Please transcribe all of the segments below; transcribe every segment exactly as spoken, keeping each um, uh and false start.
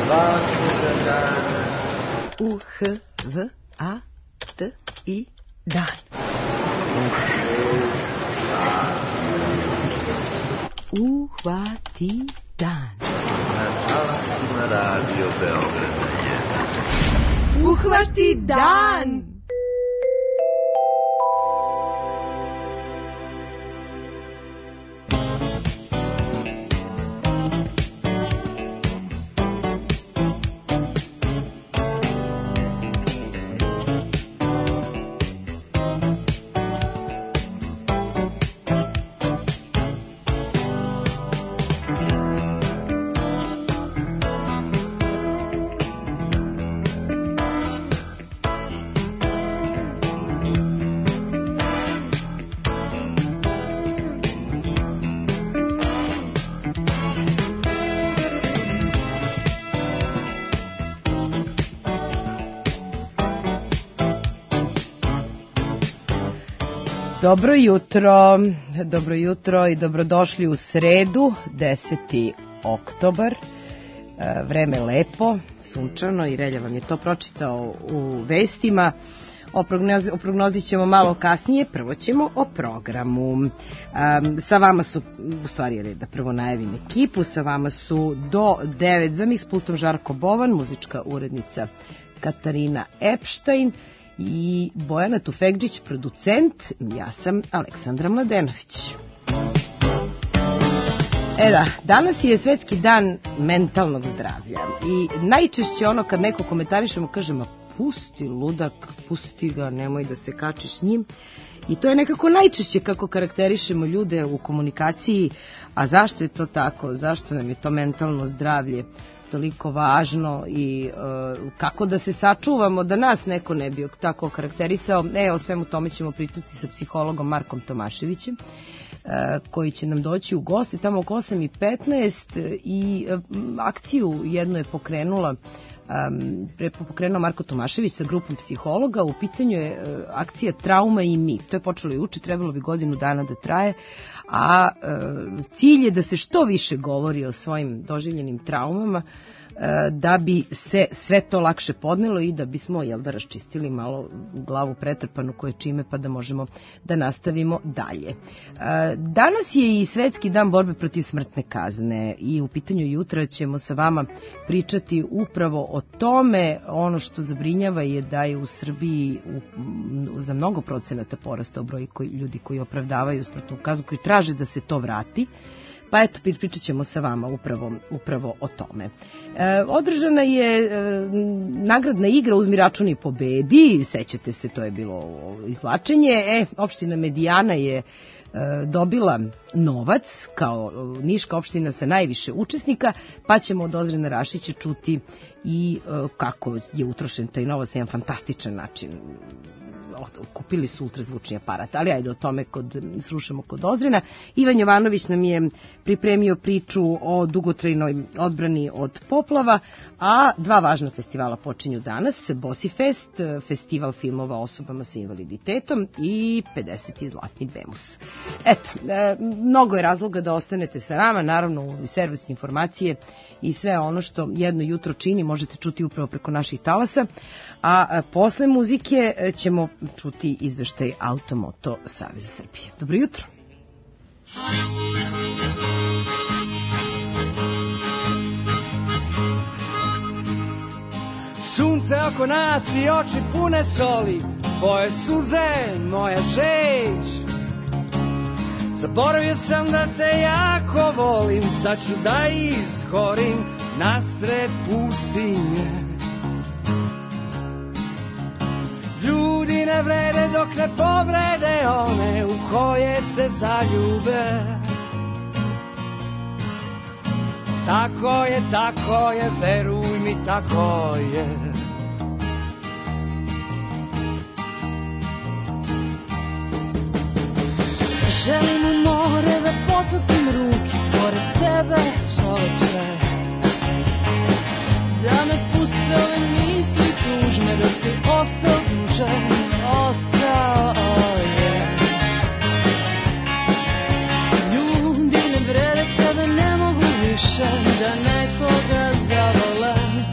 svakoga dana. U H V A T I dan. U šest sati. Uhvati dan. Na talasima Radio Beograda jedan. Uhvati dan. Dobro jutro, dobro jutro i dobrodošli u sredu, deseti oktobar. Vreme lepo, sunčano i Relja vam je to pročitao u vestima. O prognozi, o prognozi ćemo malo kasnije, prvo ćemo o programu. Um, sa vama su, u stvari da prvo najavim ekipu, sa vama su do devet za Mixpultom Žarko Bovan, muzička urednica Katarina Epštajn i Bojana Tufegđić, producent. Ja sam Aleksandra Mladenović. E da, danas je svetski dan mentalnog zdravlja i najčešće ono kad neko komentarišemo kaže ma pusti ludak, pusti ga, nemoj da se kačiš s njim. I to je nekako najčešće kako karakterišemo ljude u komunikaciji. A zašto je to tako? Zašto nam je to mentalno zdravlje toliko važno i uh, kako da se sačuvamo da nas neko ne bi tako karakterisao? E, o svemu tome ćemo pričati sa psihologom Markom Tomaševićem, uh, koji će nam doći u goste tamo oko osam i petnaest i uh, akciju jednu je pokrenula Um, pokrenuo Marko Tomašević sa grupom psihologa. U pitanju je uh, akcija Trauma i mi. To je počelo juče, trebalo bi godinu dana da traje, a uh, cilj je da se što više govori o svojim doživljenim traumama, uh, da bi se sve to lakše podnelo i da bismo, jel da, raščistili malo glavu pretrpanu koje čime, pa da možemo da nastavimo dalje. Uh, danas je i svetski dan borbe protiv smrtne kazne i u pitanju jutra ćemo sa vama pričati upravo o tome. Ono što zabrinjava je da je u Srbiji u, za mnogo procenata porastao broj koji, ljudi koji opravdavaju smrtnu kaznu, koji traže da se to vrati. Pa eto, pričat ćemo sa vama upravo, upravo o tome. E, održana je e, nagradna igra Uzmi račun i pobedi. Sećate se, to je bilo izvlačenje. E, opština Medijana je dobila novac kao niška opština sa najviše učesnika, pa ćemo od Ozrena Rašića čuti i kako je utrošen taj novac na jedan fantastičan način. Kupili su ultrazvučni aparat, ali ajde o tome kod, slušamo kod Ozrena. Ivan Jovanović nam je pripremio priču o dugotrajnoj odbrani od poplava, a dva važna festivala počinju danas. Bosi Fest, festival filmova o osobama sa invaliditetom i pedeseti Zlatni Bemus. Eto, mnogo je razloga da ostanete sa nama, naravno i servisne informacije i sve ono što jedno jutro čini možete čuti upravo preko naših talasa, a posle muzike ćemo čuti izveštaj Automoto Saveza Srbije. Dobro jutro. Sunce oko nas i oči pune soli, tvoje suze, moja žeć. Zaboravio sam da te jako volim, sad ću da iskorim nasred pustinje. Ljudi ne vrede dok ne povrede one u koje se zaljube. Tako je, tako je, veruj mi, tako je. Želim u more da potopim ruke pored tebe, čoveče. Da me puste ove misli tužne, da si ostao duže, ostao je. Ljudi ne vrede kada ne mogu više da nekoga zavole.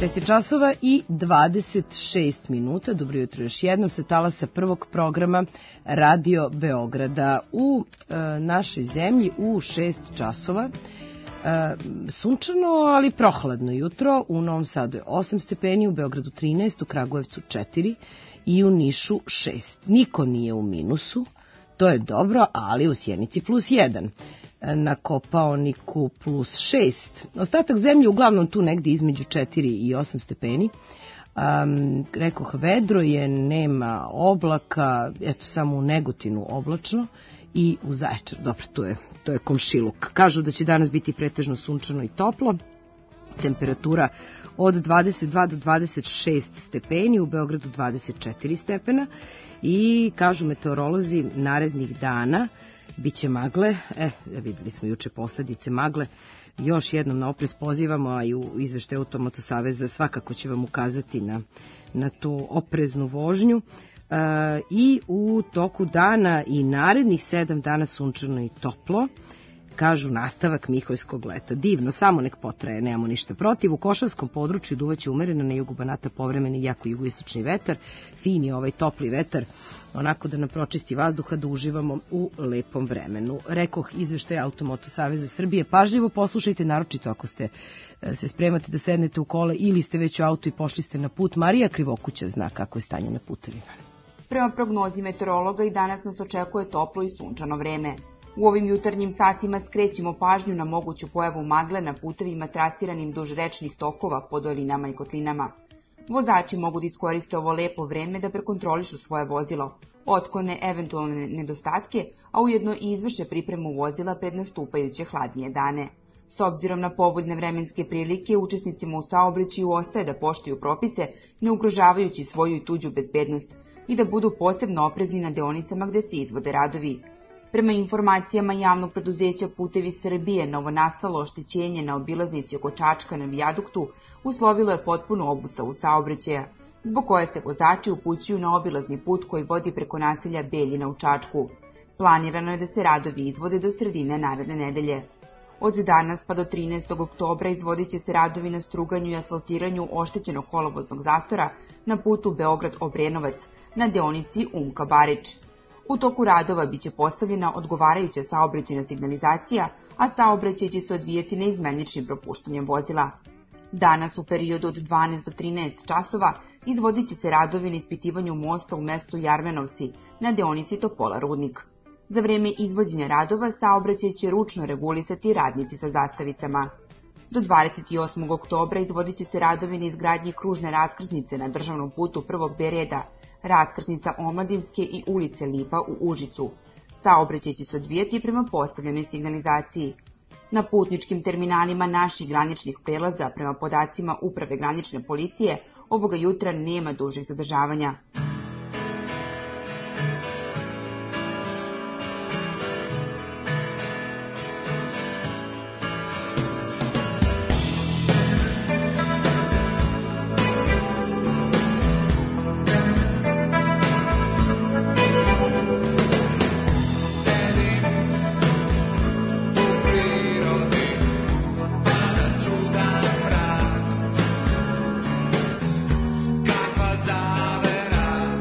šest časova i dvadeset šest minuta. Dobro jutro još jednom sa talasa prvog programa Radio Beograda. U e, našoj zemlji u šest časova. E, sunčano, ali prohladno jutro. U Novom Sadu je osam stepeni, u Beogradu trinaest, u Kragujevcu četiri i u Nišu šest. Niko nije u minusu, to je dobro, ali u Sjenici plus jedan. Na Kopaoniku plus šest. Ostatak zemlje uglavnom tu negdje između četiri i osam stepeni. Um, rekoh, vedro je, nema oblaka, eto samo u Negotinu oblačno i u Zaječar, dobro, to je, to je komšiluk. Kažu da će danas biti pretežno sunčano i toplo, temperatura od dvadeset dva do dvadeset šest stepeni, u Beogradu dvadeset četiri stepena i kažu meteorolozi narednih dana biće magle, e, videli smo juče posledice magle, još jednom na oprez pozivamo, a i u izveštaju Automoto Saveza svakako će vam ukazati na, na tu opreznu vožnju. E, I u toku dana i narednih sedam dana sunčano i toplo, kažu nastavak Mihojskog leta. Divno, samo nek potraje, nemamo ništa protiv. U Košavskom području duvaće umereno, na jugu Banata povremeni jako jugoistočni vetar, fini ovaj topli vetar, onako da nam pročisti vazduha, da uživamo u lepom vremenu. Rekoh, izveštaj Automoto Saveza Srbije, pažljivo poslušajte, naročito ako ste se spremate da sednete u kole ili ste već u autu i pošli ste na put. Marija Krivokuća zna kako je stanje na putevima. Prema prognozi meteorologa i danas nas očekuje toplo i sunčano vreme. U ovim jutarnjim satima skrećemo pažnju na moguću pojavu magle na putevima trasiranim duž rečnih tokova po dolinama i kotlinama. Vozači mogu da iskoriste ovo lepo vreme da prekontrolišu svoje vozilo, otklone eventualne nedostatke, a ujedno i izvrše pripremu vozila pred nastupajuće hladnije dane. S obzirom na povoljne vremenske prilike, učesnicima u saobraćaju ostaje da poštuju propise, ne ugrožavajući svoju i tuđu bezbednost, i da budu posebno oprezni na deonicama gde se izvode radovi. Prema informacijama javnog preduzeća Putevi Srbije, novonastalo oštećenje na obilaznici oko Čačka na vijaduktu uslovilo je potpunu obustavu saobraćaja, zbog koje se vozači upućuju na obilazni put koji vodi preko naselja Beljina u Čačku. Planirano je da se radovi izvode do sredine naredne nedelje. Od danas pa do trinaestog oktobra izvodit će se radovi na struganju i asfaltiranju oštećenog kolovoznog zastora na putu Beograd-Obrenovac na deonici Umka-Barič. U toku radova biće postavljena odgovarajuća saobraćajna signalizacija, a saobraćaj će se odvijati neizmeničnim propuštanjem vozila. Danas u periodu od dvanaest do trinaest časova izvodit će se radovi na ispitivanju mosta u mestu Jarmenovci na deonici Topola-Rudnik. Za vreme izvođenja radova saobraćaj će ručno regulisati radnici sa zastavicama. Do dvadeset osmog oktobra izvodit će se radovi na izgradnji kružne raskrsnice na državnom putu prvog B reda, raskrsnica Omladinske i ulice Lipa u Užicu. Saobraćaj će se odvijati prema postavljenoj signalizaciji. Na putničkim terminalima naših graničnih prelaza, prema podacima Uprave granične policije, ovoga jutra nema dužih zadržavanja. Zavera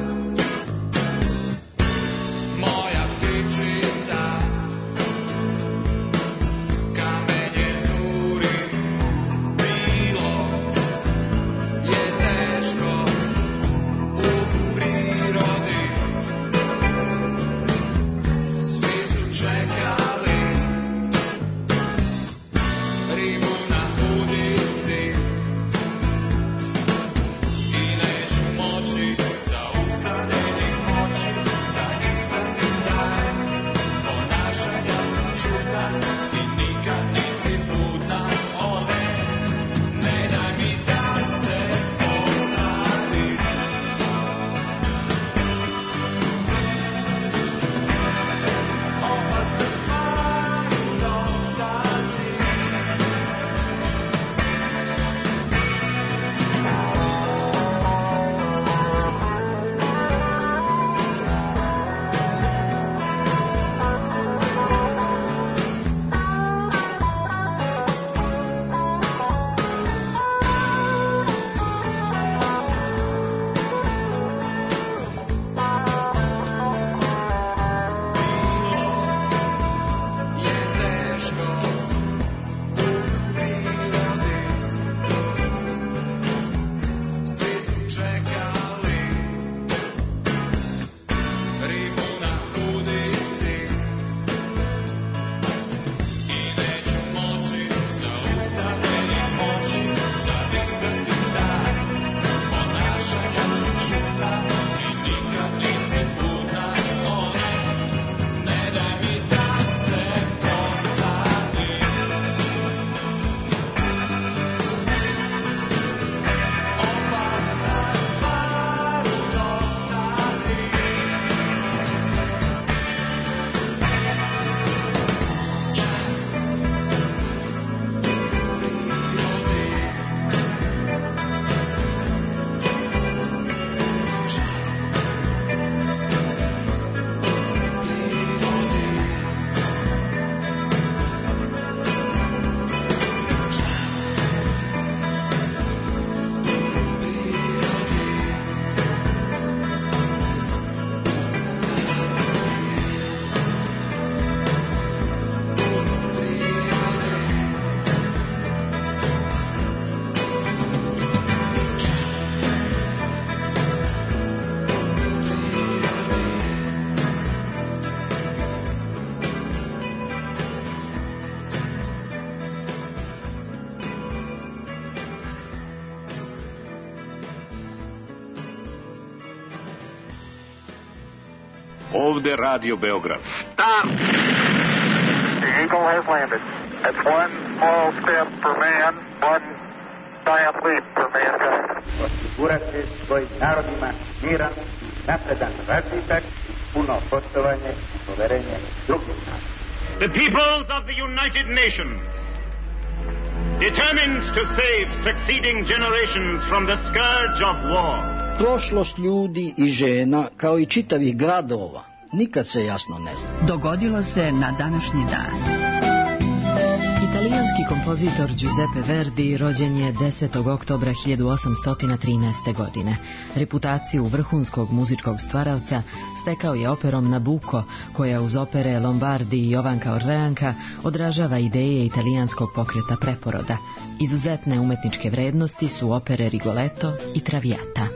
Ovde Radio Beograd. Stop! The Eagle has landed. That's one small step for man, one giant leap for mankind. Osigurati svojim narodima miran, napredan razvitak, puno poštovanje i poverenje drugih naroda. The peoples of the United Nations, determined to save succeeding generations from the scourge of war. Prošlost ljudi i žena, kao i čitavih gradova, nikad se jasno ne zna. Dogodilo se na današnji dan. Italijanski kompozitor Giuseppe Verdi rođen je desetog oktobra hiljadu osamsto trinaeste. godine. Reputaciju vrhunskog muzičkog stvaravca stekao je operom Nabucco, koja uz opere Lombardi i Jovanka Orleanka odražava ideje italijanskog pokreta preporoda. Izuzetne umetničke vrednosti su opere Rigoletto i Traviata.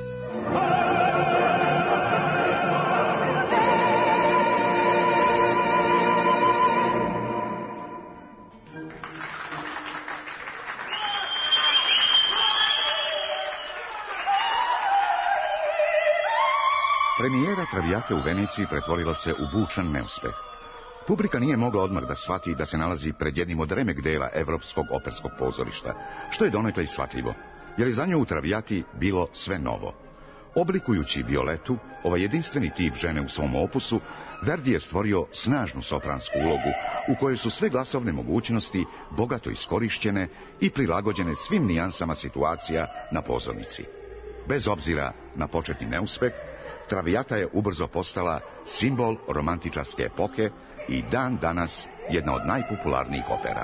Premijera Traviate u Veneciji pretvorila se u bučan neuspeh. Publika nije mogla odmah da shvati da se nalazi pred jednim od remek dela evropskog operskog pozorišta, što je donekle i shvatljivo, jer je za nju u Traviati bilo sve novo. Oblikujući Violetu, ovaj jedinstveni tip žene u svom opusu, Verdi je stvorio snažnu sopransku ulogu u kojoj su sve glasovne mogućnosti bogato iskorišćene i prilagođene svim nijansama situacija na pozornici. Bez obzira na početni neuspeh, Traviata je ubrzo postala simbol romantičarske epohe i dan danas jedna od najpopularnijih opera.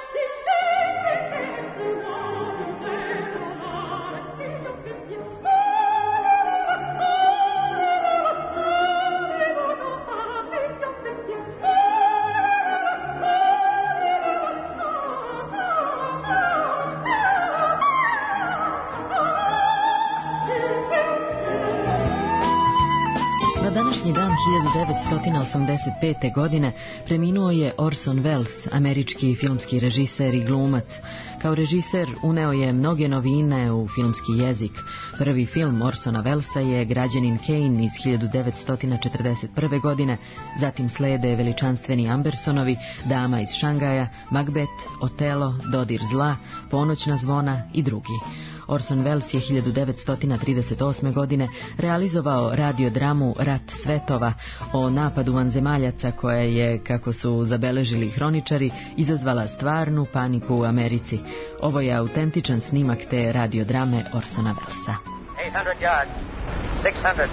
hiljadu devetsto osamdeset pete. godine preminuo je Orson Welles, američki filmski režiser i glumac. Kao režiser uneo je mnoge novine u filmski jezik. Prvi film Orsona Wellesa je Građanin Kane iz hiljadu devetsto četrdeset prve. godine, zatim slede veličanstveni Ambersonovi, Dama iz Šangaja, Macbeth, Otelo, Dodir zla, Ponoćna zvona i drugi. Orson Welles je hiljadu devetsto trideset osme. godine realizovao radiodramu Rat svetova o napadu vanzemaljaca koja je, kako su zabeležili hroničari, izazvala stvarnu paniku u Americi. Ovo je autentičan snimak te radiodrame Orsona Wellesa. eight hundred yards, six hundred,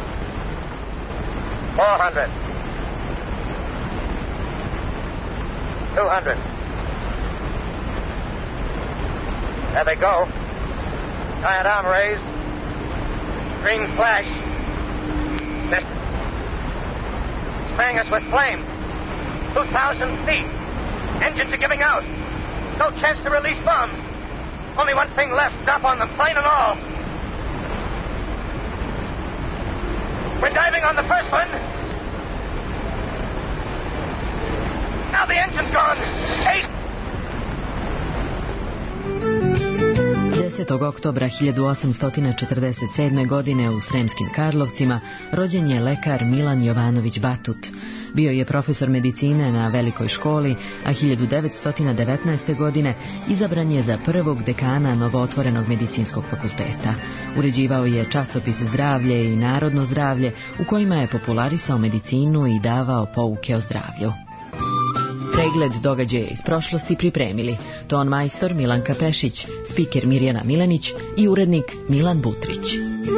four hundred, two hundred. There they go. Giant arm raised. Green flash. Missed. Spraying us with flame. Two thousand feet. Engines are giving out. No chance to release bombs. Only one thing left. Drop on them, plane and all. We're diving on the first one. Now the engine's gone. Eight. desetog oktobra hiljadu osamsto četrdeset sedme. godine u Sremskim Karlovcima rođen je lekar Milan Jovanović Batut. Bio je profesor medicine na velikoj školi, a hiljadu devetsto devetnaeste. godine izabran je za prvog dekana novootvorenog medicinskog fakulteta. Uređivao je časopise Zdravlje i Narodno zdravlje, u kojima je popularisao medicinu i davao pouke o zdravlju. Pregled događaja iz prošlosti pripremili ton majstor Milanka Pešić, spiker Mirjana Milanić i urednik Milan Butrić.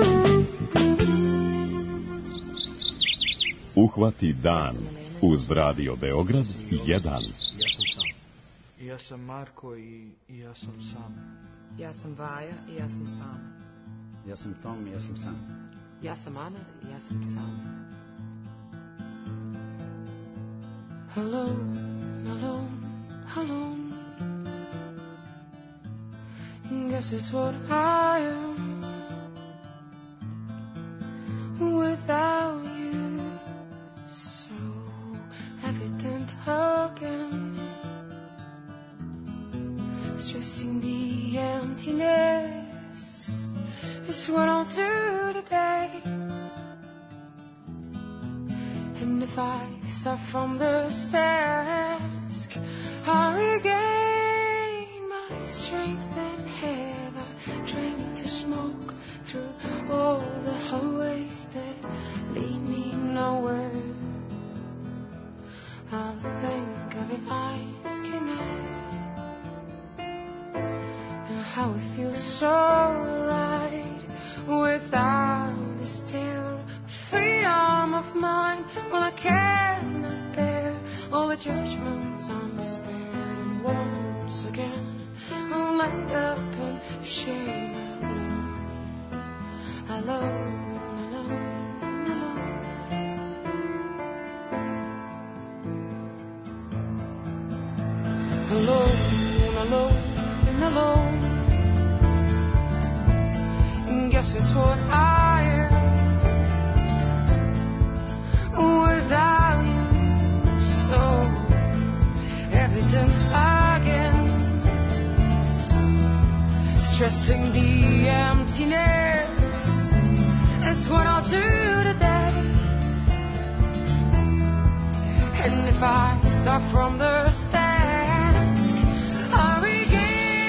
Uhvati dan uz Radio Beograd jedan. Ja sam Marko i, i ja sam sam. Ja sam Vaja i ja sam sam. Ja sam Tom i ja sam sam. Ja sam Ana i ja sam sam. Hello. Alone, alone. Guess it's what I am. Without you, so evident again. Stressing the emptiness is what I'll do today. if I start from the task, I regain my strength and have I drink to smoke through all the hallways that lead me nowhere. I'll think of your eyes connect, and how it feels so right without this terror of freedom of mind. Well, I cannot bear all the judgments I'm spared, and once again I'll end up in shame alone, alone, alone, alone, alone, alone, alone. Guess it's what I am without you, so evident again, stressing the emptiness. It's what I'll do today, and if I start from the task, I regain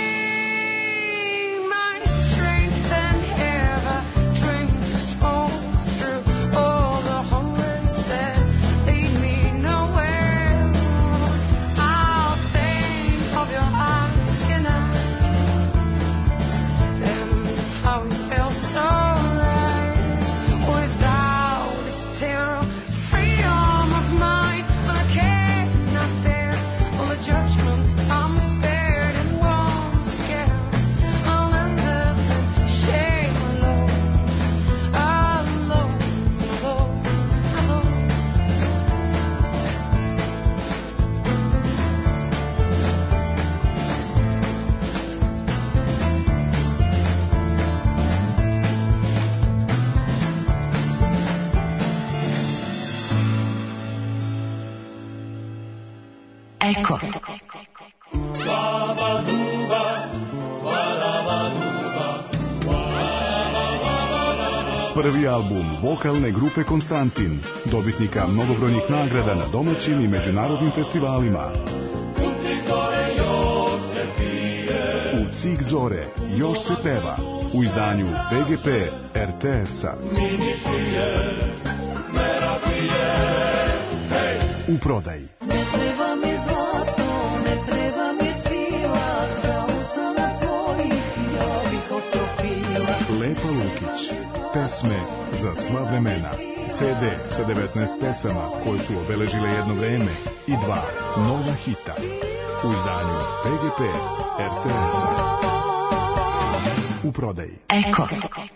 my strength and have a drink to smoke through all the hallways that lead me nowhere. I'll think of your eyes tonight, and how it felt so right without this terror, freedom of mind. But I cannot bear all the judgments I'm spared, and once again I'll end up in shame alone, alone, alone, alone. Eko. Prvi album vokalne grupe Konstantin, dobitnika mnogobrojnih nagrada na domaćim i međunarodnim festivalima. U Cik zore još se peva, u izdanju B G P R T S-a. U prodaji. Ne treba mi zlato, ne treba mi svila, za usana tvojih ja bih otopila. Lepa Lukić, pesme za sva vremena. C D sa devetnaest pesama koje su obeležile jedno vreme i dva nova hita. U izdanju B G P R T S-a. U prodaji. Eko.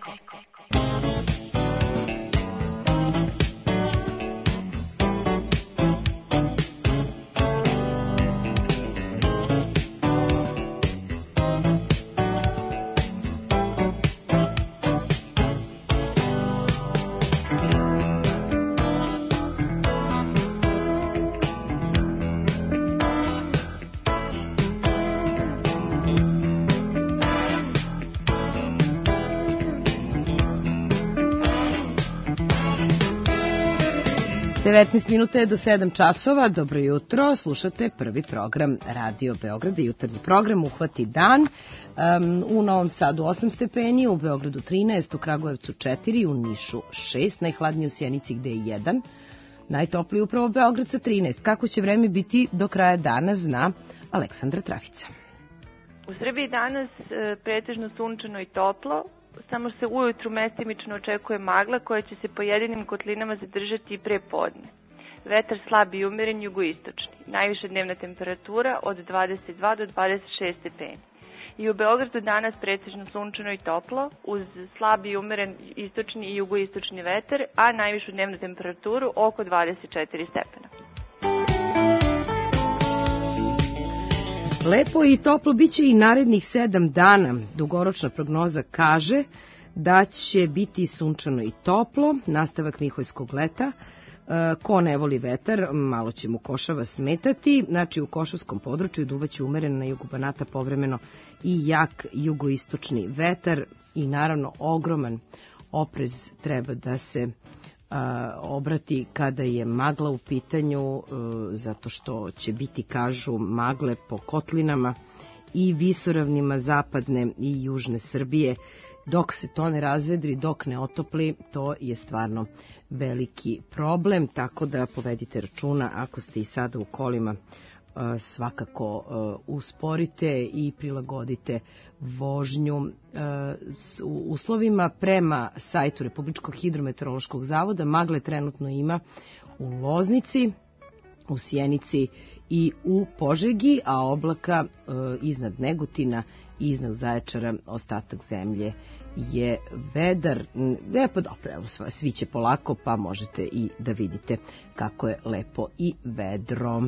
devetnaest minuta je do sedam časova. Dobro jutro, slušate prvi program Radio Beograda, jutarnji program Uhvati dan. Um, u Novom Sadu osam stepeni, u Beogradu trinaest, u Kragujevcu četiri, u Nišu šest, najhladnije u Sjenici gde je jedan, najtopliji upravo Beograd sa trinaest. Kako će vreme biti do kraja dana zna Aleksandra Trafica. U Srbiji danas e, pretežno sunčano i toplo, samo se ujutru mestimično očekuje magla koja će se pojedinim kotlinama zadržati i pre podne. Vetar slab i umeren jugoistočni. Najviša dnevna temperatura od dvadeset dva do dvadeset šest stepeni. I u Beogradu danas pretežno sunčano i toplo, uz slab i umeren istočni i jugoistočni vetar, a najvišu dnevnu temperaturu oko dvadeset četiri stepena. Lepo i toplo biće i narednih sedam dana. Dugoročna prognoza kaže da će biti sunčano i toplo, nastavak mihojskog leta. Ko ne voli vetar, malo će mu košava smetati. Znači u košavskom području duvaće umeren na jugu Banata povremeno i jak jugoistočni vetar i naravno ogroman oprez treba da se obrati kada je magla u pitanju, zato što će biti, kažu, magle po kotlinama i visoravnima zapadne i južne Srbije. Dok se to ne razvedri, dok ne otopli, to je stvarno veliki problem, tako da povedite računa ako ste i sada u kolima, svakako usporite i prilagodite vožnju u uslovima. Prema sajtu Republičkog hidrometeorološkog zavoda magle trenutno ima u Loznici, u Sjenici i u Požegi, a oblaka iznad Negotina i iznad Zaječara. Ostatak zemlje je vedar. Lepo, dobro, evo, svi će polako, pa možete i da vidite kako je lepo i vedro.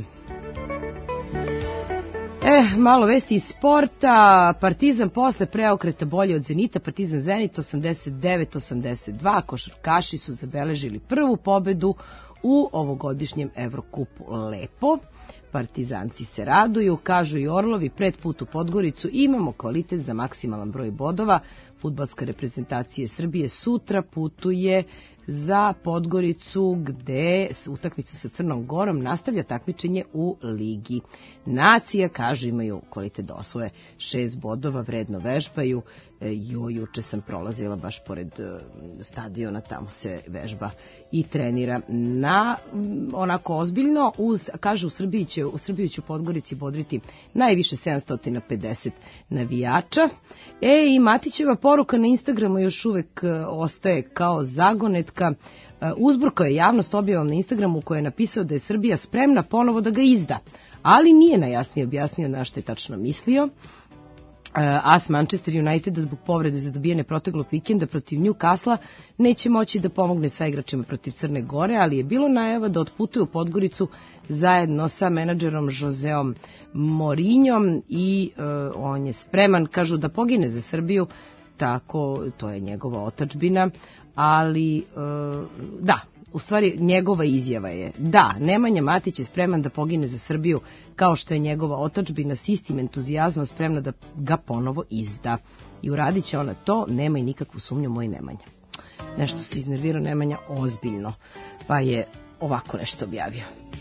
Eh, malo vesti iz sporta. Partizan posle preokreta bolje od Zenita. Partizan Zenit osamdeset devet osamdeset dva. Košarkaši su zabeležili prvu pobedu u ovogodišnjem Evrokupu. Lepo. Partizanci se raduju, kažu i Orlovi, pred put u Podgoricu imamo kvalitet za maksimalan broj bodova. Fudbalska reprezentacija Srbije sutra putuje za Podgoricu, gde utakmicu sa Crnom Gorom nastavlja takmičenje u Ligi nacija. Kažu, imaju kvalitet da osvoje šest bodova, vredno vežbaju. Jo, juče sam prolazila baš pored stadiona, tamo se vežba i trenira na onako ozbiljno. Uz, kaže, u Srbiji će, u Srbiji će u Podgorici bodriti najviše sedamsto pedeset navijača. E, i Matićeva poruka na Instagramu još uvek ostaje kao zagonetka. Uzburkao je javnost objavom na Instagramu koja je napisao da je Srbija spremna ponovo da ga izda, ali nije najjasnije objasnio na što je tačno mislio. As Manchester Uniteda zbog povrede za dobijene proteklog vikenda protiv Newcastle neće moći da pomogne sa igračima protiv Crne Gore, ali je bilo najava da otputuje u Podgoricu zajedno sa menadžerom Joseom Mourinhom i uh, on je spreman, kažu, da pogine za Srbiju, tako to je njegova otadžbina, ali uh, da, u stvari njegova izjava je da, Nemanja Matić je spreman da pogine za Srbiju, kao što je njegova otadžbina s istim entuzijazmom spremna da ga ponovo izda. I uradit će ona to, nema i nikakvu sumnju, moj Nemanja. Nešto se iznervirao Nemanja ozbiljno, pa je ovako nešto objavio.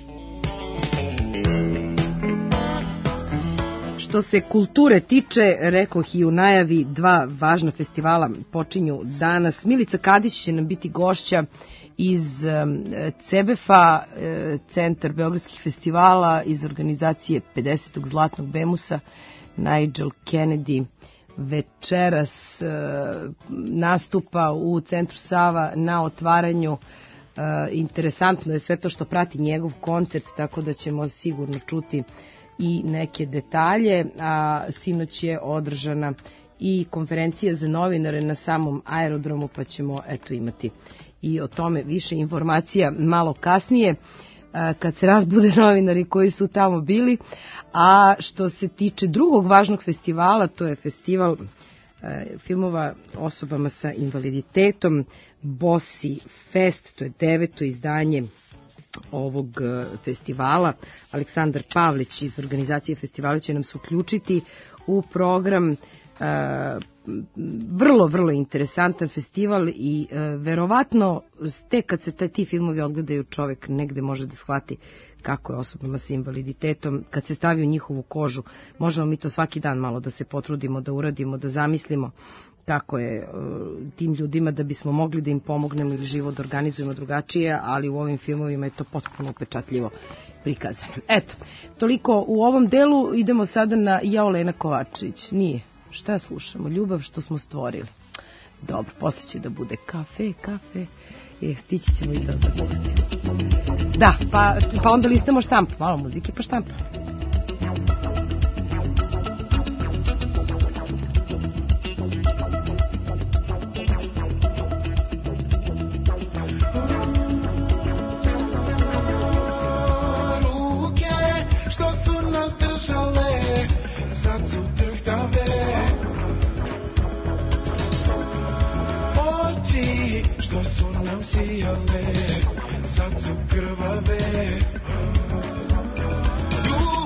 Što se kulture tiče, rekoh i u najavi, dva važna festivala počinju danas. Milica Kadić će nam biti gošća iz C B F A, Centar beogradskih festivala, iz organizacije pedesetog Zlatnog Bemusa. Nigel Kennedy večeras nastupa u Centru Sava na otvaranju. Interesantno je sve to što prati njegov koncert, tako da ćemo sigurno čuti i neke detalje, a sinoć je održana i konferencija za novinare na samom aerodromu, pa ćemo eto imati i o tome više informacija malo kasnije kad se razbude novinari koji su tamo bili. A što se tiče drugog važnog festivala, to je festival filmova osobama sa invaliditetom, Bossi Fest, to je deveto izdanje ovog festivala. Aleksandar Pavlić iz organizacije festivala će nam se uključiti u program. Vrlo, vrlo interesantan festival i verovatno tek kad se taj, ti filmovi odgledaju, čovjek negde može da shvati kako je osobama sa invaliditetom, kad se stavi u njihovu kožu. Možemo mi to svaki dan malo da se potrudimo, da uradimo, da zamislimo kako je tim ljudima, da bismo mogli da im pomognemo ili život da organizujemo drugačije, ali u ovim filmovima je to potpuno upečatljivo prikazano. Eto, toliko u ovom delu. Idemo sada na Ja, Olena Kovačević. Nije. Šta slušamo? Ljubav što smo stvorili. Dobro, posle će da bude kafe, kafe. E, stići ćemo i to da pustimo. Da, pa, pa onda listamo štampu. Malo muzike pa štampa. Sijale, sad su krvave. Ljubav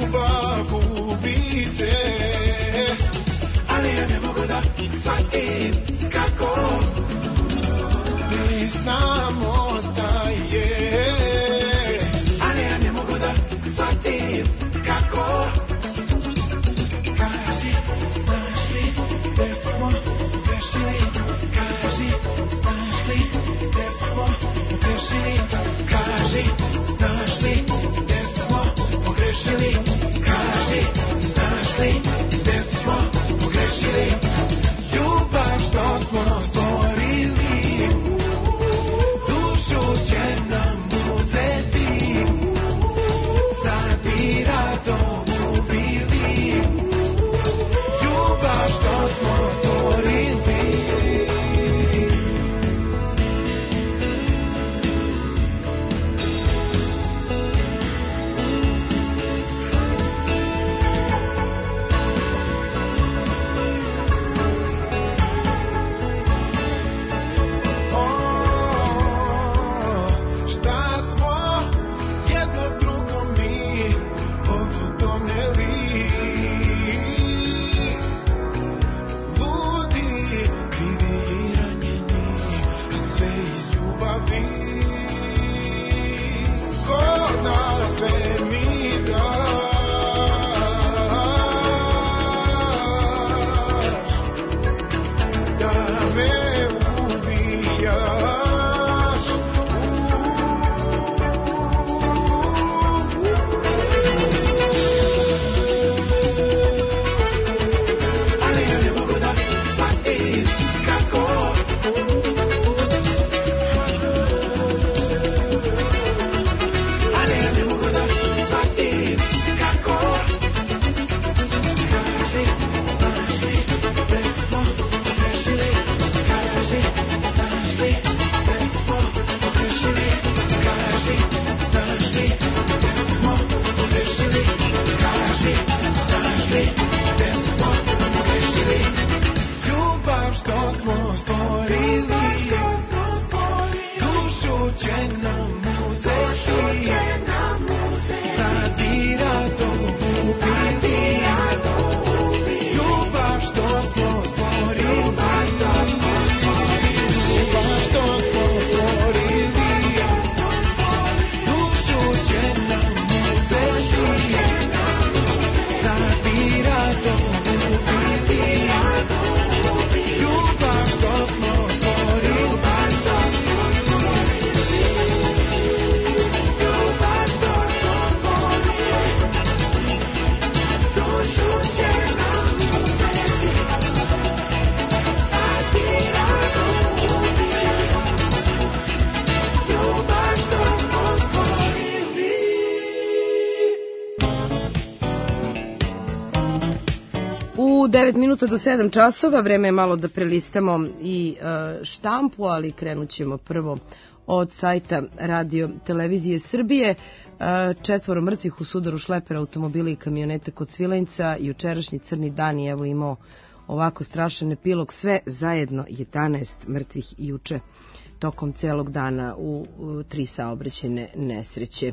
devet minuta do sedam časova, vreme je malo da prelistamo i e, štampu, ali krenut ćemo prvo od sajta Radio Televizije Srbije. E, četvoro mrtvih u sudaru šlepera, automobila i kamioneta kod Svilajnca, jučerašnji crni dan i evo imao ovako strašan epilog, sve zajedno jedanaest mrtvih juče tokom celog dana u, u tri saobraćajne nesreće.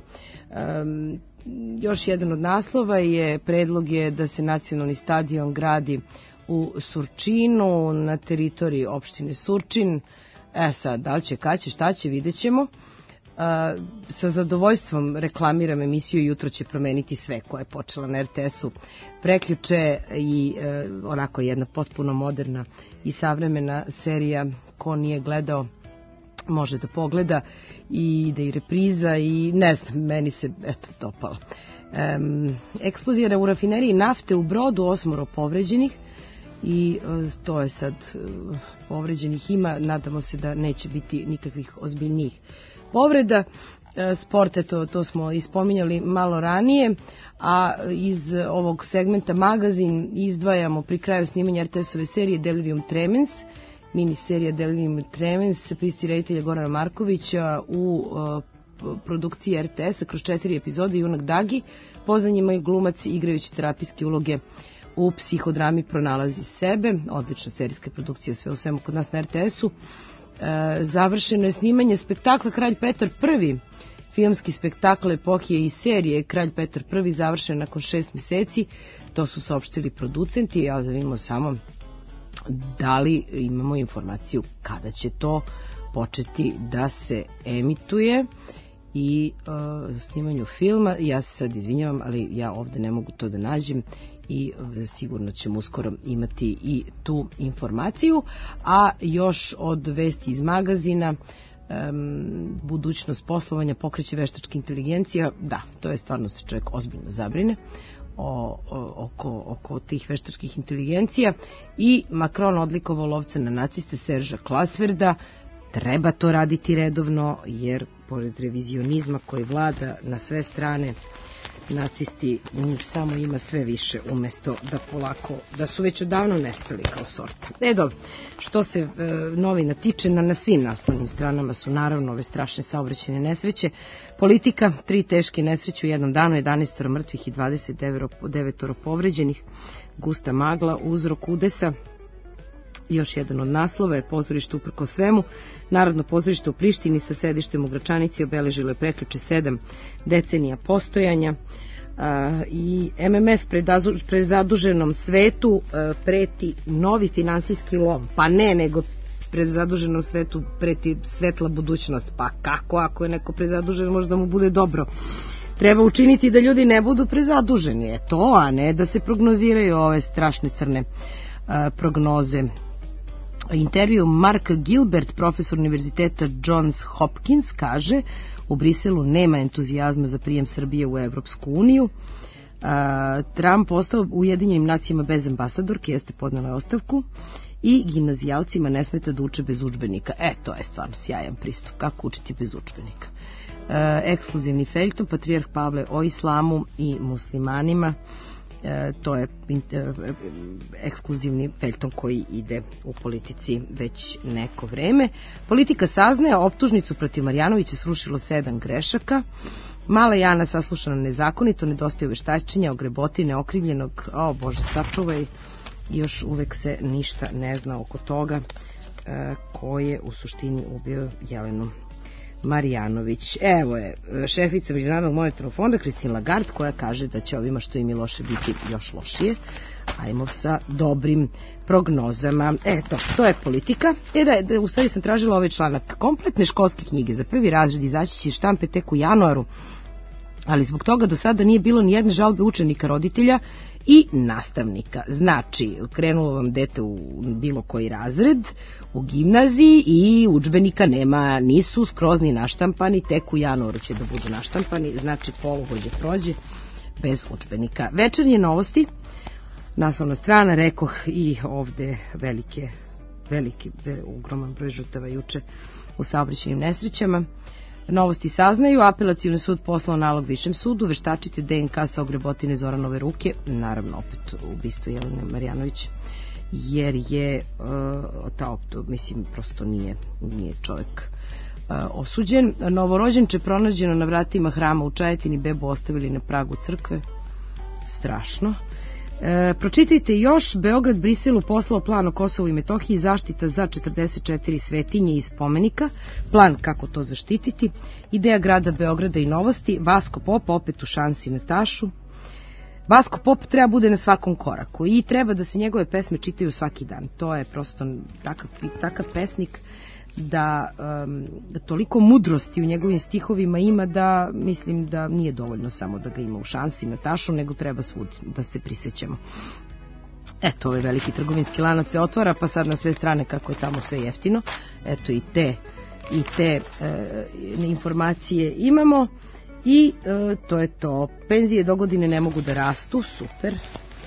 Um, još jedan od naslova je, predlog je da se nacionalni stadion gradi u Surčinu, na teritoriji opštine Surčin. E sad, da li će, kad će, šta će, vidjet ćemo. Uh, sa zadovoljstvom reklamiram emisiju Jutro će promeniti sve, koja je počela na er te esu preključe i uh, onako jedna potpuno moderna i savremena serija. Ko nije gledao može da pogleda i da i repriza i ne znam, meni se eto dopalo. Um, eksplozija u rafineriji nafte u Brodu, osmoro povređenih i uh, to je sad uh, povređenih ima, nadamo se da neće biti nikakvih ozbiljnijih povreda. Uh, sport, eto, to smo ispominjali malo ranije, a iz ovog segmenta magazin izdvajamo pri kraju snimanja er te esove serije Delirium Tremens, miniserija Delirium Tremens, pisci reditelja Gorana Markovića u uh, produkciji er te esa kroz četiri epizode. Junak Dagi, poza njima i glumac igrajući terapijske uloge u psihodrami pronalazi sebe. Odlična serijska produkcija, sve u svemu kod nas na er te esu. E, završeno je snimanje spektakla Kralj Petar prvi. Filmski spektakl epohije i serije Kralj Petar prvi završen nakon šest meseci. To su saopštili producenti, a da vidimo samo da li imamo informaciju kada će to početi da se emituje i uh, snimanju filma. Ja se sad izvinjavam, ali ja ovde ne mogu to da nađem i sigurno ćemo uskoro imati i tu informaciju. A još od vesti iz magazina, um, budućnost poslovanja pokreće veštačka inteligencija. Da, to je stvarno se čovjek ozbiljno zabrine o, o, oko, oko tih veštačkih inteligencija i Macron odlikovao lovca na naciste Serža Klasverda. Treba to raditi redovno, jer pored revizionizma koji vlada na sve strane, nacisti njih samo ima sve više, umesto da polako, da su već odavno nestali kao sorta. E dobro, što se e, novina tiče, na, na svim naslovnim stranama su naravno ove strašne saobraćajne nesreće. Politika, tri teške nesreće u jednom danu, jedanaest mrtvih i dvadeset devet povređenih, gusta magla, uzrok udesa. Još jedan od naslova je pozorište uprko svemu. Narodno pozorište u Prištini sa sedištem u Gračanici obeležilo je prekjuče sedam decenija postojanja. A, i M M F prezaduženom svetu a, preti novi finansijski lom. Pa ne, nego prezaduženom svetu preti svetla budućnost. Pa kako, ako je neko prezadužen, možda mu bude dobro. Treba učiniti da ljudi ne budu prezaduženi. Je to, a ne da se prognoziraju ove strašne crne a, prognoze. Intervju Mark Gilbert, profesor univerziteta Johns Hopkins, kaže: u Briselu nema entuzijazma za prijem Srbije u Evropsku uniju. Trump ostao Ujedinjenim nacijama bez ambasadorke, jeste podnela ostavku, i gimnazijalcima ne smeta da uče bez udžbenika. E, to je stvarno sjajan pristup. Kako učiti bez udžbenika? E, ekskluzivni feljton, patrijarh Pavle o islamu i muslimanima. E, to je e, ekskluzivni feljton koji ide u politici već neko vreme. Politika saznaje, optužnicu protiv Marjanovića srušilo sedam grešaka. Mala Jana saslušana nezakonito, nedostaje veštačenja o greboti neokrivljenog, o Bože sačuvaj, još uvek se ništa ne zna oko toga e, ko je u suštini ubio Jelenu Marjanović. Evo je šefica Međunarodnog monetarnog fonda Christine Lagarde, koja kaže da će ovima što im je loše biti još lošije. Ajmo sa dobrim prognozama. Eto, to je politika. E da, da, u stvari sam tražila ovaj članak. Kompletne školske knjige za prvi razred izaći će iz štampe tek u januaru, ali zbog toga do sada nije bilo ni jedne žalbe učenika, roditelja i nastavnika. Znači, krenulo vam dete u bilo koji razred, u gimnaziji, i udžbenika nema, nisu skroz ni naštampani, tek u januaru će da budu naštampani, znači polugođe prođe bez udžbenika. Večernje novosti, naslovna strana, rekoh, i ovde velike, veliki, ogroman broj žrtava juče u saobraćajnim nesrećama. Novosti saznaju, apelacioni sud poslao nalog višem sudu, veštačite D N K sa ogrebotine Zoranove ruke, naravno opet ubistvo Jelene Marjanović, jer je uh, ta optu, mislim, prosto nije, nije čovjek uh, osuđen. Novorođenče pronađeno na vratima hrama u Čajetini, bebu ostavili na pragu crkve, strašno. E, pročitajte još, Beograd Briselu poslao plan o Kosovu i Metohiji, zaštita za četrdeset četiri svetinje i spomenika, plan kako to zaštititi, ideja grada Beograda i novosti, Vasko Pop opet u šansi na tašu. Vasko Pop treba bude na svakom koraku i treba da se njegove pesme čitaju svaki dan. To je prosto takav, takav pesnik da um, toliko mudrosti u njegovim stihovima ima da mislim da nije dovoljno samo da ga ima u šansi na tašu, nego treba svud da se prisjećamo. Eto, ovaj veliki trgovinski lanac se otvara, pa sad na sve strane kako je tamo sve jeftino. Eto, i te, i te e, informacije imamo i e, to je to. Penzije do godine ne mogu da rastu, super.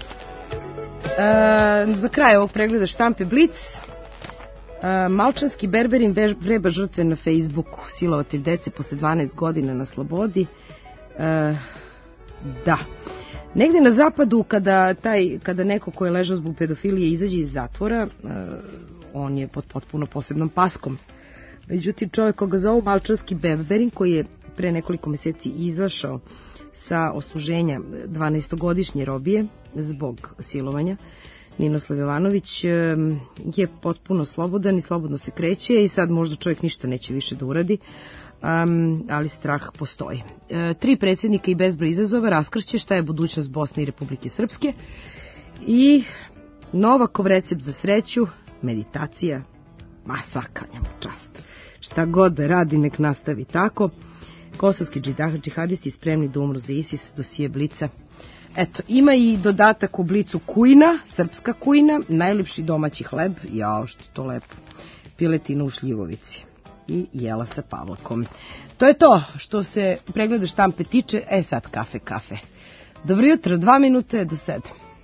E, za kraj ovog pregleda štampe Blic. Uh, Malčanski berberin vreba žrtve na Facebooku, silovatelj dece posle dvanaest godina na slobodi. Uh, da. Negde na zapadu, kada, taj, kada neko ko je ležao zbog pedofilije izađe iz zatvora, uh, on je pod potpuno posebnom paskom. Međutim, čovjek koga zovu Malčanski berberin, koji je pre nekoliko meseci izašao sa osluženja dvanaestogodišnje robije zbog silovanja, Ninoslav Jovanović, je potpuno slobodan i slobodno se kreće i sad možda čovjek ništa neće više da uradi, um, ali strah postoji. E, tri predsjednika i bezbroj izazova raskršće šta je budućnost Bosne i Republike Srpske i Novakov recept za sreću, meditacija, ma svaka njemu čast. Šta god da radi, nek nastavi tako. Kosovski džihadisti spremni da umru za ISIS, dosije Blica. Eto, ima i dodatak u Blicu kujna, srpska kujna, najlepši domaći hleb, jao što to lepo, piletina u šljivovici i jela sa Pavlakom. To je to što se pregleda štampe tiče, e sad kafe, kafe. Dobro jutro, dva minute do sedam.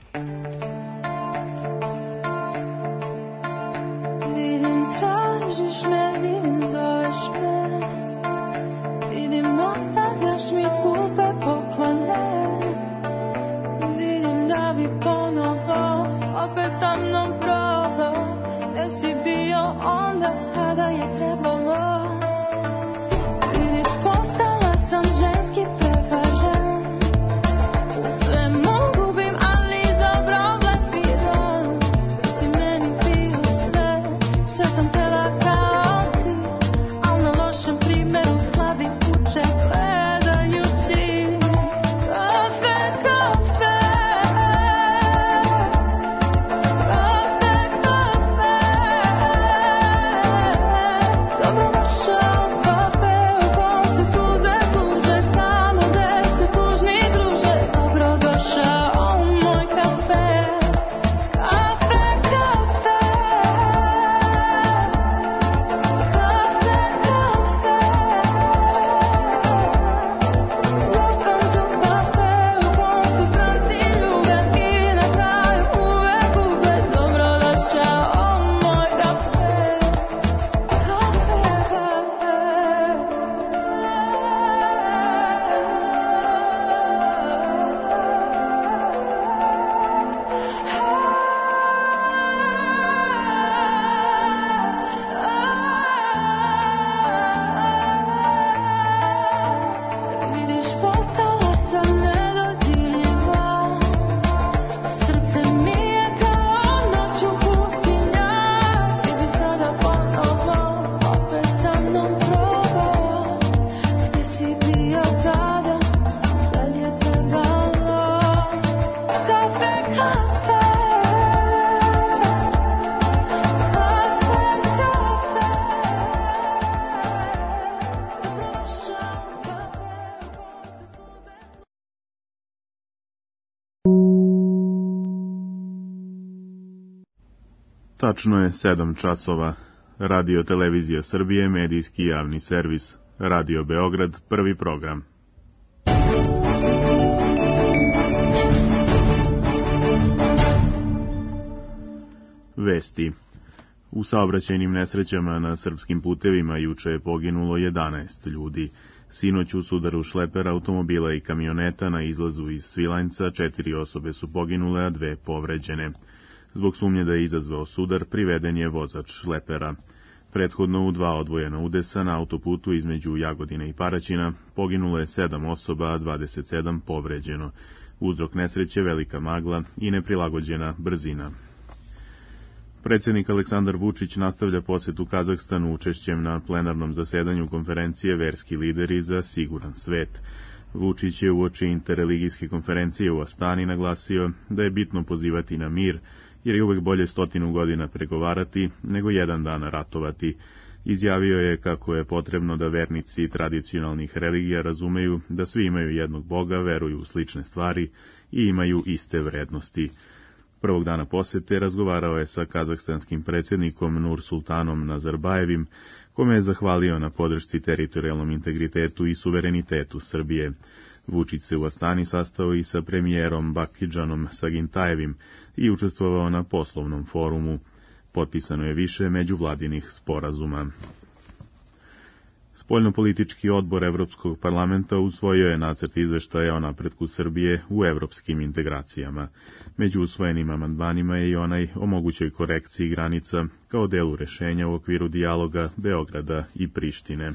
tražiš me, vidim, zoveš me. Vidim, ostavljaš mi skupe poklone. Vidim da bi ponovo opet sa mnom probao. Gde si bio onda kada je trebalo? Vidiš, postala sam ženski prevarant. Sve mogu bim, ali dobro blefiram. Si meni bio sve, sve sam htjela kao ti. Al na lošem primjeru slabi kuće gledajući. Kafe, kafe, kafe, kafe. Dobrodošao u kafe u kom se suze služe, tamo gde se tužni druže. Dobrodošao u moj kafe. Kafe, kafe, kafe, kafe. Welcome to kafe u kom se stranci ljube i na kraju uvek gube. Dobrodošao u moj kafe. Kafe, kafe. Vidiš, postala sam nedodirljiva. Srce mi je kao noć u pustinja. Ti bi sada ponovo opet sa mnom probao. Gde si bio tada kad je trebalo? Kafe, kafe, kafe, kafe. Dobrodošao u kafe u kom se suze. Tačno je sedam časova. Radio Televizija Srbije, medijski javni servis. Radio Beograd, prvi program. Vesti. U saobraćajnim nesrećama na srpskim putevima juče je poginulo jedanaest ljudi. Sinoć u sudaru šlepera, automobila i kamioneta na izlazu iz Svilajnca četiri osobe su poginule, a dve povređene. Zbog sumnje da je izazvao sudar, priveden je vozač šlepera. Prethodno u dva odvojena udesa na autoputu između Jagodine i Paraćina poginulo je sedam osoba, a dvadeset sedam povređeno. Uzrok nesreće velika magla i neprilagođena brzina. Predsjednik Aleksandar Vučić nastavlja posetu Kazahstanu učešćem na plenarnom zasedanju konferencije Verski lideri za siguran svet. Vučić je uoči interreligijske konferencije u Astani naglasio da je bitno pozivati na mir, jer je uvek bolje stotinu godina pregovarati nego jedan dan ratovati. Izjavio je kako je potrebno da vernici tradicionalnih religija razumeju da svi imaju jednog Boga, veruju u slične stvari i imaju iste vrednosti. Prvog dana posete razgovarao je sa kazahstanskim predsjednikom Nursultanom Nazarbajevim, kome je zahvalio na podršci teritorijalnom integritetu i suverenitetu Srbije. Vučić se u Astani sastao i sa premijerom Bakidžanom Sagintajevim i učestvovao na poslovnom forumu. Potpisano je više međuvladinih sporazuma. Spoljnopolitički odbor Evropskog parlamenta usvojio je nacrt izveštaja o napretku Srbije u evropskim integracijama. Među usvojenim amandmanima je i onaj o mogućoj korekciji granica kao delu rešenja u okviru dijaloga Beograda i Prištine.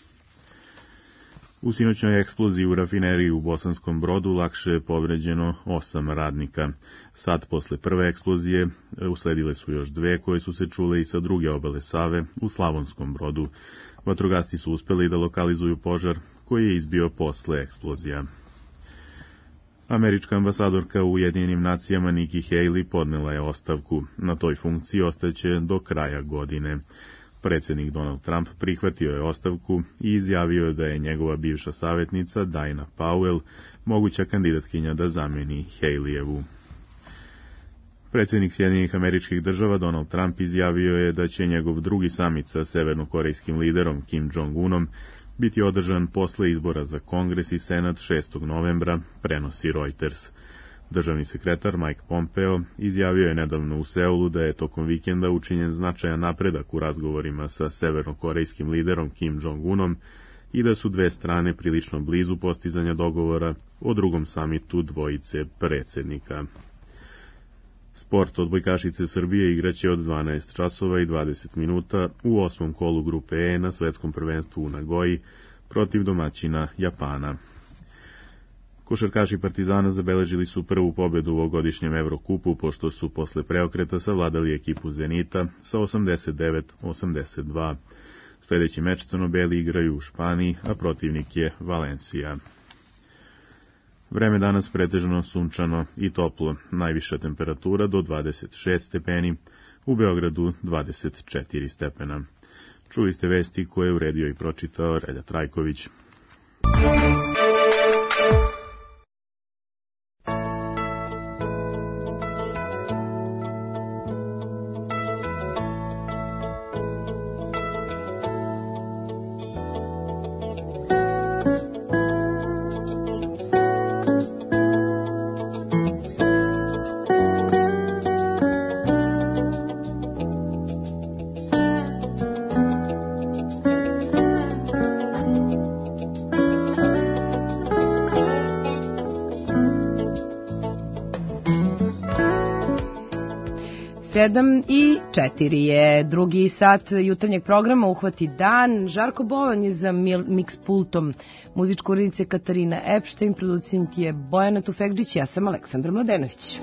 U sinoćnoj eksploziji u rafineriji u Bosanskom Brodu lakše je povređeno osam radnika. Sad posle prve eksplozije usledile su još dve koje su se čule i sa druge obale Save u Slavonskom Brodu. Vatrogasci su uspeli da lokalizuju požar koji je izbio posle eksplozija. Američka ambasadorka u Ujedinjenim nacijama Nikki Haley podnela je ostavku. Na toj funkciji ostaće do kraja godine. Predsjednik Donald Trump prihvatio je ostavku i izjavio je da je njegova bivša savjetnica Diana Powell moguća kandidatkinja da zameni Haley-evu. Predsjednik Sjedinjenih Američkih Država Donald Trump izjavio je da će njegov drugi samit sa severnokorejskim liderom Kim Jong-unom biti održan posle izbora za Kongres i Senat šestog novembra, prenosi Reuters. Državni sekretar Mike Pompeo izjavio je nedavno u Seulu da je tokom vikenda učinjen značajan napredak u razgovorima sa severnokorejskim liderom Kim Jong-unom i da su dve strane prilično blizu postizanja dogovora o drugom samitu dvojice predsjednika. Sport odbojkašice Srbije igraće od dvanaest časova i dvadeset minuta u osmom kolu grupe E na svetskom prvenstvu u Nagoji protiv domaćina Japana. Košarkaši Partizana zabeležili su prvu pobedu u ovogodišnjem Evrokupu, pošto su posle preokreta savladali ekipu Zenita sa osamdeset devet osamdeset dva. Sljedeći meč crno-beli igraju u Španiji, a protivnik je Valencija. Vreme danas pretežno sunčano i toplo, najviša temperatura do dvadeset šest stepeni, u Beogradu dvadeset četiri stepena. Čuli ste vesti koje je uredio i pročitao Relja Trajković. sedam i četiri je drugi sat jutarnjeg programa Uhvati dan. Žarko Bovan je za mix pultom, muzička urednica Katarina Epštajn, producent je Bojana Tufekđić, ja sam Aleksandra Mladenović.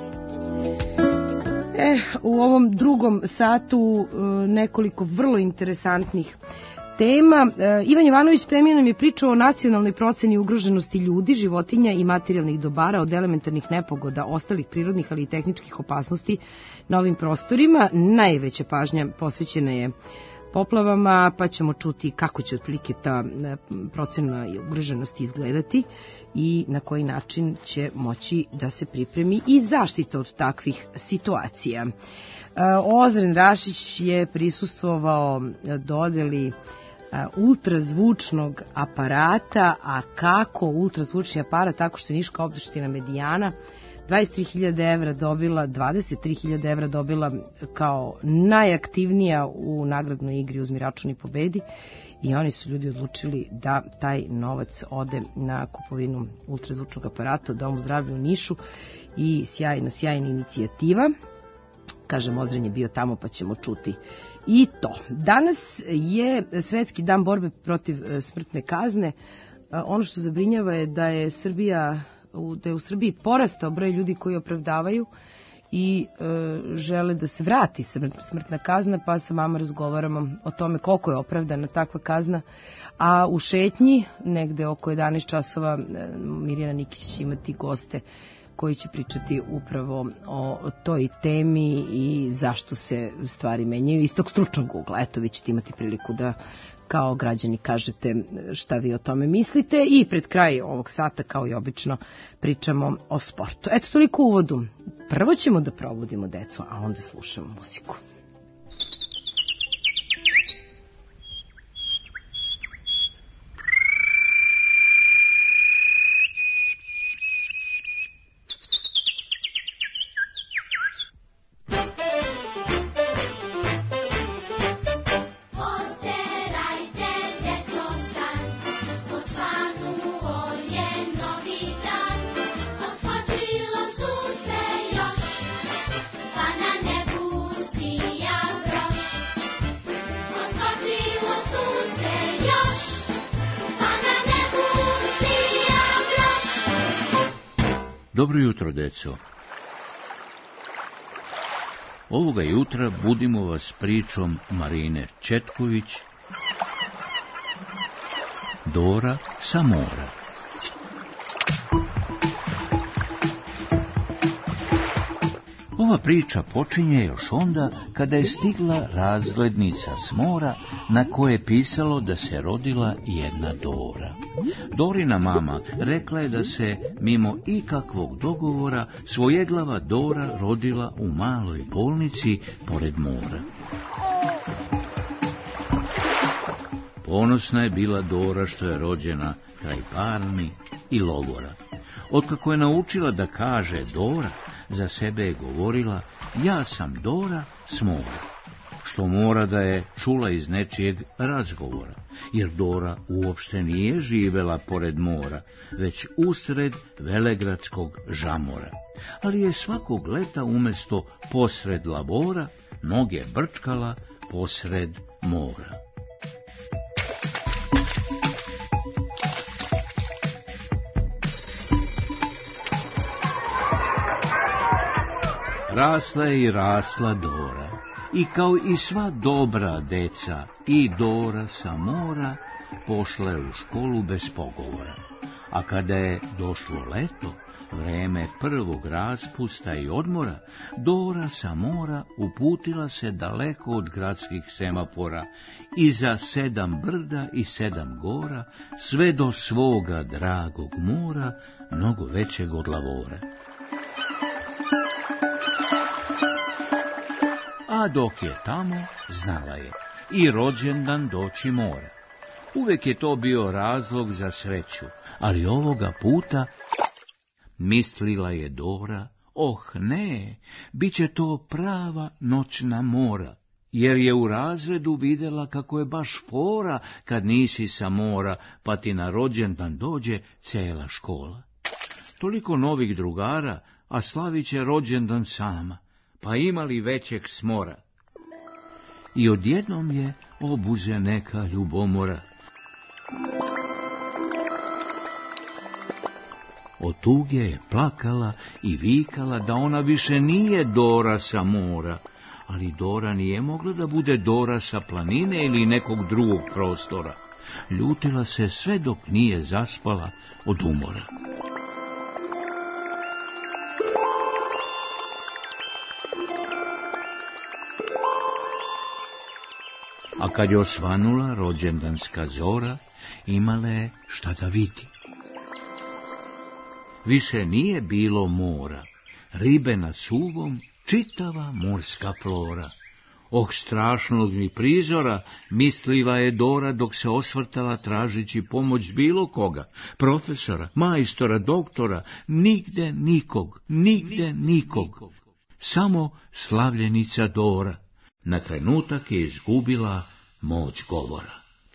E, u ovom drugom satu nekoliko vrlo interesantnih tema. Ivan Jovanović premijer nam je pričao o nacionalnoj proceni ugroženosti ljudi, životinja i materijalnih dobara od elementarnih nepogoda, ostalih prirodnih, ali i tehničkih opasnosti na ovim prostorima. Najveća pažnja posvećena je poplavama, pa ćemo čuti kako će otprilike ta procena ugroženosti izgledati i na koji način će moći da se pripremi i zaštita od takvih situacija. Ozren Rašić je prisustvovao dodeli ultrazvučnog aparata, a kako ultrazvučni aparat, tako što je Niška opština Medijana dvadeset tri hiljade evra dobila, dvadeset tri hiljade evra dobila kao najaktivnija u nagradnoj igri Uzmi račun i pobedi, i oni su ljudi odlučili da taj novac ode na kupovinu ultrazvučnog aparata u Domu zdravlja u Nišu i sjajna, sjajna inicijativa. Kažem, Ozren je bio tamo, pa ćemo čuti i to. Danas je svetski dan borbe protiv smrtne kazne. Ono što zabrinjava je da je Srbija, da je u Srbiji porastao broj ljudi koji opravdavaju i e, žele da se vrati smrtna kazna, pa sa vama razgovaramo o tome koliko je opravdana takva kazna. A u šetnji, negde oko jedanaest časova, Mirjana Nikić će imati goste koji će pričati upravo o toj temi i zašto se stvari menjaju iz tog stručnog ugla. Eto, vi ćete imati priliku da kao građani kažete šta vi o tome mislite i pred kraj ovog sata, kao i obično, pričamo o sportu. Eto, toliko u uvodu. Prvo ćemo da probudimo decu, a onda slušamo muziku. Dobro jutro, deco. Ovoga jutra budimo vas pričom Marine Četković, Dora sa mora. Ova priča počinje još onda kada je stigla razglednica s mora na koje je pisalo da se rodila jedna Dora. Dorina mama rekla je da se mimo ikakvog dogovora svojeglava Dora rodila u maloj bolnici pored mora. Ponosna je bila Dora što je rođena kraj palmi i logora. Otkako je naučila da kaže Dora, za sebe je govorila: ja sam Dora s mora. Što mora da je čula iz nečijeg razgovora, jer Dora uopšte nije živela pored mora, već usred velegradskog žamora. Ali je svakog leta umesto posred lavora, noge brčkala posred mora. Rasla je i rasla Dora, i kao i sva dobra deca, i Dora sa mora pošla je u školu bez pogovora. A kada je došlo leto, vreme prvog raspusta i odmora, Dora sa mora uputila se daleko od gradskih semafora, iza sedam brda i sedam gora, sve do svoga dragog mora, mnogo većeg od lavora. A dok je tamo, znala je, i rođendan doći mora. Uvek je to bio razlog za sreću, ali ovoga puta, mislila je Dora, oh ne, bit će to prava noćna mora, jer je u razredu videla kako je baš fora kad nisi sa mora, pa ti na rođendan dođe cela škola. Toliko novih drugara, a slavit će rođendan sama, pa imali većeg smora. I odjednom je obuze neka ljubomora. Od tuge je plakala i vikala da ona više nije Dora sa mora, ali Dora nije mogla da bude Dora sa planine ili nekog drugog prostora. Ljutila se sve dok nije zaspala od umora. A kad je osvanula rođendanska zora, imala je šta da vidi. Više nije bilo mora, ribe na suvom, čitava morska flora. Oh, strašnog mi prizora, misliva je Dora dok se osvrtala tražići pomoć bilo koga, profesora, majstora, doktora, nigde nikog, nigde nikog. Samo slavljenica Dora na trenutak je izgubila moć govora.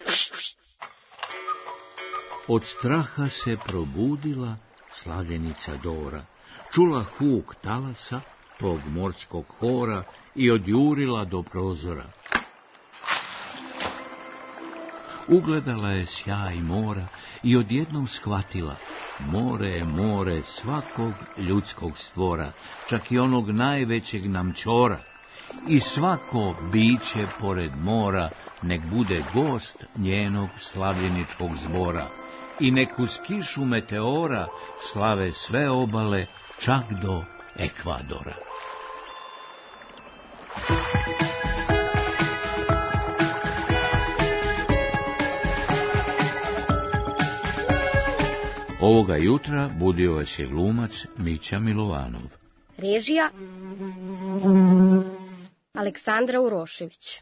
Od straha se probudila slavljenica Dora, čula huk talasa, tog morskog hora, i odjurila do prozora. Ugledala je sjaj mora i odjednom shvatila: more je more svakog ljudskog stvora, čak i onog najvećeg namćora. I svako biće pored mora nek bude gost njenog slavljeničkog zbora. I nek uz kišu meteora slave sve obale, čak do Ekvadora. Ovoga jutra budio vas je glumac Mića Milovanov. Režija Aleksandra Urošević.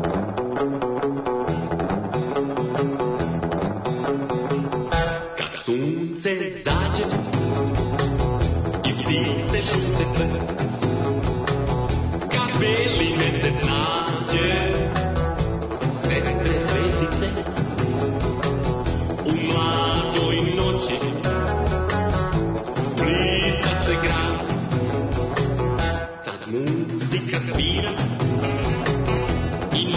Kad sunce zađe i ptice šute sve, kad beli mesec nađe sestre svetice, u mladoj noći blizak se grad, tad muzika svira i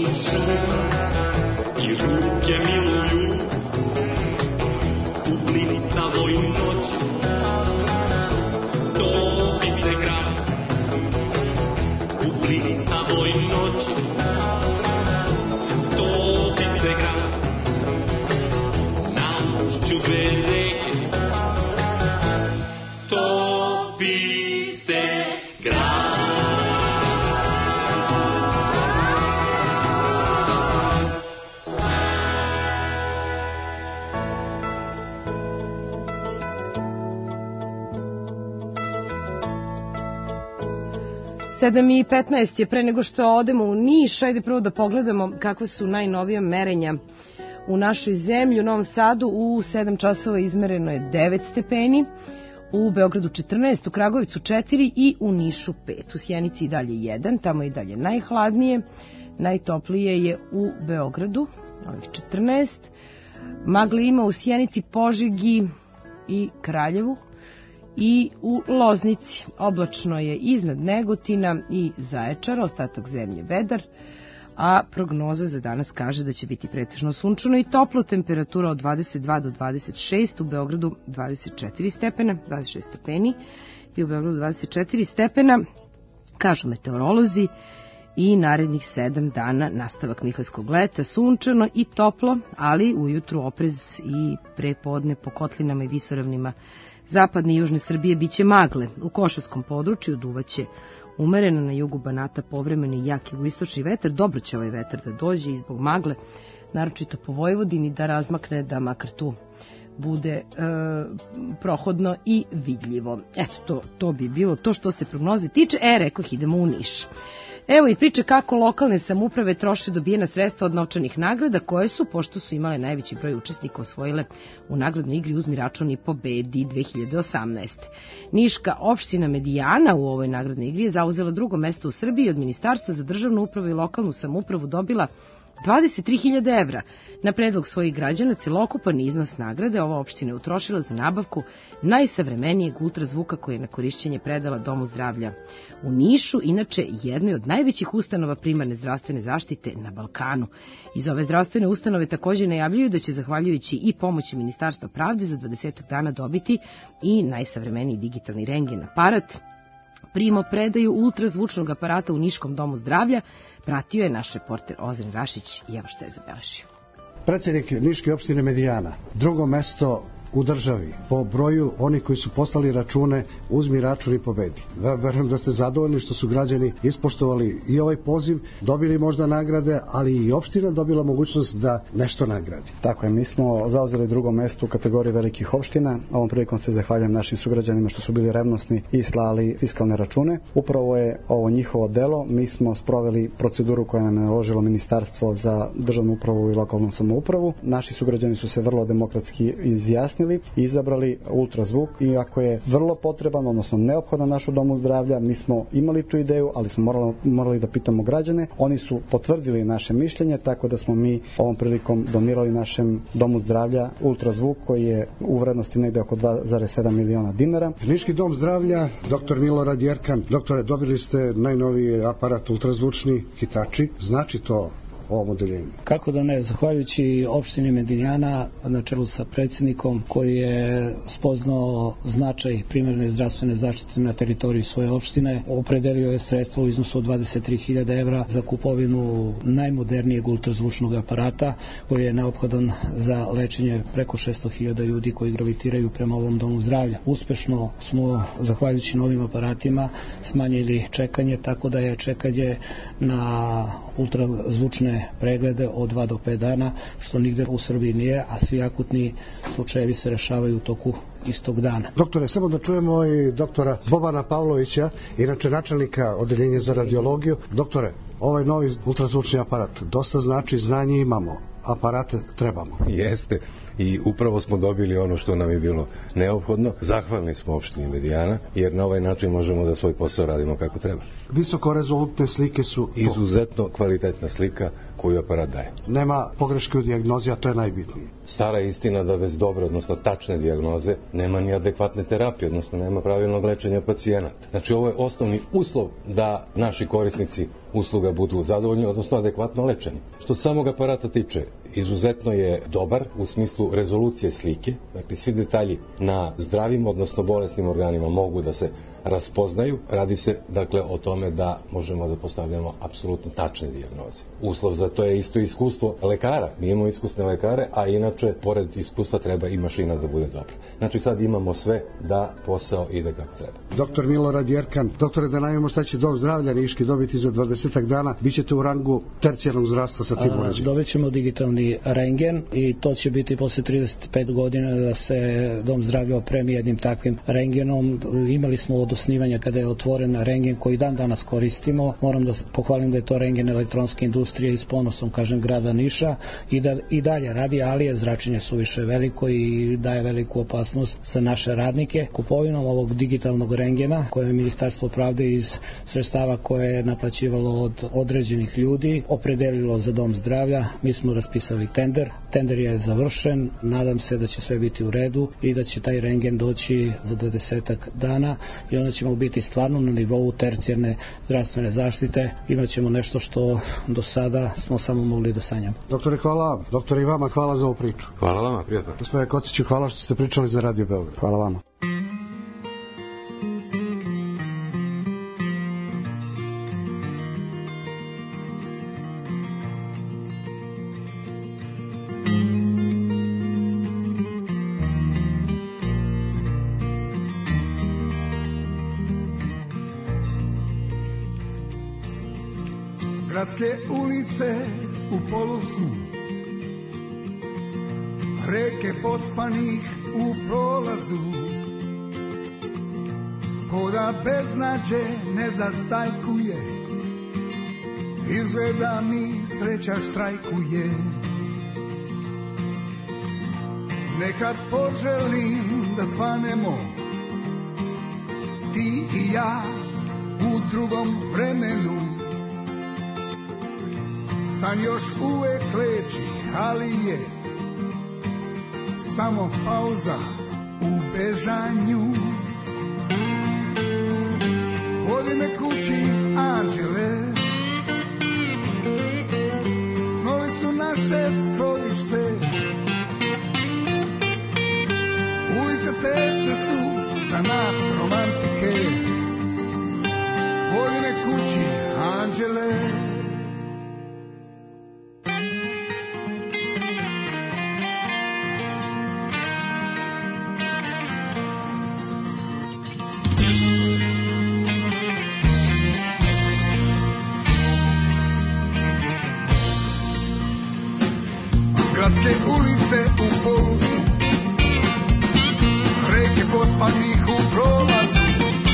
šuma i ruke miluju u blistavoj noći. Dobite grad u blistavoj noći. Dobite grad na ušću dve reke. Topi se grad. sedam i petnaest je. Pre nego što odemo u Niš, ajde prvo da pogledamo kakve su najnovija merenja u našoj zemlji. U Novom Sadu u sedam časova izmereno je devet stepeni, u Beogradu četrnaest, u Kragujevcu četiri i u Nišu pet. U Sjenici i dalje jedan, tamo i dalje najhladnije. Najtoplije je u Beogradu, ovih četrnaest. Magle ima u Sjenici, Požegi i Kraljevu. I u Loznici oblačno je iznad Negotina i Zaječara, ostatak zemlje vedar, a prognoza za danas kaže da će biti pretežno sunčano i toplo, temperatura od dvadeset dva do dvadeset šest, u Beogradu dvadeset četiri stepena, dvadeset šest stepeni i u Beogradu dvadeset četiri stepena, kažu meteorolozi, i narednih sedam dana nastavak mihajskog leta, sunčano i toplo, ali ujutru oprez i prepodne po kotlinama i visoravnima zapadne i južne Srbije biće magle. U Košavskom području duvaće umereno, na jugu Banata povremeni jak jugoistočni vetar. Dobro će ovaj vetar da dođe i zbog magle, naročito po Vojvodini, da razmakne, da makar tu bude e, prohodno i vidljivo. Eto, to, to bi bilo to što se prognoze tiče. E, rekoh, idemo u Niš. Evo i priče kako lokalne samouprave troše dobijena sredstva od novčanih nagrada, koje su, pošto su imale najveći broj učesnika, osvojile u nagradnoj igri Uzmi račun i pobedi dve hiljade osamnaeste. Niška opština Medijana u ovoj nagradnoj igri je zauzela drugo mesto u Srbiji i od Ministarstva za državnu upravu i lokalnu samoupravu dobila dvadeset tri hiljade evra. Na predlog svojih građana celokupan iznos nagrade ova opština je utrošila za nabavku najsavremenijeg ultrazvuka koji je na korišćenje predala Domu zdravlja u Nišu, inače jednoj od najvećih ustanova primarne zdravstvene zaštite na Balkanu. Iz ove zdravstvene ustanove također najavljuju da će, zahvaljujući i pomoći Ministarstva pravde, za dvadeset dana dobiti i najsavremeniji digitalni rendgen aparat. Primo predaju ultrazvučnog aparata u Niškom domu zdravlja pratio je naš reporter Ozren Rašić i evo što je zabeležio. Predsjednik Niške opštine Medijana, drugo mesto u državi po broju oni koji su poslali račune Uzmi račun i pobedi. Verujem da ste zadovoljni što su građani ispoštovali i ovaj poziv, dobili možda nagrade, ali i opština dobila mogućnost da nešto nagradi. Tako je, mi smo zauzeli drugo mesto u kategoriji velikih opština. Ovom prilikom se zahvaljujem našim sugrađanima što su bili revnosni i slali fiskalne račune. Upravo je ovo njihovo delo. Mi smo sproveli proceduru koja nam je naložilo Ministarstvo za državnu upravu i lokalnu samoupravu. Naši sugrađani su se vrlo demokratski izjasnili i izabrali ultrazvuk, iako je vrlo potreban, odnosno neophodan našu domu zdravlja. Mi smo imali tu ideju, ali smo morali, morali da pitamo građane. Oni su potvrdili naše mišljenje, tako da smo mi ovom prilikom donirali našem domu zdravlja ultrazvuk koji je u vrednosti negde oko dva zarez sedam miliona dinara. Niški dom zdravlja, doktor Milorad Jerkan. Doktore, dobili ste najnoviji aparat ultrazvučni Hitachi. Znači to ovom odeljenju? Kako da ne, zahvaljujući opštini Medijana na čelu sa predsjednikom koji je spoznao značaj primarne zdravstvene zaštite na teritoriji svoje opštine, opredelio je sredstvo u iznosu od dvadeset tri hiljade evra za kupovinu najmodernijeg ultrazvučnog aparata koji je neophodan za lečenje preko šesto hiljada ljudi koji gravitiraju prema ovom domu zdravlja. Uspešno smo, zahvaljujući novim aparatima, smanjili čekanje, tako da je čekanje na ultrazvučne preglede od dva do pet dana, što nigde u Srbiji nije, a svi akutni slučajevi se rešavaju u toku istog dana. Doktore, samo da čujemo i doktora Bobana Pavlovića, inače načelnika odeljenja za radiologiju. Doktore, ovaj novi ultrazvučni aparat dosta znači, znanje imamo. aparate trebamo. Jeste, i upravo smo dobili ono što nam je bilo neophodno. Zahvalni smo opštini Medijana, jer na ovaj način možemo da svoj posao radimo kako treba. Visoko rezolutne slike su... Izuzetno kvalitetna slika koju aparat daje. Nema pogreške u dijagnozi, a to je najbitnije. Stara istina da bez dobre, odnosno tačne dijagnoze, nema ni adekvatne terapije, odnosno nema pravilnog lečenja pacijenata. Znači, ovo je osnovni uslov da naši korisnici usluga budu zadovoljni, odnosno adekvatno lečeni. Što samog aparata tiče, izuzetno je dobar u smislu rezolucije slike, dakle svi detalji na zdravim, odnosno bolesnim organima mogu da se raspoznaju. Radi se dakle o tome da možemo da postavljamo apsolutno tačne dijagnoze. Uslov za to je isto iskustvo lekara. Mi imamo iskusne lekare, a inače pored iskustva treba i mašina da bude dobra. Znači sad imamo sve da posao ide kako treba. Doktor Milorad Jerkan, doktore, da najmimo šta će Dom zdravlja Niški dobiti za dvadesetak dana, bit ćete u rangu tercijarnog zdravstva sa tim uređenjem. Dobit ćemo digitalni rengen i to će biti posle trideset pet godina da se Dom zdravlja opremi jednim takvim rengenom. Imali smo od osnivanja kada je otvoren rengen koji dan danas koristimo. Moram da pohvalim da je to rengen elektronske industrije i s ponosom kažem grada Niša i da i dalje radi, ali je zračenje suviše veliko i daje veliku opasnost za naše radnike. Kupovinom ovog digitalnog rengena koje je Ministarstvo pravde iz sredstava koje je naplaćivalo od određenih ljudi opredelilo za Dom zdravlja, mi smo raspisali tender. Tender je završen, nadam se da će sve biti u redu i da će taj rengen doći za dvadesetak dana i onda ćemo biti stvarno na nivou tercijarne zdravstvene zaštite. Imaćemo nešto što do sada smo samo mogli da sanjamo. Doktore, hvala vam. Doktore, i vama hvala za ovu priču. Hvala vama, prijatno. Gospodine Kociću, hvala što ste pričali za Radio Beograd. Hvala vama. Gradske ulice u polusnu, reke pospanih u prolazu, ko da beznađe ne zastajkuje, izgleda mi sreća štrajkuje. Nekad poželim da svanemo, ti i ja u drugom vremenu. San još uvek leči, ali je samo pauza u bežanju. Vodi me kući, anđele, snovi su naše skrovište. Ulice tesne su za nas romantike. Vodi me kući, anđele. Gradske ulice u polusu, reke pospanih u prolazu,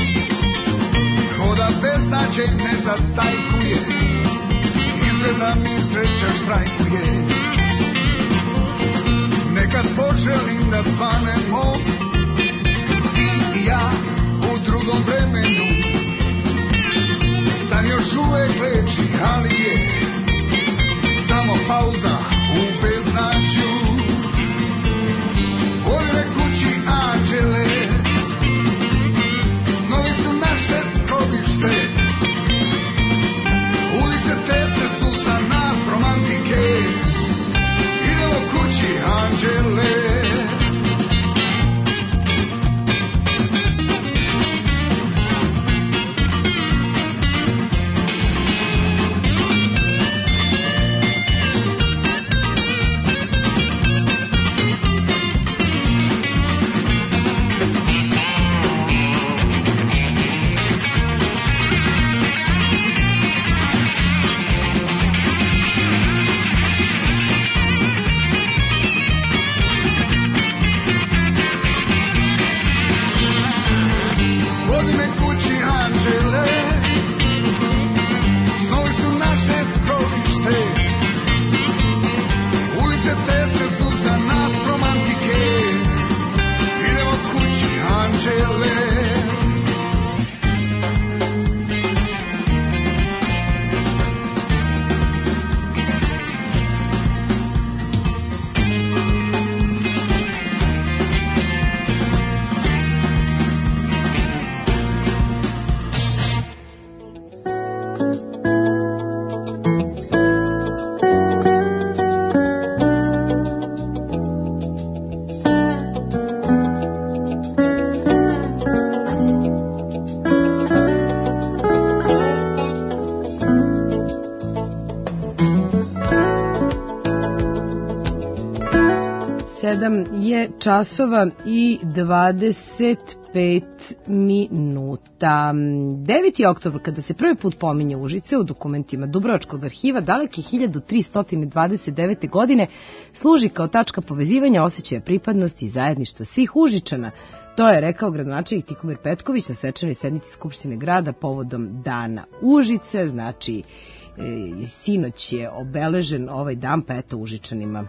hoda beznađe ne zastajkuje, izgleda mi sreća štrajkuje. Nekad poželim da svanemo, ti i ja u drugom vremenu. San još uvek leči, ali je samo pauza u beznađu. Vodi me kući, anđele, snovi su naše skrovište. Ulice tesne su za nas romantike. Sedam je časova i dvadeset pet minuta. deveti oktobar, kada se prvi put pominje Užice u dokumentima Dubrovačkog arhiva, daleke hiljadu tristo dvadeset devete. godine služi kao tačka povezivanja osjećaja pripadnosti i zajedništva svih Užičana. To je rekao gradonačelnik Tihomir Petković na svečanoj sednici Skupštine grada povodom Dana Užice. Znači, e, sinoć je obeležen ovaj dan, pa eto Užičanima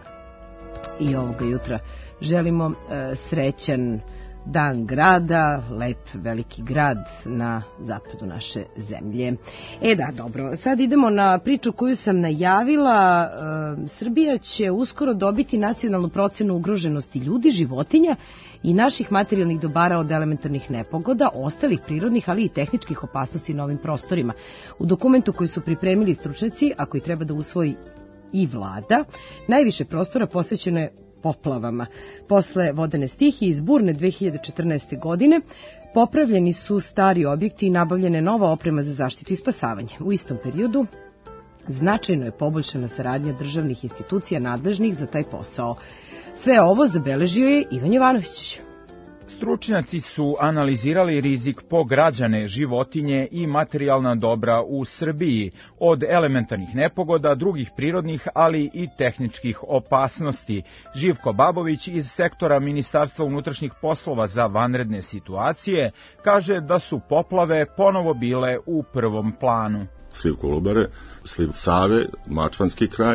i ovoga jutra želimo e, srećan dan grada, lep veliki grad na zapadu naše zemlje. E da, dobro, sad idemo na priču koju sam najavila. E, Srbija će uskoro dobiti nacionalnu procenu ugroženosti ljudi, životinja i naših materijalnih dobara od elementarnih nepogoda, ostalih prirodnih, ali i tehničkih opasnosti na ovim prostorima. U dokumentu koji su pripremili stručnjaci, a koji treba da usvoji i vlada, najviše prostora posvećeno je poplavama. Posle vodene stihije iz burne dve hiljade četrnaeste. godine popravljeni su stari objekti i nabavljena je nova oprema za zaštitu i spasavanje. U istom periodu značajno je poboljšana saradnja državnih institucija nadležnih za taj posao. Sve ovo zabeležio je Ivan Jovanović. Stručnjaci su analizirali rizik po građane, životinje i materijalna dobra u Srbiji od elementarnih nepogoda, drugih prirodnih, ali i tehničkih opasnosti. Živko Babović iz sektora Ministarstva unutrašnjih poslova za vanredne situacije kaže da su poplave ponovo bile u prvom planu. Sliv Kolubare, sliv Save, Mačvanski kraj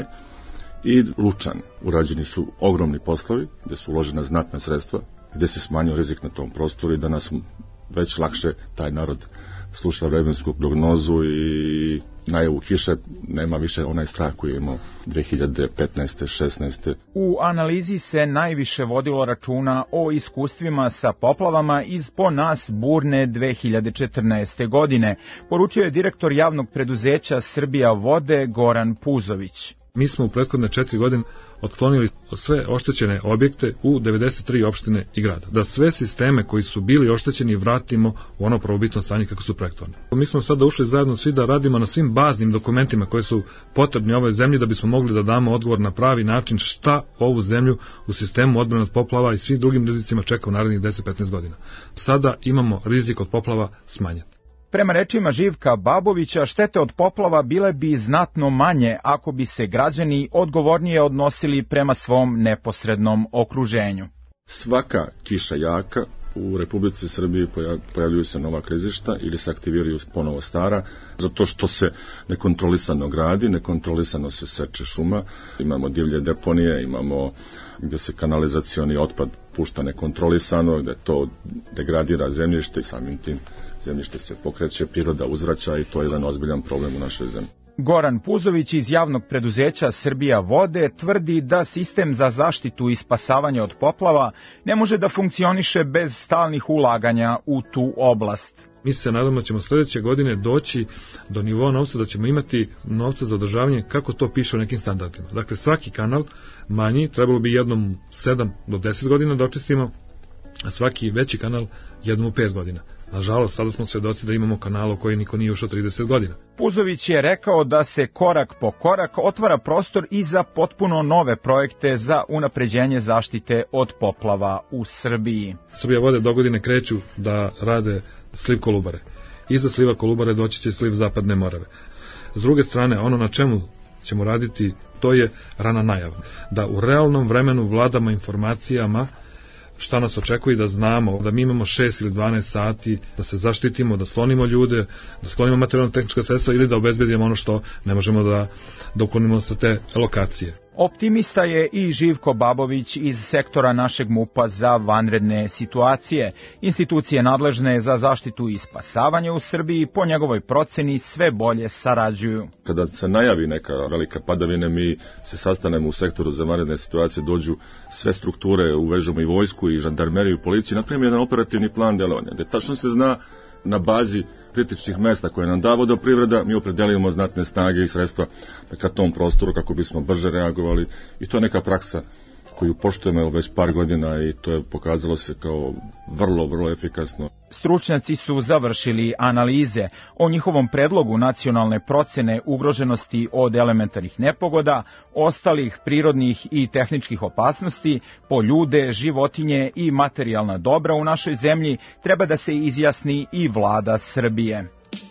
i Lučani. Urađeni su ogromni poslovi gde su uložena znatna sredstva, gde se smanjio rizik na tom prostoru i da nas već lakše taj narod sluša vremensku prognozu i najavu kiše, nema više onaj strah koji je imao dve hiljade petnaeste. šesnaeste. U analizi se najviše vodilo računa o iskustvima sa poplavama iz po nas burne dve hiljade četrnaeste. godine, poručio je direktor javnog preduzeća Srbija vode Goran Puzović. Mi smo u prethodne četiri godine otklonili sve oštećene objekte u devedeset tri opštine i grada. Da sve sisteme koji su bili oštećeni vratimo u ono prvobitno stanje kako su projektovane. Mi smo sada ušli zajedno svi da radimo na svim baznim dokumentima koji su potrebni ovoj zemlji da bismo mogli da damo odgovor na pravi način šta ovu zemlju u sistemu odbrane od poplava i svim drugim rizicima čeka u narednih deset do petnaest godina. Sada imamo rizik od poplava smanjen. Prema rečima Živka Babovića, štete od poplava bile bi znatno manje ako bi se građani odgovornije odnosili prema svom neposrednom okruženju. Svaka kiša jaka u Republici Srbiji pojavljuju se nova klizišta ili se aktiviraju ponovo stara, zato što se nekontrolisano gradi, nekontrolisano se seče šuma, imamo divlje deponije, imamo gde se kanalizacioni otpad pušta nekontrolisano, gde to degradira zemljište i samim tim zemljište se pokreće, priroda uzvraća i to je jedan ozbiljan problem u našoj zemlji. Goran Puzović iz javnog preduzeća Srbija vode tvrdi da sistem za zaštitu i spasavanje od poplava ne može da funkcioniše bez stalnih ulaganja u tu oblast. Mi se nadamo da ćemo sledeće godine doći do nivoa novca, da ćemo imati novca za održavanje kako to piše u nekim standardima. Dakle, svaki kanal manji trebalo bi jednom sedam do deset godina da očistimo, a svaki veći kanal jednom u pet godina. Nažalost, sada smo svedoci da imamo kanala u koji niko nije ušao trideset godina. Puzović je rekao da se korak po korak otvara prostor i za potpuno nove projekte za unapređenje zaštite od poplava u Srbiji. Srbija vode dogodine kreću da rade sliv Kolubare. Iza sliva Kolubare doći će sliv Zapadne Morave. S druge strane, ono na čemu ćemo raditi, to je rana najava. Da u realnom vremenu vladamo informacijama šta nas očekuje i da znamo da mi imamo šest ili dvanaest sati da se zaštitimo, da slonimo ljude, da sklonimo materijalno-tehnička sredstva ili da obezbedimo ono što ne možemo da, da uklonimo sa te lokacije. Optimista je i Živko Babović iz sektora našeg MUP-a za vanredne situacije. Institucije nadležne za zaštitu i spasavanje u Srbiji po njegovoj proceni sve bolje sarađuju. Kada se najavi neka velika padavina, mi se sastanemo u sektoru za vanredne situacije, dođu sve strukture, uvežemo i vojsku i žandarmeriju i policiju, napravimo jedan operativni plan delovanja, gde tačno se zna na bazi kritičnih mesta koje nam da vodoprivreda, mi opredelimo znatne snage i sredstva ka tom prostoru kako bismo brže reagovali i to je neka praksa koju poštujemo već par godina i to je pokazalo se kao vrlo, vrlo efikasno. Stručnjaci su završili analize o njihovom predlogu nacionalne procene ugroženosti od elementarnih nepogoda, ostalih prirodnih i tehničkih opasnosti po ljude, životinje i materijalna dobra u našoj zemlji treba da se izjasni i vlada Srbije.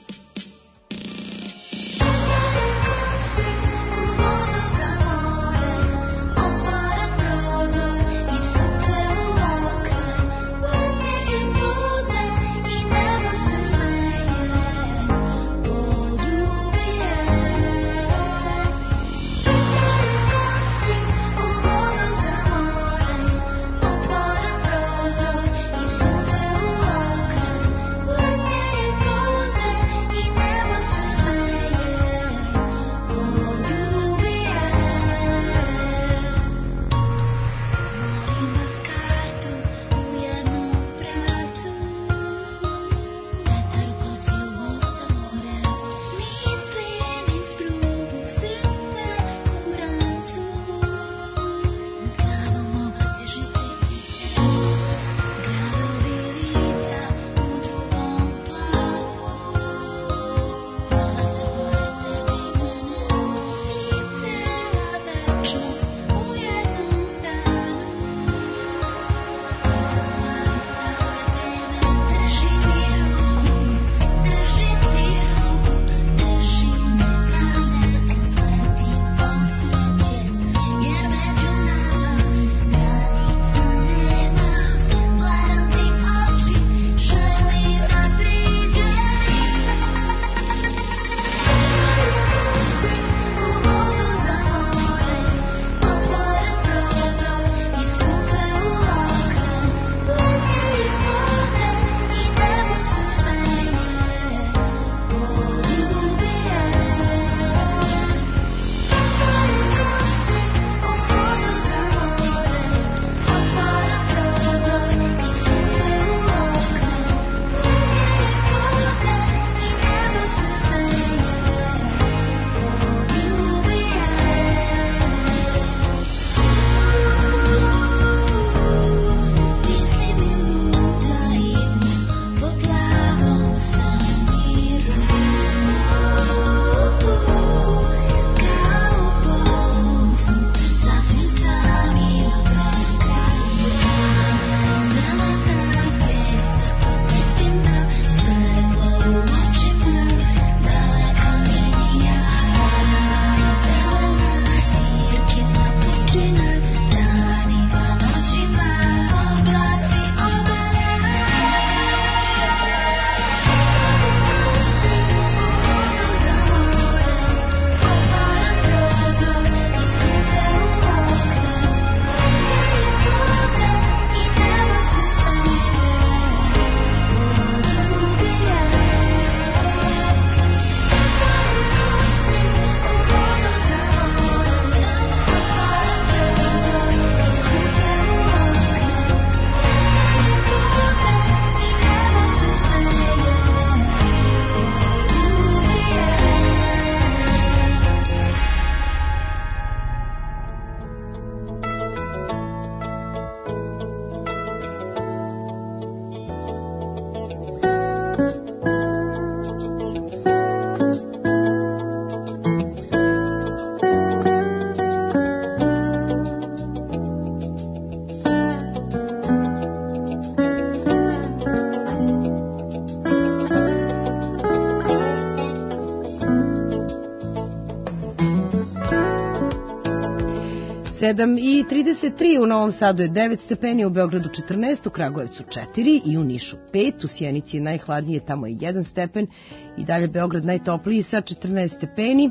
sedam i trideset tri, u Novom Sadu je devet stepeni, u Beogradu četrnaest, u Kragujevcu četiri i u Nišu pet, u Sjenici je najhladnije, tamo je jedan stepen i dalje Beograd najtopliji sa četrnaest stepeni. E,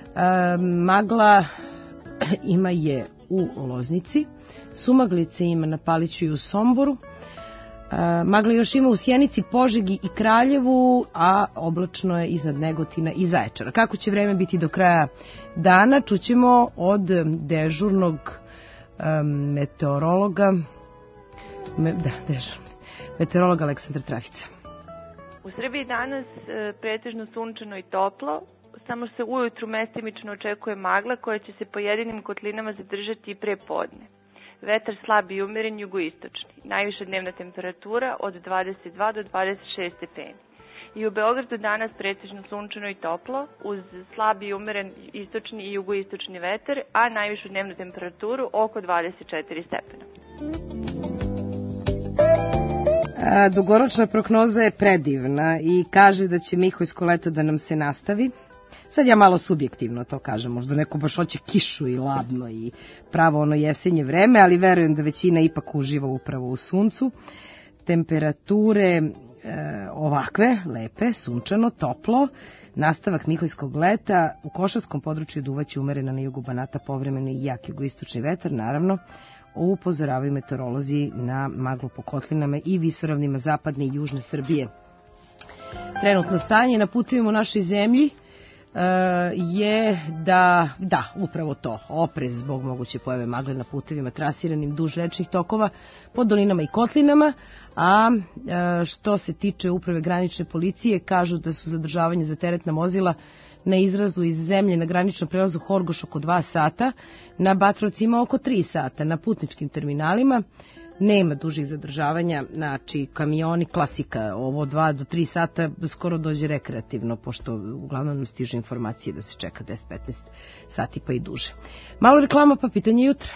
magla ima je u Loznici, sumaglice ima na Paliću i u Somboru. E, magla još ima u Sjenici, Požegi i Kraljevu, a oblačno je iznad Negotina i Zaječara. Kako će vreme biti do kraja dana, čućemo od dežurnog um, meteorologa, me, da, dežurni, meteorologa Aleksandra Trafica. U Srbiji danas e, pretežno sunčano i toplo, samo se ujutru mestimično očekuje magla koja će se pojedinim kotlinama zadržati i pre podne. Vetar slab i umeren jugoistočni. Najviša dnevna temperatura od dvadeset dva do dvadeset šest stepeni. I u Beogradu danas pretežno sunčano i toplo, uz slab i umeren istočni i jugoistočni vetar, a najvišu dnevnu temperaturu oko dvadeset četiri stepena. A, dugoročna prognoza je predivna i kaže da će Mihojsko leto da nam se nastavi. Sad ja malo subjektivno to kažem, možda neko baš hoće kišu i ladno i pravo ono jesenje vreme, ali verujem da većina ipak uživa upravo u suncu. Temperature E, ovakve, lepe, sunčano, toplo, nastavak Mihojskog leta, u Košarskom području duvaće umerena na jugu Banata povremeno i jak jugoistočni vetar, naravno, upozoravaju meteorolozi na maglu po kotlinama i visoravnima zapadne i južne Srbije. Trenutno stanje na putevima u našoj zemlji je da, da, upravo to, oprez zbog moguće pojave magle na putevima trasiranim duž rečnih tokova pod dolinama i kotlinama, a što se tiče uprave granične policije, kažu da su zadržavanje za teretna vozila na izrazu iz zemlje na graničnom prelazu Horgoš oko dva sata, na Batrovcima oko tri sata, na putničkim terminalima nema dužih zadržavanja, znači kamioni, klasika, ovo dva do tri sata skoro dođe rekreativno, pošto uglavnom nam stiže informacije da se čeka deset do petnaest sati pa i duže. Malo reklama pa pitanje jutra.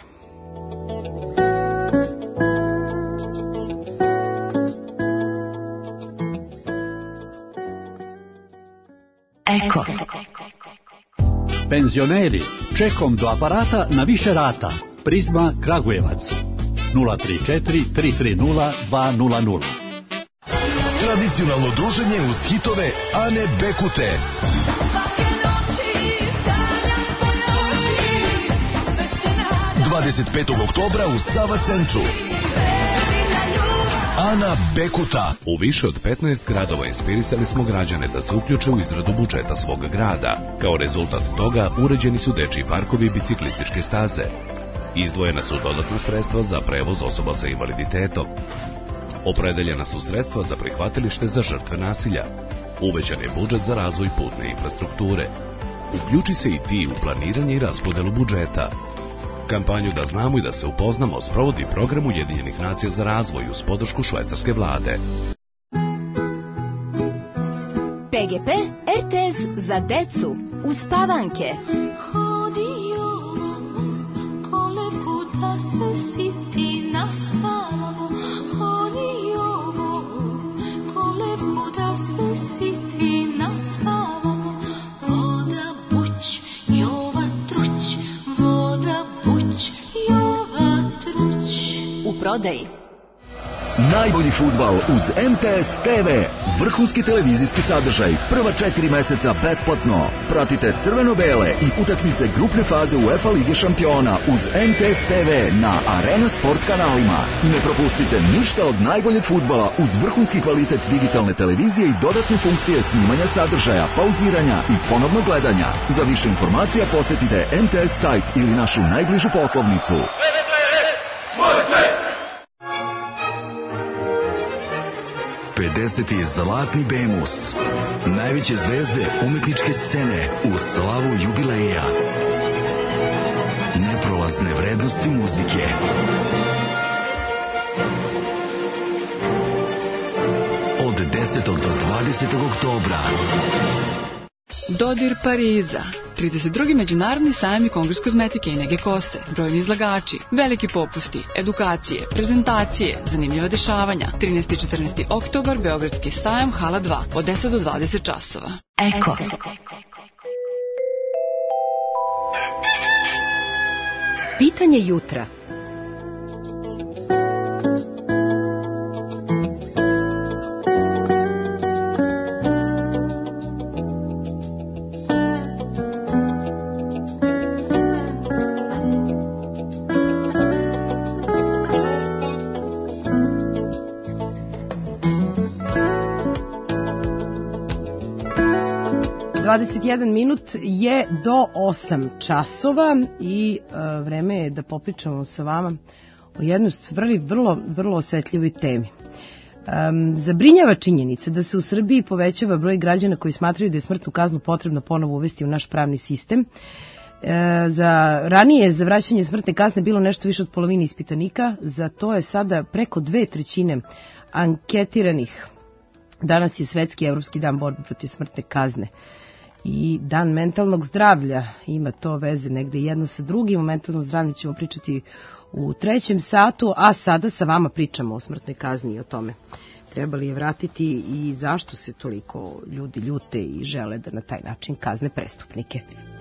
Eko. Penzioneri, čekom do aparata na više rata. Prizma Kragujevac. nula tri četiri tri tri nula dva nula nula. Tradicionalno druženje uz hitove Ane Bekute. dvadeset petog oktobra u Sava centru. Ana Bekuta. U više od petnaest gradova inspirisali smo građane da se uključe u izradu budžeta svog grada. Kao rezultat toga uređeni su dečiji parkovi i biciklističke staze. Izdvojena su dodatna sredstva za prevoz osoba sa invaliditetom. Opredeljena su sredstva za prihvatilište za žrtve nasilja. Uvećan je budžet za razvoj putne infrastrukture. Uključi se i ti u planiranje i raspodelu budžeta. Kampanju Da znamo i da se upoznamo sprovodi program Ujedinjenih nacija za razvoj uz podršku švajcarske vlade. P G P R T S za decu uz Spavanke. Da se siti na spavu, hodi ovo, kolevku da se siti na spavu, voda buć, jova truć, voda buć, jova truć. U prodaji. Najbolji fudbal uz M T S T V. Vrhunski televizijski sadržaj. Prva četiri meseca besplatno. Pratite crveno-bele i utakmice grupne faze UEFA Lige šampiona uz M T S T V na Arena Sport kanalima. Ne propustite ništa od najboljeg fudbala uz vrhunski kvalitet digitalne televizije i dodatne funkcije snimanja sadržaja, pauziranja i ponovnog gledanja. Za više informacija posjetite M T S sajt ili našu najbližu poslovnicu. pedeseti Zlatni Bemus. Najveće zvezde umetničke scene u slavu jubileja. Neprolazne vrednosti muzike. Od desetog do dvadesetog oktobra. Dodir Pariza. trideset drugi Međunarodni sajam i kongres kozmetike i nege kose, brojni izlagači, veliki popusti, edukacije, prezentacije, zanimljiva dešavanja. trinaesti i četrnaesti oktobar, Beogradski sajam, hala dva, od deset do dvadeset časova. Eko. Pitanje jutra. dvadeset jedan minut je do osam časova i e, vreme je da popričamo sa vama o jednoj stvari vrlo, vrlo osetljivoj temi. Um, zabrinjava činjenica da se u Srbiji povećava broj građana koji smatraju da je smrtnu kaznu potrebno ponovo uvesti u naš pravni sistem E, za ranije za vraćanje smrtne kazne bilo nešto više od polovine ispitanika, za to je sada preko dve trećine anketiranih. Danas je svetski evropski dan borbe protiv smrtne kazne i dan mentalnog zdravlja. Ima to veze negde jedno sa drugim. O mentalnom zdravlju ćemo pričati u trećem satu, a sada sa vama pričamo o smrtnoj kazni i o tome treba li je vratiti i zašto se toliko ljudi ljute i žele da na taj način kazne prestupnike.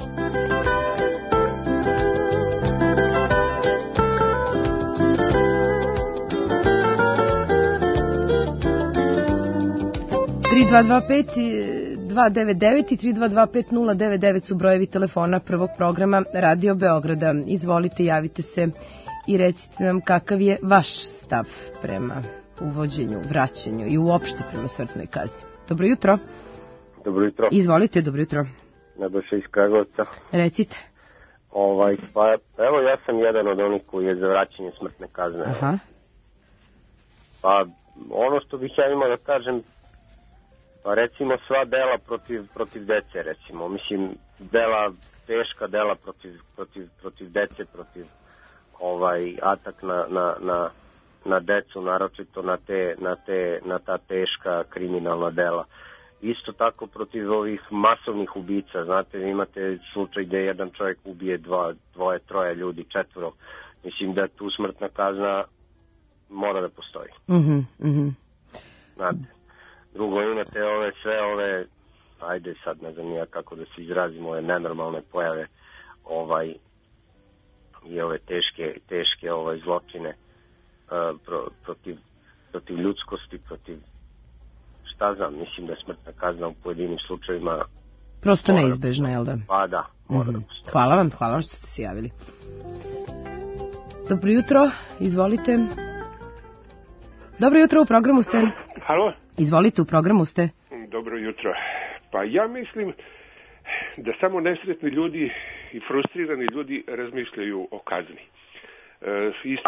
tri dva dva pet dva devet devet i tri dva dva pet nula devet devet su brojevi telefona prvog programa Radio Beograda. Izvolite, javite se i recite nam kakav je vaš stav prema uvođenju, vraćanju i uopšte prema smrtnoj kazni. Dobro jutro. Dobro jutro. Izvolite, dobro jutro. Nebojša iz Kragujevca. Recite. Ovaj, pa evo ja sam jedan od onih koji je za vraćanje smrtne kazne. Aha. Pa ono što bih ja imao da kažem, pa recimo sva dela protiv, protiv dece, recimo, mislim, dela, teška dela protiv, protiv, protiv dece, protiv ovaj, atak na, na, na, na decu, naročito na, te, na, te, na ta teška kriminalna dela. Isto tako protiv ovih masovnih ubica, znate, imate slučaj gde jedan čovjek ubije dva, dvoje, troje ljudi, četvoro. Mislim da tu smrtna kazna mora da postoji. Mhm, mhm. Znate. Drugo, imate ove sve ove, ajde sad ne znam ja kako da se izrazimo, ove nenormalne pojave, ovaj, i ove teške, teške ovaj, zločine uh, pro, protiv, protiv ljudskosti, protiv, šta znam, mislim da smrtna kazna u pojedinim slučajevima prosto neizbežna, jel da? Pa da, mora mm-hmm. da postoji. Hvala vam, hvala vam što ste se javili. Dobro jutro, izvolite. Dobro jutro, u programu ste. Halo? Izvolite, u programu ste. Dobro jutro. Pa ja mislim da samo nesretni ljudi i frustrirani ljudi razmišljaju o kazni. E, isto,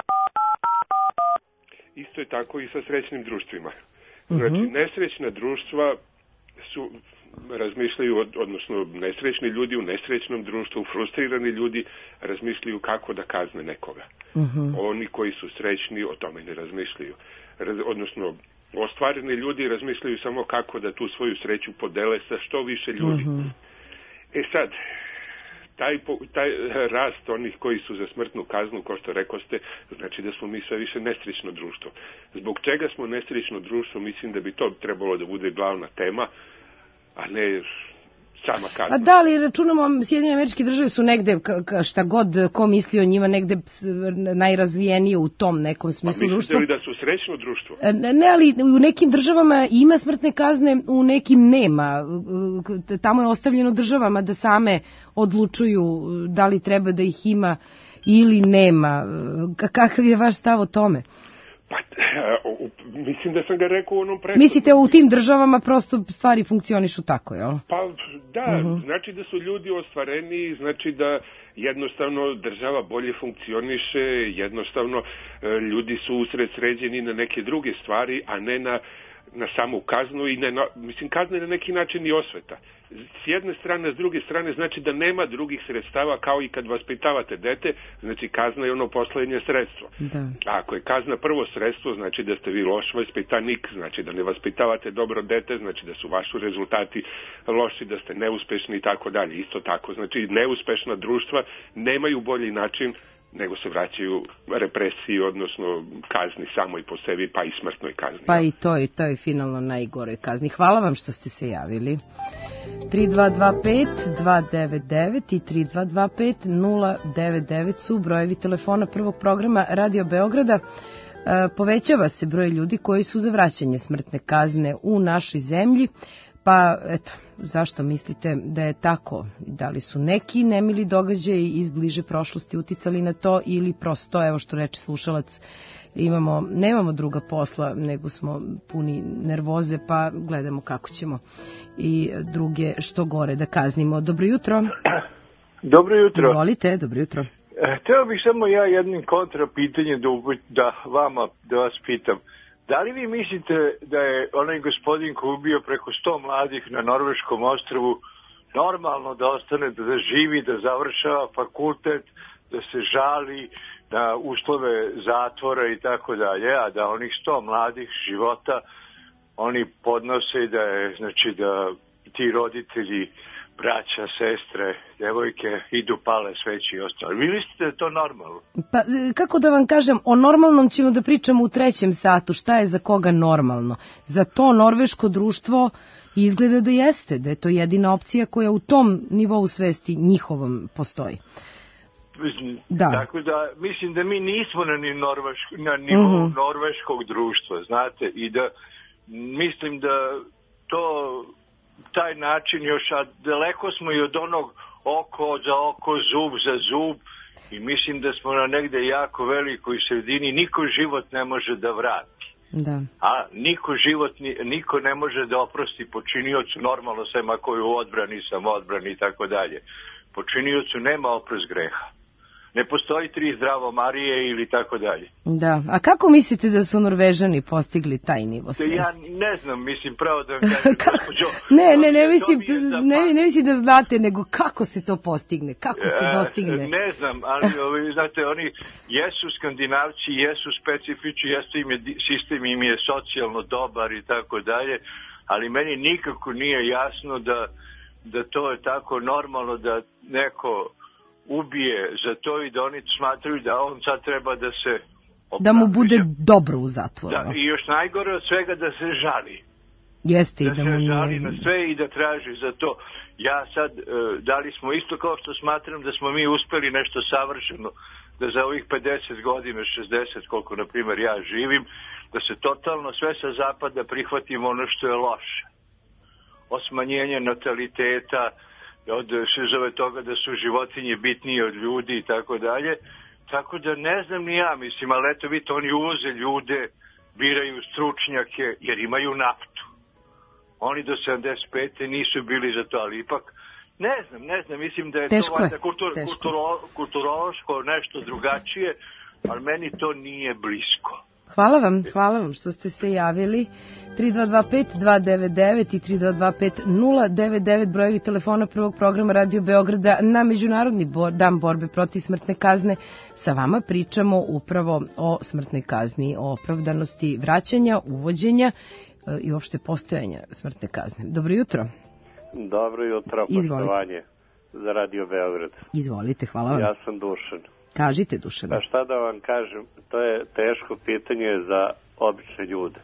isto je tako i sa srećnim društvima. Znači, uh-huh. nesrećna društva su razmišljaju, odnosno nesrećni ljudi u nesrećnom društvu, frustrirani ljudi razmišljaju kako da kazne nekoga. Uh-huh. Oni koji su srećni o tome ne razmišljaju. Raz, odnosno, ostvareni ljudi razmišljaju samo kako da tu svoju sreću podele sa što više ljudi. Uh-huh. E sad, taj, taj rast onih koji su za smrtnu kaznu, kao što rekoste, znači da smo mi sve više nesrećno društvo. Zbog čega smo nesrećno društvo, mislim da bi to trebalo da bude glavna tema, a ne sama kazna. A da li računamo, Sjedinjene Američke Države su negde, k- šta god ko misli o njima, negde najrazvijenije u tom nekom smislu društva. društva. A mislite li da su srećno društvo? Ne, ali u nekim državama ima smrtne kazne, u nekim nema. Tamo je ostavljeno državama da same odlučuju da li treba da ih ima ili nema. Kakav je vaš stav o tome? Pa, mislim da sam ga rekao u onom prethodnom. Mislite u tim državama prosto stvari funkcionišu tako, jel? Pa da, uh-huh. znači da su ljudi ostvareni, znači da jednostavno država bolje funkcioniše, jednostavno ljudi su usredsređeni na neke druge stvari, a ne na, na samu kaznu i ne na, mislim kazna je na neki način i osveta. S jedne strane, s druge strane znači da nema drugih sredstava kao i kad vaspitavate dete, znači kazna je ono poslednje sredstvo. Da. A ako je kazna prvo sredstvo, znači da ste vi loš vaspitanik, znači da ne vaspitavate dobro dete, znači da su vaši rezultati loši, da ste neuspešni i tako dalje. Isto tako, znači neuspešna društva nemaju bolji način nego se vraćaju represiji, odnosno kazni samo i po sebi, pa i smrtnoj kazni. Pa i to, i to je finalno najgore kazni. Hvala vam što ste se javili. tri dva dva pet dva devet devet i tri dva dva pet nula devet devet su brojevi telefona prvog programa Radio Beograda. Povećava se broj ljudi koji su za vraćanje smrtne kazne u našoj zemlji. Pa, eto, zašto mislite da je tako? Da li su neki nemili događaji iz bliže prošlosti uticali na to ili prosto, evo što reče slušalac, imamo, nemamo druga posla, nego smo puni nervoze, pa gledamo kako ćemo i druge što gore da kaznimo. Dobro jutro. Dobro jutro. Izvolite, dobro jutro. Hteo bih samo ja jednim kontra pitanje da, da vama, da vas pitam. Da li vi mislite da je onaj gospodin koji ubio preko sto mladih na Norveškom ostrvu normalno da ostane, da živi, da završava fakultet, da se žali na uslove zatvora i tako dalje, a da onih sto mladih života oni podnose da je, znači da ti roditelji, braća, sestre, devojke idu pale sveći i ostalo. Vi mislite da je to normalno? Pa kako da vam kažem, o normalnom ćemo da pričamo u trećem satu, šta je za koga normalno. Za to norveško društvo izgleda da jeste, da je to jedina opcija koja u tom nivou svesti njihovom postoji. Da. Tako da mislim da mi nismo na, ni norveš, na nivou uh-huh. norveškog društva, znate, i da mislim da to taj način još, a daleko smo i od onog oko za oko, zub za zub, i mislim da smo na negde jako velikoj sredini. Niko život ne može da vrati. Da. A niko život, niko ne može da oprosti počiniocu, normalno sem ako je u odbrani, samoodbrani i tako dalje. Počiniocu nema oprost greha. Ne postoji tri zdravo Marije ili tako dalje. Da, a kako mislite da su Norvežani postigli taj nivo svesti? Ja ne znam, mislim pravo da vam kažem. Gospođo, ne, ne, ne mislim, ne, ne mislim da znate, nego kako se to postigne, kako se dostigne? Ne znam, ali znate, oni jesu Skandinavci, jesu specifični, jesu im je, sistem im je socijalno dobar i tako dalje, ali meni nikako nije jasno da, da to je tako normalno da neko ubije za to i da oni smatraju da on sad treba da se opravi. Da mu bude dobro u zatvoru. Da, i još najgore od svega da se žali. Jeste da, i da se mu nije... žali na sve i da traži za to. Ja sad, da li smo isto kao što smatram da smo mi uspeli nešto savršeno, da za ovih pedeset godina, šezdeset, koliko na primjer ja živim, da se totalno sve sa zapada prihvatimo ono što je loše. Od smanjenja nataliteta, od šizove toga da su životinje bitnije od ljudi i tako dalje. Tako da ne znam ni ja, mislim, ali eto vidite, oni uvoze ljude, biraju stručnjake jer imaju naftu. Oni do sedamdeset pete nisu bili za to, ali ipak ne znam, ne znam, mislim da je teško to je, kultur, kulturo, kulturološko nešto drugačije, ali meni to nije blisko. Hvala vam, hvala vam što ste se javili. tri dva dva pet dva devet devet i tri dva dva pet nula devet devet brojevi telefona prvog programa Radio Beograda na Međunarodni bor, dan borbe protiv smrtne kazne. Sa vama pričamo upravo o smrtnoj kazni, o opravdanosti vraćanja, uvođenja e, i uopšte postojanja smrtne kazne. Dobro jutro. Dobro jutro, poštovanje za Radio Beograd. Izvolite, hvala vam. Ja sam Dušan. Kažite, Dušan. Pa šta da vam kažem, to je teško pitanje za obične ljude.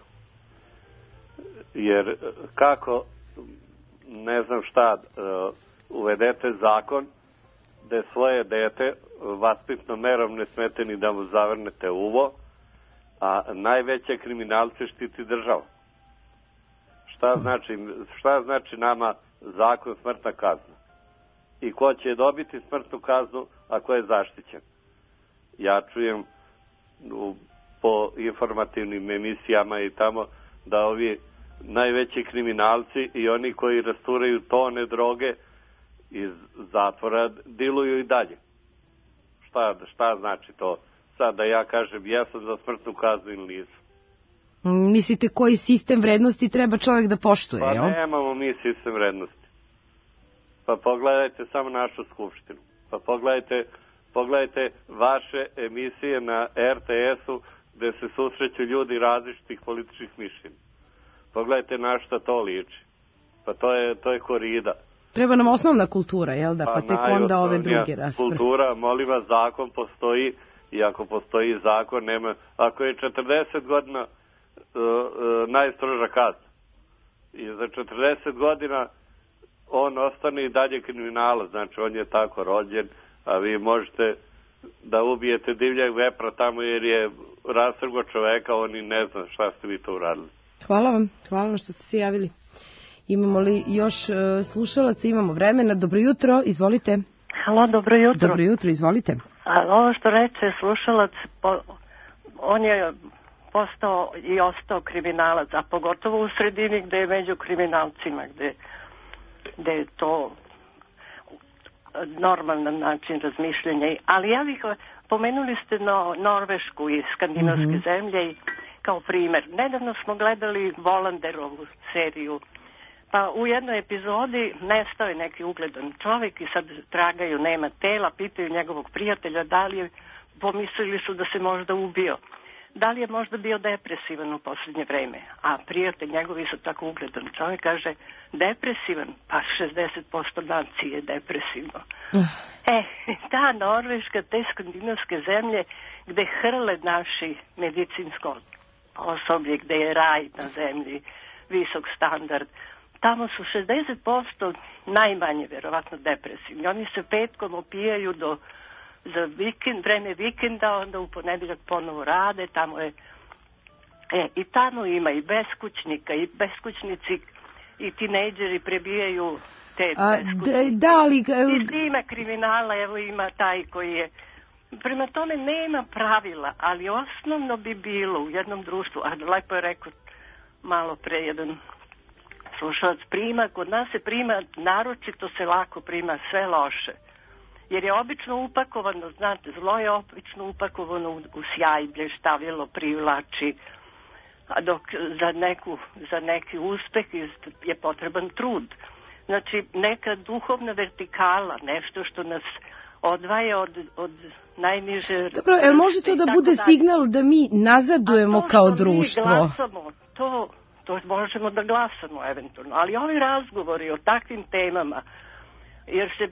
Jer kako, ne znam šta, uvedete zakon da svoje dete vaspitnom merom ne smete ni da mu zavrnete uvo, a najveće kriminalce štiti država. Šta znači, šta znači nama zakon smrtna kazna? I ko će dobiti smrtnu kaznu ako je zaštićen? Ja čujem u, po informativnim emisijama i tamo da ovi najveći kriminalci i oni koji rasturaju tone droge iz zatvora diluju i dalje. Šta, šta znači to? Sad da ja kažem jesam za smrtnu kaznu ili nisam. Mislite koji sistem vrednosti treba čovjek da poštuje? Pa jel? nemamo mi sistem vrednosti. Pa pogledajte samo našu skupštinu. Pa pogledajte, pogledajte vaše emisije na er te esu gde se susreću ljudi različitih političkih mišljenja. Pogledajte na šta to liči. Pa to je, to je korida. Treba nam osnovna kultura, jel da? Pa, pa tek onda ove druge rasprave. Kultura, molim vas, zakon postoji i ako postoji zakon, nema... Ako je četrdeset godina uh, uh, najstroža kazna i za četrdeset godina on ostane i dalje kriminalac, znači on je tako rođen, a vi možete da ubijete divljeg vepra tamo jer je rastrgo čoveka, on i ne zna šta ste vi to uradili. Hvala vam, hvala vam što ste se javili. Imamo li još uh, slušalaca, imamo vremena. Dobro jutro, izvolite. Halo, dobro jutro. Dobro jutro, izvolite. A ovo što reče slušalac, po, on je postao i ostao kriminalac, a pogotovo u sredini gde je među kriminalcima, gde, gde je to normalan način razmišljanja. Ali ja bih, pomenuli ste no, Norvešku i skandinavske mm-hmm. zemlje i kao primer. Nedavno smo gledali Volanderovu seriju, Pa u jednoj epizodi nestao je neki ugledan čovjek i sad tragaju, nema tela, pitaju njegovog prijatelja da li je, pomislili su da se možda ubio. Da li je možda bio depresivan u posljednje vreme? A prijatelj njegov isto tako ugledan čovjek kaže, depresivan? Pa šezdeset posto nacije je depresivno. E, ta Norveška, te skandinavske zemlje gde hrle naši medicinsko osoblje, gde je raj na zemlji, visok standard, tamo su šezdeset posto najmanje verovatno depresivni. Oni se petkom opijaju do za vikend, vreme vikenda, onda u ponedeljak ponovo rade, tamo je, e, i tamo ima i beskućnika, i beskućnici, i tinejdžeri prebijaju te beskućnike. Da, ali... I ima kriminala, evo ima taj koji je, prema tome nema pravila, ali osnovno bi bilo u jednom društvu, a lepo je rekao malo pre jedan slušalac, prima, kod nas se prima, naročito se lako prima sve loše. Jer je obično upakovano, znate, zlo je obično upakovano u, u sjaj, blještavilo, privlači, a dok za, neku, za neki uspeh je potreban trud. Znači, neka duhovna vertikala, nešto što nas odvaja od, od najniže... Dobro, jel može to da bude signal da mi nazadujemo kao društvo? Mi glasamo, to, to možemo da glasamo eventualno, ali ovi razgovori o takvim temama, jer se...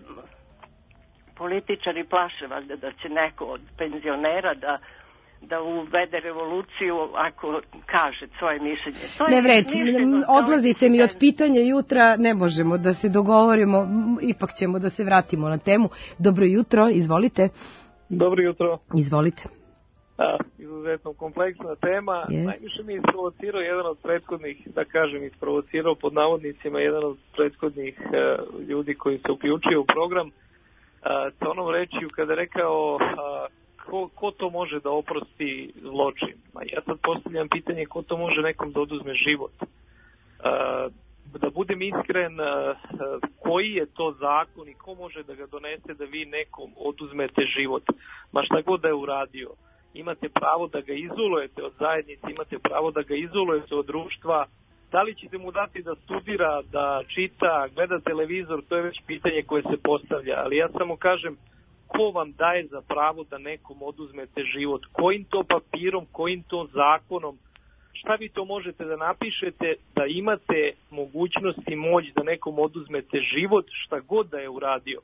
političari plaše valjda da će neko od penzionera da, da uvede revoluciju ako kaže svoje mišljenje. To ne vredi, odlazite mi od pitanja jutra, ne možemo da se dogovorimo, ipak ćemo da se vratimo na temu. Dobro jutro, izvolite. Dobro jutro. Izvolite. A, izuzetno kompleksna tema. Yes. Najviše mi je isprovocirao jedan od prethodnih, da kažem, isprovocirao pod navodnicima jedan od prethodnih uh, ljudi koji se uključio u program. Uh, sa onom rečju kada je rekao uh, ko, ko to može da oprosti zločin. Ma ja sad postavljam pitanje ko to može nekom da oduzme život. Uh, da budem iskren, uh, koji je to zakon i ko može da ga donese da vi nekom oduzmete život? Ma šta god da je uradio. Imate pravo da ga izolujete od zajednice, imate pravo da ga izolujete od društva. Da li ćete mu dati da studira, da čita, gleda televizor, to je već pitanje koje se postavlja. Ali ja samo kažem, ko vam daje za pravo da nekom oduzmete život? Kojim to papirom, kojim to zakonom? Šta vi to možete da napišete da imate mogućnost i moć da nekom oduzmete život, šta god da je uradio?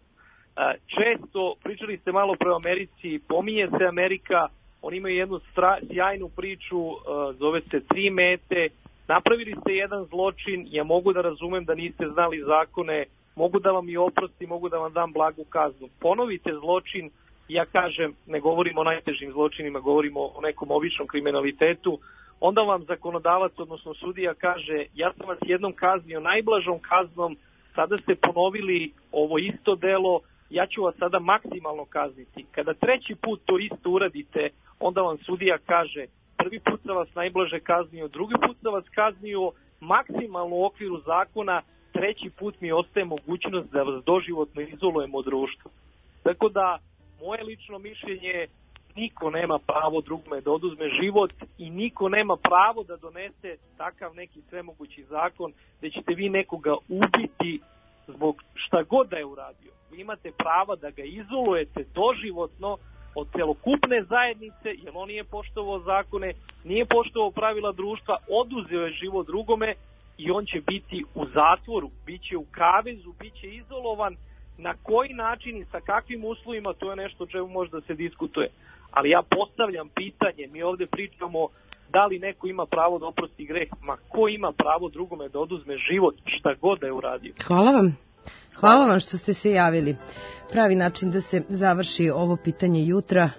Često, pričali ste malo pre o Americi, pominje se Amerika, oni imaju jednu sjajnu priču, zove se Tri mete. Napravili ste jedan zločin, ja mogu da razumem da niste znali zakone, mogu da vam i oprosti, mogu da vam dam blagu kaznu. Ponovite zločin, ja kažem, ne govorimo o najtežim zločinima, govorimo o nekom običnom kriminalitetu, onda vam zakonodavac, odnosno sudija kaže, ja sam vas jednom kaznio najblažom kaznom, sada ste ponovili ovo isto delo, ja ću vas sada maksimalno kazniti. Kada treći put to isto uradite, onda vam sudija kaže, prvi put sam vas najblaže kaznio, drugi put sam vas kaznio maksimalno u okviru zakona, treći put mi ostaje mogućnost da vas doživotno izolujemo od društva. Tako da, moje lično mišljenje, niko nema pravo drugome da oduzme život i niko nema pravo da donese takav neki svemogući zakon da ćete vi nekoga ubiti zbog šta god da je uradio. Vi imate prava da ga izolujete doživotno od celokupne zajednice, jer on nije poštovao zakone, nije poštovao pravila društva, oduzeo je život drugome i on će biti u zatvoru, bit će u kavezu, bit će izolovan. Na koji način i sa kakvim uslovima, to je nešto o čemu može da se diskutuje. Ali ja postavljam pitanje, mi ovde pričamo da li neko ima pravo da oprosti greh, ma ko ima pravo drugome da oduzme život, šta god da je uradio. Hvala vam. Hvala vam što ste se javili. Pravi način da se završi ovo pitanje jutra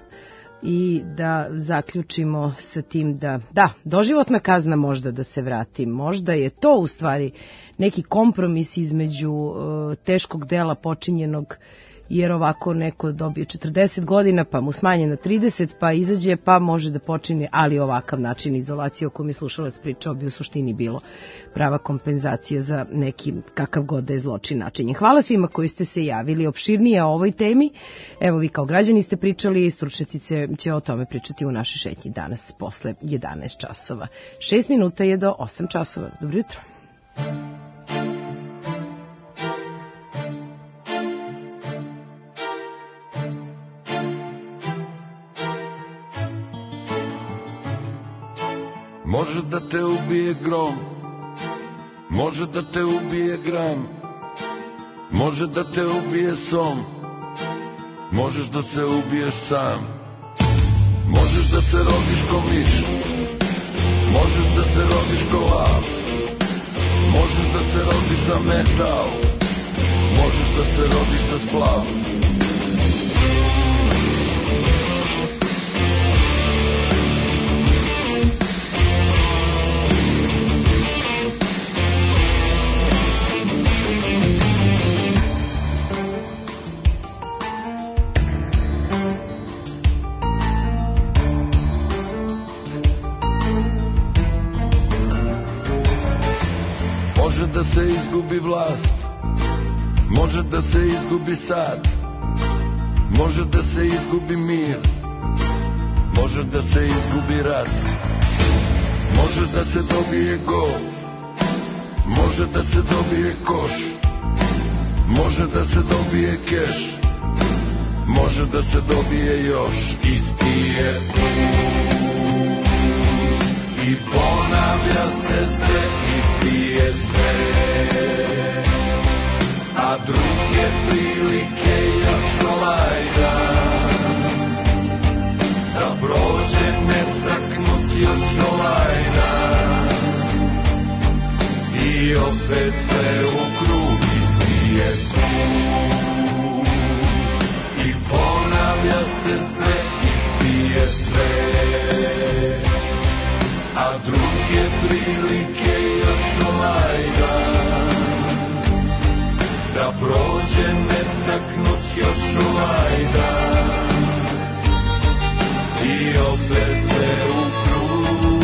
i da zaključimo sa tim da, da, doživotna kazna možda da se vrati. Možda je to u stvari neki kompromis između uh, teškog dela počinjenog, jer ovako neko dobije četrdeset godina, pa mu smanje na trideset, pa izađe, pa može da počine, ali ovakav način izolacije o kojem je slušalac pričao bi u suštini bilo prava kompenzacija za neki kakav god da je zločin načinjen. Hvala svima koji ste se javili opširnije o ovoj temi. Evo vi kao građani ste pričali, stručnjaci će o tome pričati u našoj šetnji danas posle jedanaest časova. šest minuta je do osam časova. Dobro jutro. može da te ubije grom, može da te ubije gram, može da te ubije som, možeš da se ubiješ sam. Možeš da se rodiš ko miš, možeš da se rodiš ko lav, možeš da se rodiš za metal, možeš da se rodiš za splav. Može da se izgubi vlast, može da se izgubi sad, može da se izgubi mir, može da se izgubi rat, može da se dobije gol, može da se dobije koš, može da se dobije keš, može da se dobije još. Isti je i ponavlja se sve, isti je sve, a druge prilike još ovaj dan, da prođe netaknut još ovaj dan, i opet sve u krug, isti je krug, i ponavlja se sve, isti je sve, a druge prilike još ovaj dan, da prođe netaknut još ovaj dan, i opet sve u krug.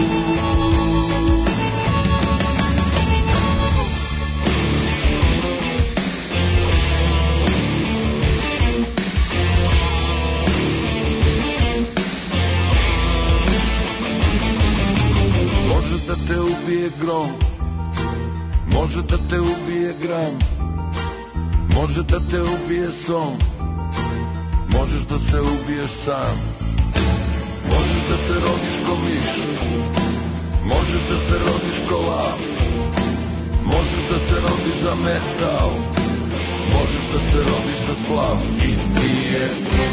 Može da te ubije grom, može da te ubije gram, može da te ubije som, možeš da se ubiješ sam. Možeš da se rodiš ko miš, možeš da se rodiš ko lav, možeš da se rodiš za metal, možeš da se rodiš za splav. Isti je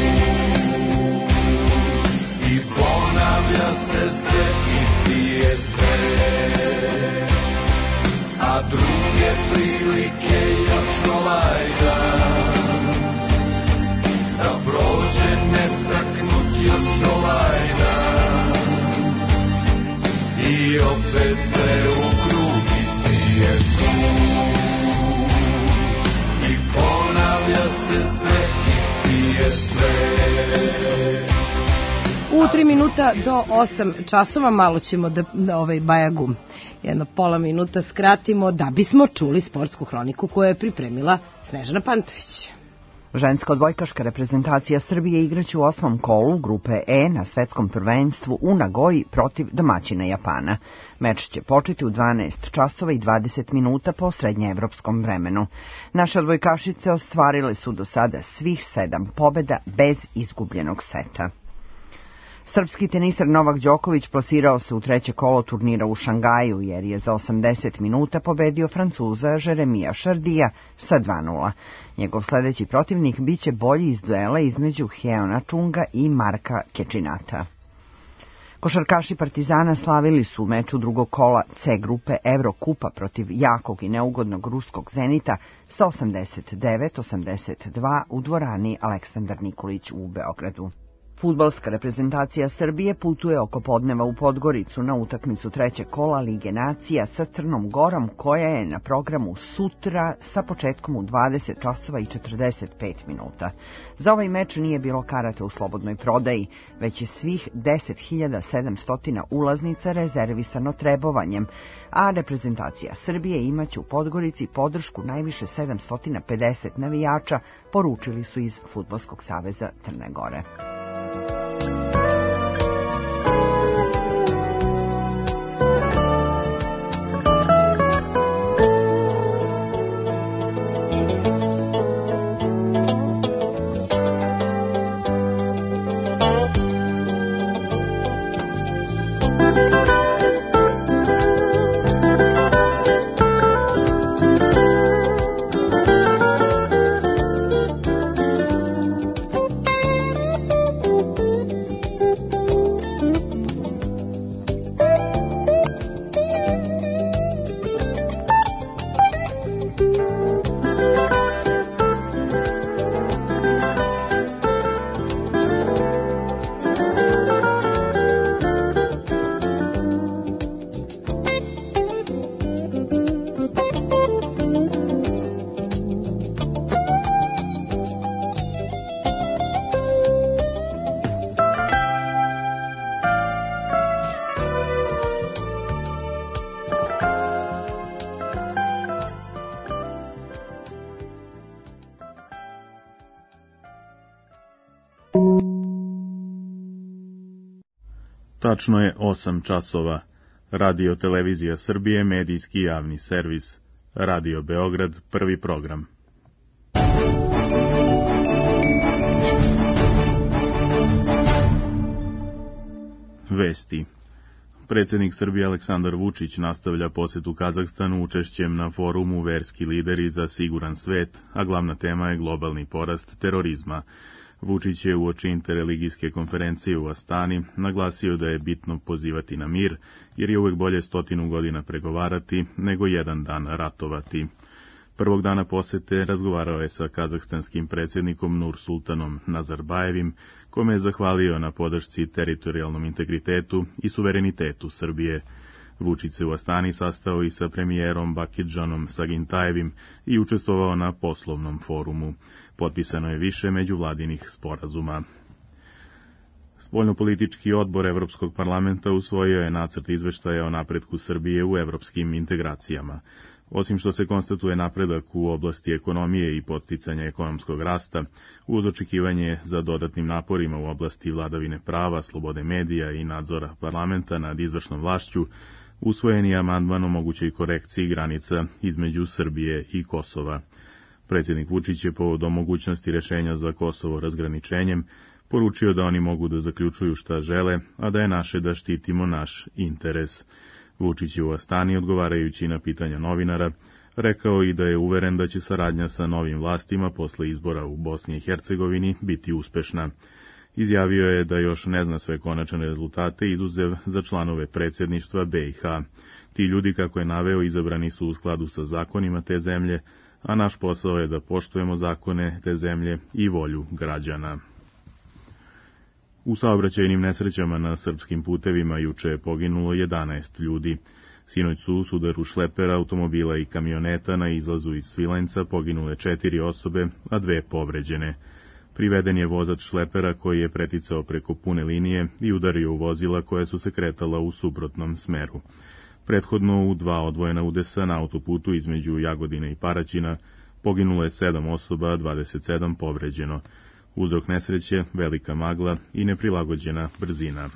i ponavlja se sve, isti je sve, a druge prilike još ovaj dan, da prođe netaknut još ovaj dan, i opet sve u krug, isti je krug, i ponavlja se sve, isti je sve. U tri minuta do osam časova malo ćemo da, da ovaj Bajagu jedno pola minuta skratimo da bismo čuli sportsku hroniku koju je pripremila Snežana Pantović. Ženska odbojkaška reprezentacija Srbije igraće u osmom kolu grupe E na svetskom prvenstvu u Nagoji protiv domaćina Japana. Meč će početi u dvanaest časova i dvadeset minuta po srednjeevropskom vremenu. Naše odbojkašice ostvarile su do sada svih sedam pobjeda bez izgubljenog seta. Srpski tenisar Novak Đoković plasirao se u treće kolo turnira u Šangaju jer je za osamdeset minuta pobedio Francuza Jeremija Šardija sa dva nula. Njegov sledeći protivnik biće bolji iz duela između Heona Čunga i Marka Kečinata. Košarkaši Partizana slavili su u meču drugog kola C grupe Evrokupa protiv jakog i neugodnog ruskog Zenita sa osamdeset devet osamdeset dva u dvorani Aleksandar Nikolić u Beogradu. Fudbalska reprezentacija Srbije putuje oko podneva u Podgoricu na utakmicu trećeg kola Lige nacija sa Crnom Gorom koja je na programu sutra sa početkom u dvadeset časova i četrdeset pet minuta. Za ovaj meč nije bilo karata u slobodnoj prodaji, već je svih deset hiljada sedamsto ulaznica rezervisano trebovanjem, a reprezentacija Srbije imaće u Podgorici podršku najviše sedamsto pedeset navijača, poručili su iz Fudbalskog saveza Crne Gore. Tačno je osam časova. Radio Televizija Srbije, medijski javni servis. Radio Beograd, prvi program. Vesti. Predsjednik Srbije Aleksandar Vučić nastavlja posjetu Kazahstanu učešćem na forumu Verski lideri za siguran svet, a glavna tema je globalni porast terorizma. Vučić je uoči interreligijske konferencije u Astani naglasio da je bitno pozivati na mir, jer je uvek bolje stotinu godina pregovarati nego jedan dan ratovati. Prvog dana posete razgovarao je sa kazahstanskim predsjednikom Nursultanom Nazarbajevim, kome je zahvalio na podršci teritorijalnom integritetu i suverenitetu Srbije. Vučić se u Astani sastao i sa premijerom Bakidžanom Sagintajevim i učestvovao na poslovnom forumu. Potpisano je više međuvladinih sporazuma. Spoljnopolitički odbor Evropskog parlamenta usvojio je nacrt izveštaja o napretku Srbije u evropskim integracijama. Osim što se konstatuje napredak u oblasti ekonomije i podsticanja ekonomskog rasta, uz očekivanje za dodatnim naporima u oblasti vladavine prava, slobode medija i nadzora parlamenta nad izvršnom vlašću, usvojen je amandman o mogućoj korekciji granica između Srbije i Kosova. Predsjednik Vučić je povodom mogućnosti rešenja za Kosovo razgraničenjem poručio da oni mogu da zaključuju šta žele, a da je naše da štitimo naš interes. Vučić je u Astani, odgovarajući na pitanja novinara, rekao i da je uveren da će saradnja sa novim vlastima posle izbora u Bosni i Hercegovini biti uspešna. Izjavio je da još ne zna sve konačne rezultate izuzev za članove predsjedništva B i H. Ti ljudi, kako je naveo, izabrani su u skladu sa zakonima te zemlje, a naš posao je da poštujemo zakone te zemlje i volju građana. U saobraćajnim nesrećama na srpskim putevima juče je poginulo jedanaest ljudi. Sinoć su u sudaru šlepera, automobila i kamioneta na izlazu iz Svilajnca poginule četiri osobe, a dve povređene. Priveden je vozač šlepera koji je preticao preko pune linije i udario u vozila koja su se kretala u suprotnom smeru. Prethodno u dva odvojena udesa na autoputu između Jagodine i Paraćina poginulo je sedam osoba, a dvadeset sedam povređeno. Uzrok nesreće, velika magla i neprilagođena brzina.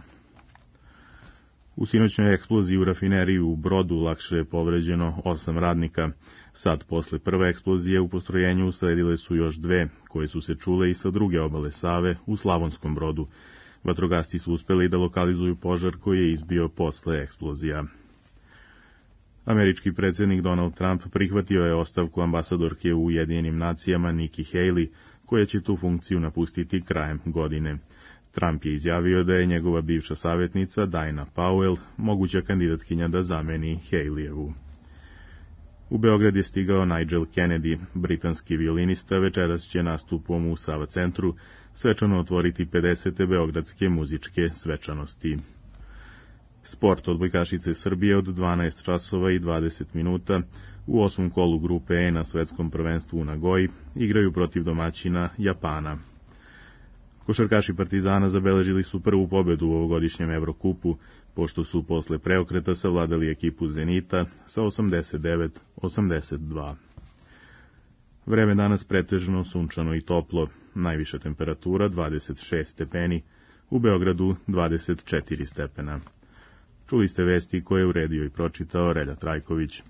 U sinoćnoj eksploziji u rafineriji u Brodu lakše je povređeno osam radnika. Sad, posle prve eksplozije u postrojenju usledile su još dve, koje su se čule i sa druge obale Save u Slavonskom Brodu. Vatrogasci su uspeli da lokalizuju požar koji je izbio posle eksplozija. Američki predsjednik Donald Trump prihvatio je ostavku ambasadorke u Ujedinjenim nacijama Nikki Haley, koja će tu funkciju napustiti krajem godine. Trump je izjavio da je njegova bivša savjetnica Diana Powell moguća kandidatkinja da zameni Haley-evu. U Beograd je stigao Nigel Kennedy, britanski violinista, večeras će nastupom u Sava centru svečano otvoriti pedesete beogradske muzičke svečanosti. Sport. Odbojkašice Srbije od dvanaest časova i dvadeset minuta u osmom kolu grupe E na svetskom prvenstvu u Nagoji igraju protiv domaćina Japana. Košarkaši Partizana zabeležili su prvu pobedu u ovogodišnjem Evrokupu, pošto su posle preokreta savladali ekipu Zenita sa osamdeset devet osamdeset dva. Vreme danas pretežno sunčano i toplo, najviša temperatura dvadeset šest stepeni, u Beogradu dvadeset četiri stepena. Čuli ste vesti koje je uredio i pročitao Relja Trajković.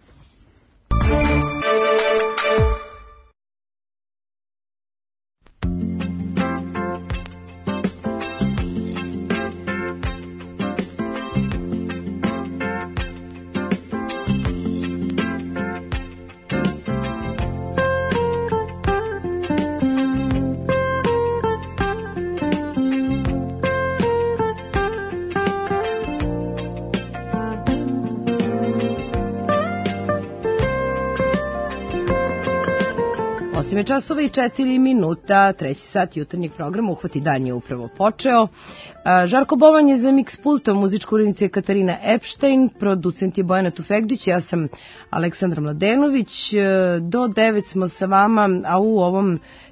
osam časova i četiri minuta, treći sat jutarnjeg programa, uhvati dan je upravo počeo. Žarko Bovan je za mix pultom, muzička urednica je Katarina Epstein, producent je Bojana Tufekđić, ja sam Aleksandra Mladenović. Do devet smo sa vama, a u ovom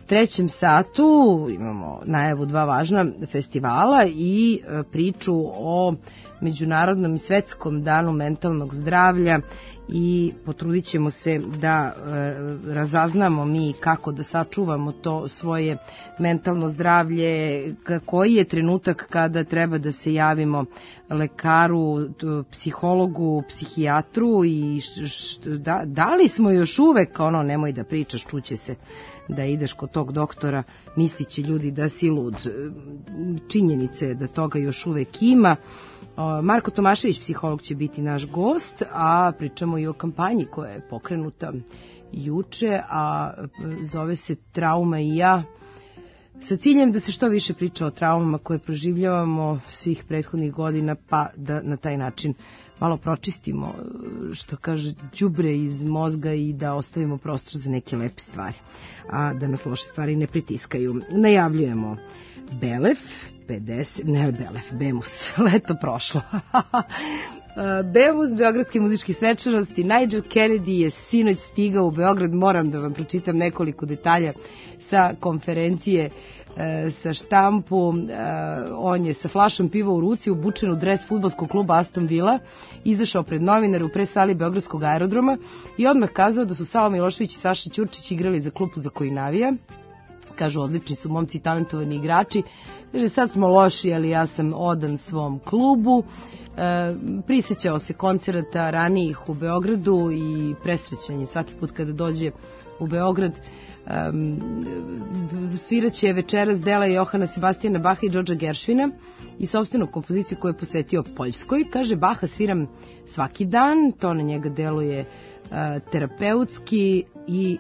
trećem satu imamo najavu dva važna festivala i priču o Međunarodnom i svetskom danu mentalnog zdravlja i potrudit ćemo se da e, razaznamo mi kako da sačuvamo to svoje mentalno zdravlje, koji je trenutak kada treba da se javimo lekaru, psihologu, psihijatru i š, š, da, da li smo još uvek, ono, nemoj da pričaš, čuće se da ideš kod tog doktora, misliće ljudi da si lud. Činjenice da toga još uvek ima. Marko Tomašević, psiholog, će biti naš gost, a pričamo i o kampanji koja je pokrenuta juče, a zove se Trauma i ja, sa ciljem da se što više priča o traumama koje proživljavamo svih prethodnih godina, pa da na taj način malo pročistimo, što kaže, đubre iz mozga i da ostavimo prostor za neke lepe stvari, a da nas loše stvari ne pritiskaju. Najavljujemo Belef, pedeset, ne Belef, Bemus, leto prošlo. Bemus, Beogradske muzičke svečanosti. Nigel Kennedy je sinoć stigao u Beograd, moram da vam pročitam nekoliko detalja sa konferencije, sa štampu. On je sa flašom piva u ruci, obučen u dres fudbalskog kluba Aston Villa, izašao pred novinare u presali Beogradskog aerodroma i odmah kazao da su Savo Milošević i Saša Ćurčić igrali za klub za koji navija. Kažu, odlični su momci i talentovani igrači. Kaže, sad smo loši, ali ja sam odan svom klubu. E, prisjećao se koncerata ranijih u Beogradu i presrećan je svaki put kada dođe u Beograd. E, sviraće večeras dela Johana Sebastijana Baha i Đorđa Geršvina i sopstvenu kompoziciju koju je posvetio Poljskoj. Kaže, Baha sviram svaki dan, to na njega deluje e, terapeutski i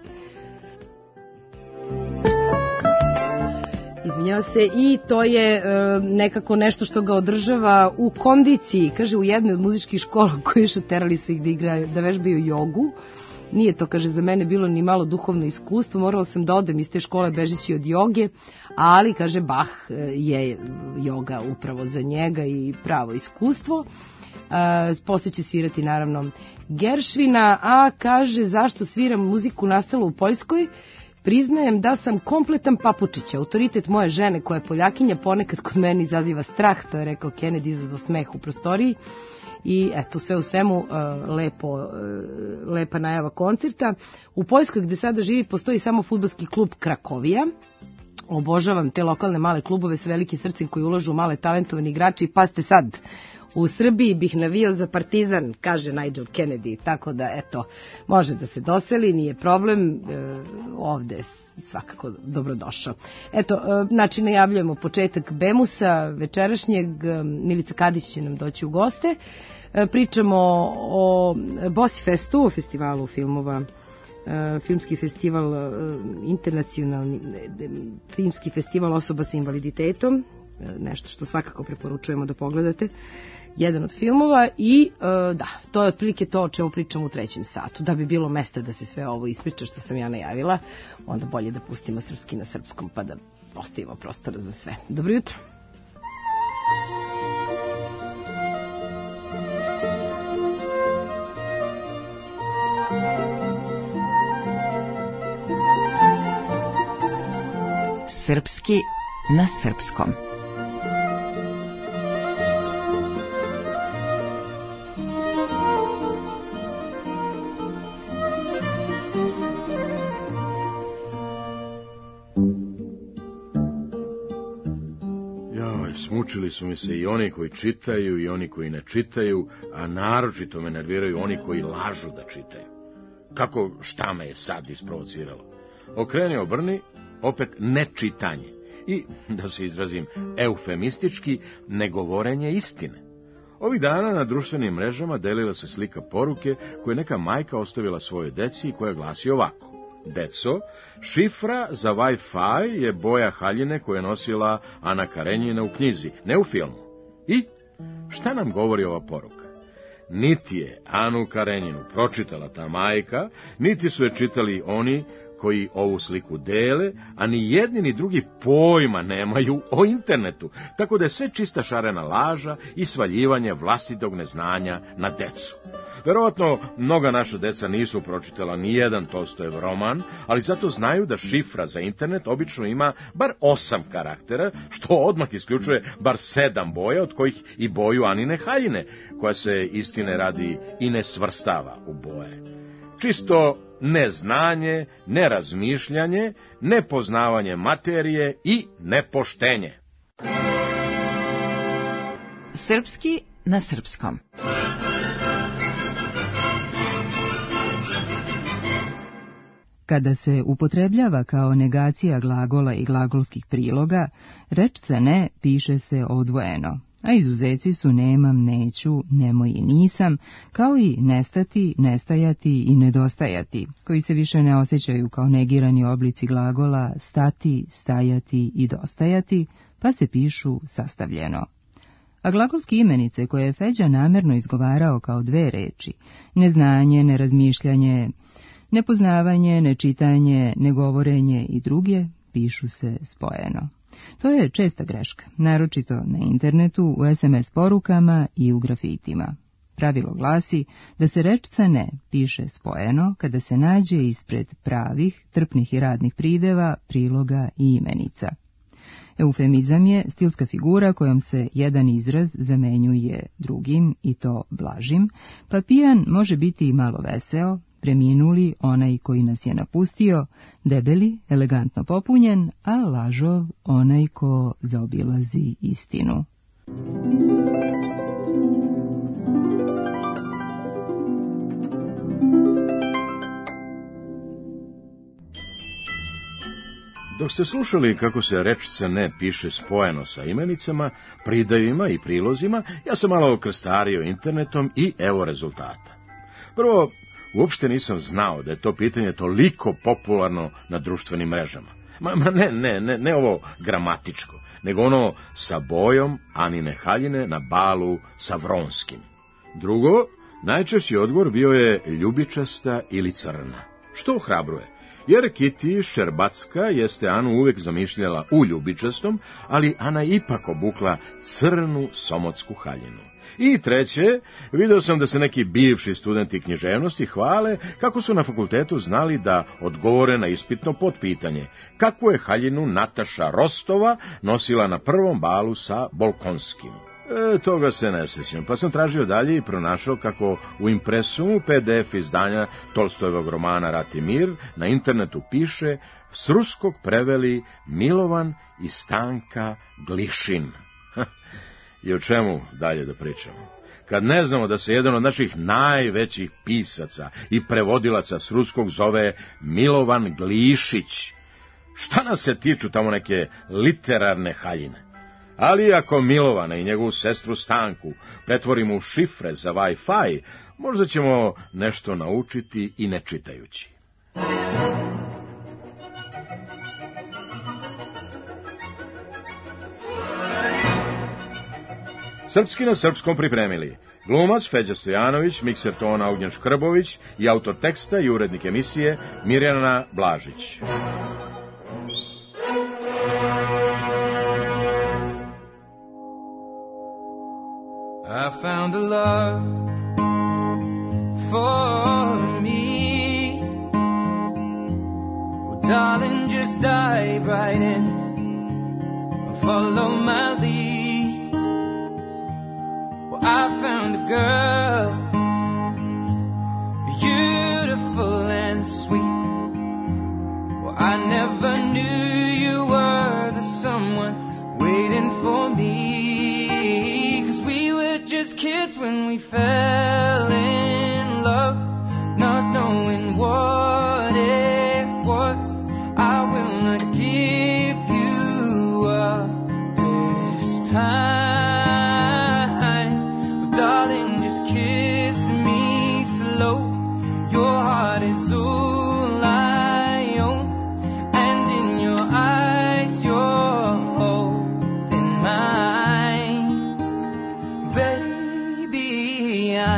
izvinjava se, i to je e, nekako nešto što ga održava u kondiciji. Kaže, u jednoj od muzičkih škola koje još terali su ih da, igraju, da vežbaju jogu. Nije to, kaže, za mene bilo ni malo duhovno iskustvo, morao sam da odem iz te škole bežeći od joge, ali, kaže, Bach je joga upravo za njega i pravo iskustvo. E, poslije će svirati, naravno, Geršvina, a kaže, zašto sviram muziku nastalu u Poljskoj? Priznajem da sam kompletan papučić. Autoritet moje žene, koja je Poljakinja, ponekad kod mene izaziva strah, to je rekao Kennedy, izazvao smeh u prostoriji. I eto, sve u svemu, uh, lepo, uh, lepa najava koncerta. U Poljskoj, gde sada živi, postoji samo fudbalski klub Krakovija. Obožavam te lokalne male klubove sa velikim srcem koji ulažu u male talentovani igrači. Pa ste sad, u Srbiji bih navio za Partizan, kaže Nigel Kennedy, tako da, eto, može da se doseli, nije problem, e, ovde svakako dobrodošao. Eto, e, znači, najavljujemo početak Bemusa večerašnjeg, Milica Kadić će nam doći u goste, e, pričamo o Bosifestu, o festivalu filmova, e, filmski festival, e, internacionalni, e, filmski festival osoba sa invaliditetom, nešto što svakako preporučujemo da pogledate, jedan od filmova i e, da, to je otprilike to o čemu pričam u trećem satu. Da bi bilo mesta da se sve ovo ispriča što sam ja najavila, onda bolje da pustimo srpski na srpskom pa da ostavimo prostora za sve. Dobro jutro. Srpski na srpskom. Smučili su mi se i oni koji čitaju i oni koji ne čitaju, a naročito me nerviraju oni koji lažu da čitaju. Kako, šta me je sad isprovociralo? Okreni, obrni, opet nečitanje. I, da se izrazim eufemistički, negovorenje istine. Ovih dana na društvenim mrežama delila se slika poruke koju je neka majka ostavila svojoj deci i koja glasi ovako. Deco, šifra za Wi-Fi je boja haljine koju je nosila Ana Karenjina u knjizi, ne u filmu. I šta nam govori ova poruka? Niti je Anu Karenjinu pročitala ta majka, niti su je čitali oni koji ovu sliku dele, a ni jedni ni drugi pojma nemaju o internetu, tako da je sve čista šarena laža i svaljivanje vlastitog neznanja na decu. Verovatno, mnoga naša deca nisu pročitala ni jedan Tolstojev roman, ali zato znaju da šifra za internet obično ima bar osam karaktera, što odmah isključuje bar sedam boja, od kojih i boju Anine haljine, koja se istine radi i ne svrstava u boje. Čisto neznanje, nerazmišljanje, nepoznavanje materije i nepoštenje. Srpski na srpskom. Kada se upotrebljava kao negacija glagola i glagolskih priloga, reč se ne piše se odvojeno, a izuzeci su nemam, neću, nemoj i nisam, kao i nestati, nestajati i nedostajati, koji se više ne osjećaju kao negirani oblici glagola stati, stajati i dostajati, pa se pišu sastavljeno. A glagolske imenice koje je Feđa namerno izgovarao kao dve reči, neznanje, nerazmišljanje, nepoznavanje, nečitanje, negovorenje i druge, pišu se spojeno. To je česta greška, naročito na internetu, u es em es porukama i u grafitima. Pravilo glasi da se rečca ne piše spojeno kada se nađe ispred pravih, trpnih i radnih prideva, priloga i imenica. Eufemizam je stilska figura kojom se jedan izraz zamenjuje drugim i to blažim, pa pijan može biti i malo veseo, preminuli onaj koji nas je napustio, debeli, elegantno popunjen, a lažov onaj ko zaobilazi istinu. Dok ste slušali kako se rečca ne piše spojeno sa imenicama, pridajima i prilozima, ja sam malo krstario internetom i evo rezultata. Prvo, uopšte nisam znao da je to pitanje toliko popularno na društvenim mrežama. Ma, ma ne, ne, ne, ne ovo gramatičko, nego ono sa bojom Anine haljine na balu sa Vronskim. Drugo, najčešći odgovor bio je ljubičasta ili crna, što ohrabruje. Jer Kiti Šerbacka jeste Anu uvek zamišljala u ljubičastom, ali Ana ipak obukla crnu somotsku haljinu. I treće, video sam da se neki bivši studenti književnosti hvale kako su na fakultetu znali da odgovore na ispitno potpitanje, kakvu je haljinu Nataša Rostova nosila na prvom balu sa Bolkonskim. E, toga se ne sjećam, pa sam tražio dalje i pronašao kako u impresumu pe de ef izdanja Tolstojevog romana Rat i mir na internetu piše s ruskog preveli Milovan i Stanka Glišin. I o čemu dalje da pričamo? Kad ne znamo da se jedan od naših najvećih pisaca i prevodilaca s ruskog zove Milovan Glišić, šta nas se tiču tamo neke literarne haljine? Ali ako Milovana i njegovu sestru Stanku pretvorimo u šifre za Wi-Fi, možda ćemo nešto naučiti i ne čitajući. Srpski na srpskom pripremili glumac Feđa Stojanović, mikser tona Ognjen Škrbović i autor teksta i urednik emisije Mirjana Blažić. I found a love for me. Well, darling, just dive right in and follow my lead. Well, I found a girl, beautiful and sweet. Well, I never knew you were the someone waiting for me. Just kids when we fell in love, not knowing what it was. I will not give you up this time, but darling, just kiss me slow. Your heart is all I own, and in your eyes you're holding mine. Baby, I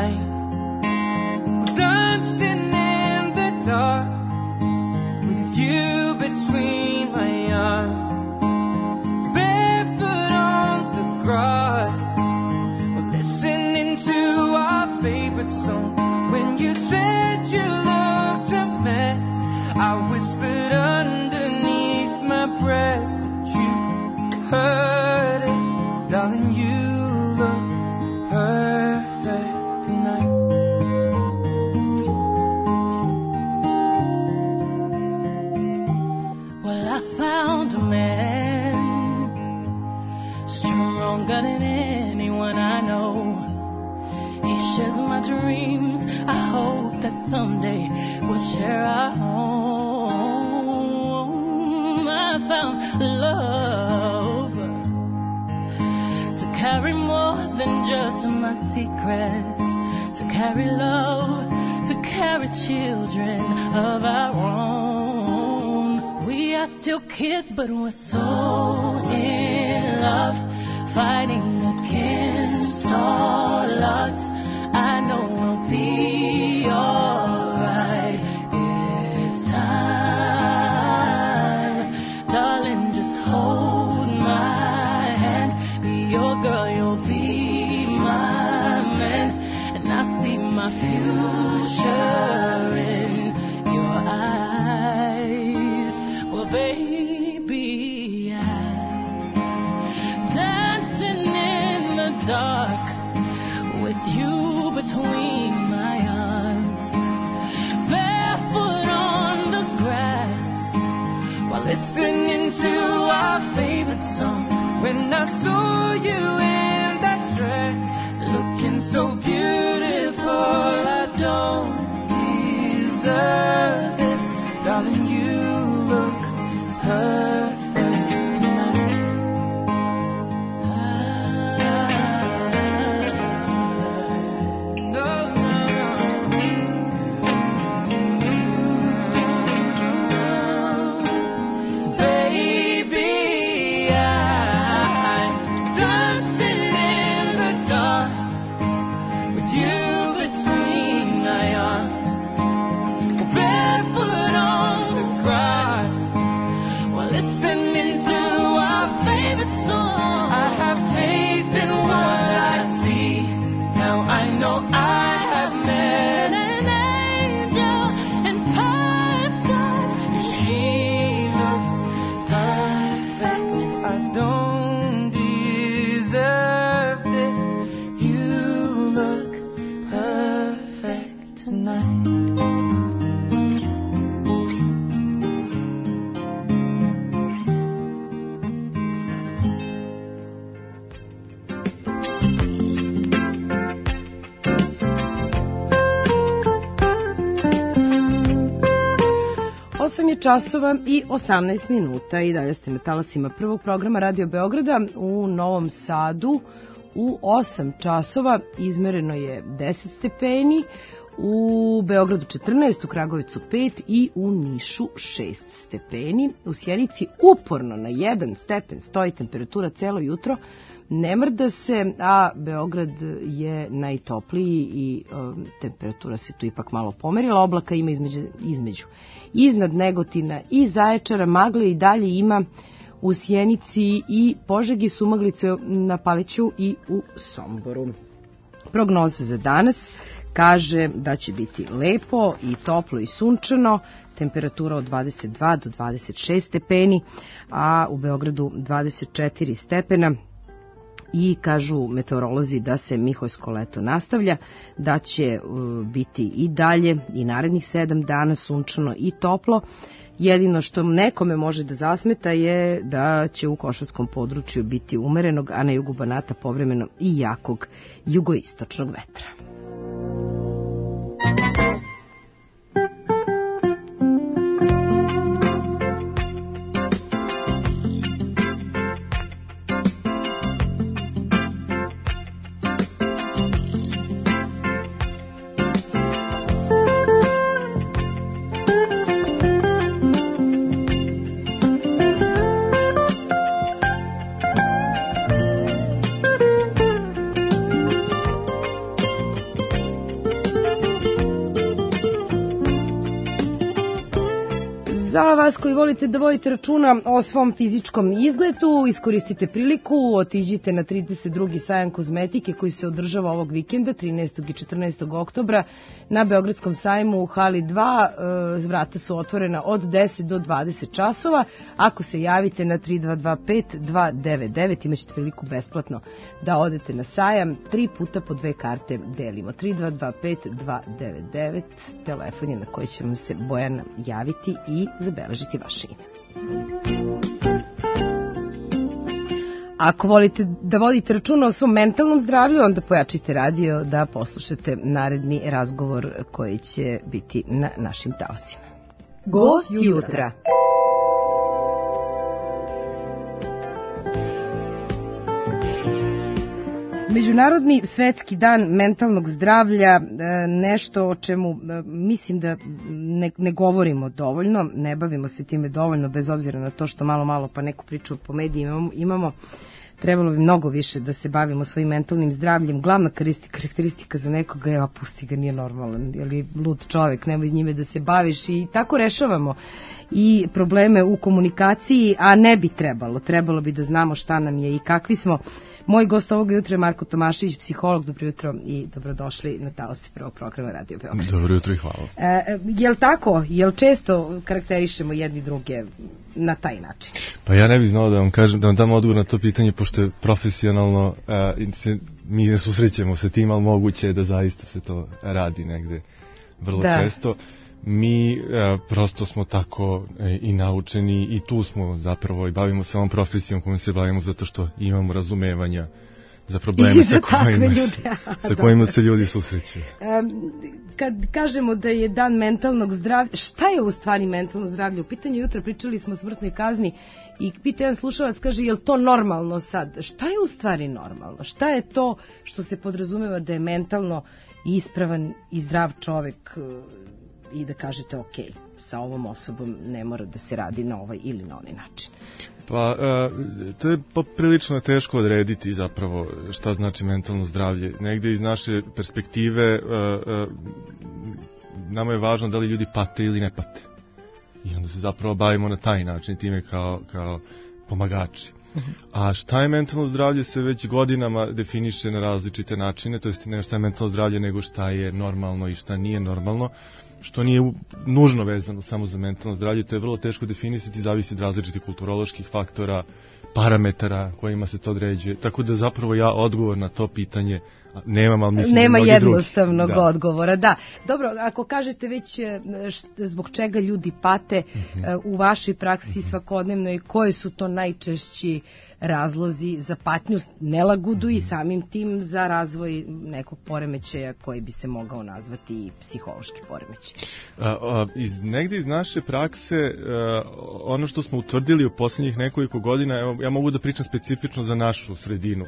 dreams. I hope that someday we'll share our home. I found love to carry more than just my secrets, to carry love, to carry children of our own. We are still kids, but we're so in love, fighting against all odds. I know we'll be alright this time. Darling, just hold my hand. Be your girl, you'll be my man. And I see my future in your eyes. Well, baby, I'm dancing in the dark with you between my arms, barefoot on the grass, while listening to our favorite song. When I saw you in that dress, looking so beautiful, I don't deserve this. Darling, you look perfect tonight. Časova i osamnaest minuta i dalje ste na talasima prvog programa Radio Beograda. U Novom Sadu u osam časova izmereno je deset stepeni, u Beogradu četrnaest, u Kragujevcu pet i u Nišu šest stepeni. U Sjenici uporno na jedan stepen stoji temperatura celo jutro, ne mrda se, a Beograd je najtopliji i um, temperatura se tu ipak malo pomerila. Oblaka ima između, između. Iznad Negotina i Zaječara, magle i dalje ima u Sjenici i Požegi, Sumaglice, na Paliću i u Somboru. Prognoza za danas kaže da će biti lepo i toplo i sunčano, temperatura od dvadeset dva do dvadeset šest stepeni, a u Beogradu dvadeset četiri stepena. I kažu meteorolozi da se Mihojsko leto nastavlja, da će uh, biti i dalje i narednih sedam dana sunčano i toplo. Jedino što nekome može da zasmeta je da će u Košarskom području biti umerenog, a na jugu Banata povremeno i jakog jugoistočnog vetra. Za vas koji volite da vodite računa o svom fizičkom izgledu, iskoristite priliku, otiđite na trideset drugi sajam kozmetike koji se održava ovog vikenda, trinaestog i četrnaestog oktobra na Beogradskom sajmu u hali dva. Vrata su otvorena od deset do dvadeset časova. Ako se javite na tri dva dva pet dva devet devet, imaćete priliku besplatno da odete na sajam. Tri puta po dve karte delimo. tri dva dva pet dva devet devet, telefon je na koji će vam se Bojana javiti i zabeležiti vaše ime. ako volite da vodite računa o svom mentalnom zdravlju, onda pojačite radio da poslušate naredni razgovor koji će biti na našim talasima. Gost jutra. Međunarodni svetski dan mentalnog zdravlja, nešto o čemu mislim da ne, ne govorimo dovoljno, ne bavimo se time dovoljno, bez obzira na to što malo malo pa neku priču po medijima imamo, imamo. Trebalo bi mnogo više da se bavimo svojim mentalnim zdravljem. Glavna karakteristika za nekoga je, a pusti ga, nije normalan, ili lud čovek, nemoj s njime da se baviš, i tako rešavamo i probleme u komunikaciji, a ne bi trebalo. Trebalo bi da znamo šta nam je i kakvi smo. Moj gost ovoga jutra je Marko Tomašević, psiholog. Dobro jutro i dobrodošli na talase prvog programa Radio Beograd. Dobro jutro i hvala. E, je li tako? Je li često karakterišemo jedni druge na taj način? Pa ja ne bih znao da vam kažem, da vam dam odgovor na to pitanje, pošto je profesionalno, a, se, mi ne susrećemo sa tim, ali moguće je da zaista se to radi negde vrlo da. često. Mi a, prosto smo tako e, i naučeni i tu smo zapravo i bavimo se ovom profesijom kojom se bavimo zato što imamo razumevanja za probleme sa kojima, ljude, sa kojima se ljudi susreću. Um, kad kažemo da je dan mentalnog zdravlja, šta je u stvari mentalno zdravlje? U pitanju jutra pričali smo o smrtnoj kazni i pita jedan slušalac, kaže, je li to normalno sad? Šta je u stvari normalno? Šta je to što se podrazumeva da je mentalno ispravan i zdrav čovek i da kažete, ok, sa ovom osobom ne mora da se radi na ovaj ili na onaj način? Pa, a, to je poprilično teško odrediti zapravo šta znači mentalno zdravlje. Negde iz naše perspektive a, a, nama je važno da li ljudi pate ili ne pate. I onda se zapravo bavimo na taj način time kao, kao pomagači. A šta je mentalno zdravlje se već godinama definiše na različite načine, to jest ne šta je mentalno zdravlje nego šta je normalno i šta nije normalno, što nije nužno vezano samo za mentalno zdravlje, to je vrlo teško definisati, zavisi od različitih kulturoloških faktora, parametara kojima se to određuje, tako da zapravo ja odgovor na to pitanje nemam, ali mislim nema da mnogi jednostavnog drugi. odgovora, da. Dobro, ako kažete već zbog čega ljudi pate uh-huh. u vašoj praksi uh-huh. svakodnevnoj, koje su to najčešći razlozi za patnju, nelagodu uh-huh. i samim tim za razvoj nekog poremećaja koji bi se mogao nazvati i psihološki poremećaj? A, a, iz, negde iz naše prakse a, ono što smo utvrdili u posljednjih nekoliko godina, evo, ja mogu da pričam specifično za našu sredinu.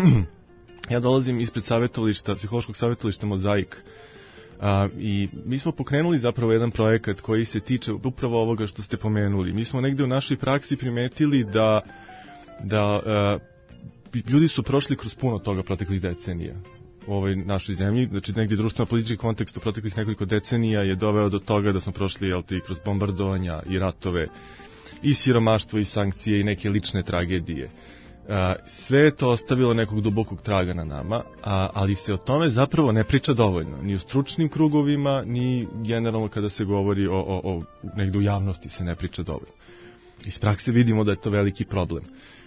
Ja dolazim ispred savjetovališta, psihološkog savjetovališta Mozaik, a, i mi smo pokrenuli zapravo jedan projekat koji se tiče upravo ovoga što ste pomenuli. Mi smo negde u našoj praksi primetili da, da a, ljudi su prošli kroz puno toga proteklih decenija u ovoj našoj zemlji, znači negdje društveno-politički kontekst u proteklih nekoliko decenija je doveo do toga da smo prošli, jel te, i kroz bombardovanja i ratove, i siromaštvo i sankcije i neke lične tragedije. Sve je to ostavilo nekog dubokog traga na nama, a, ali se o tome zapravo ne priča dovoljno, ni u stručnim krugovima, ni generalno kada se govori o, o, o negdje u javnosti se ne priča dovoljno. Iz prakse vidimo da je to veliki problem.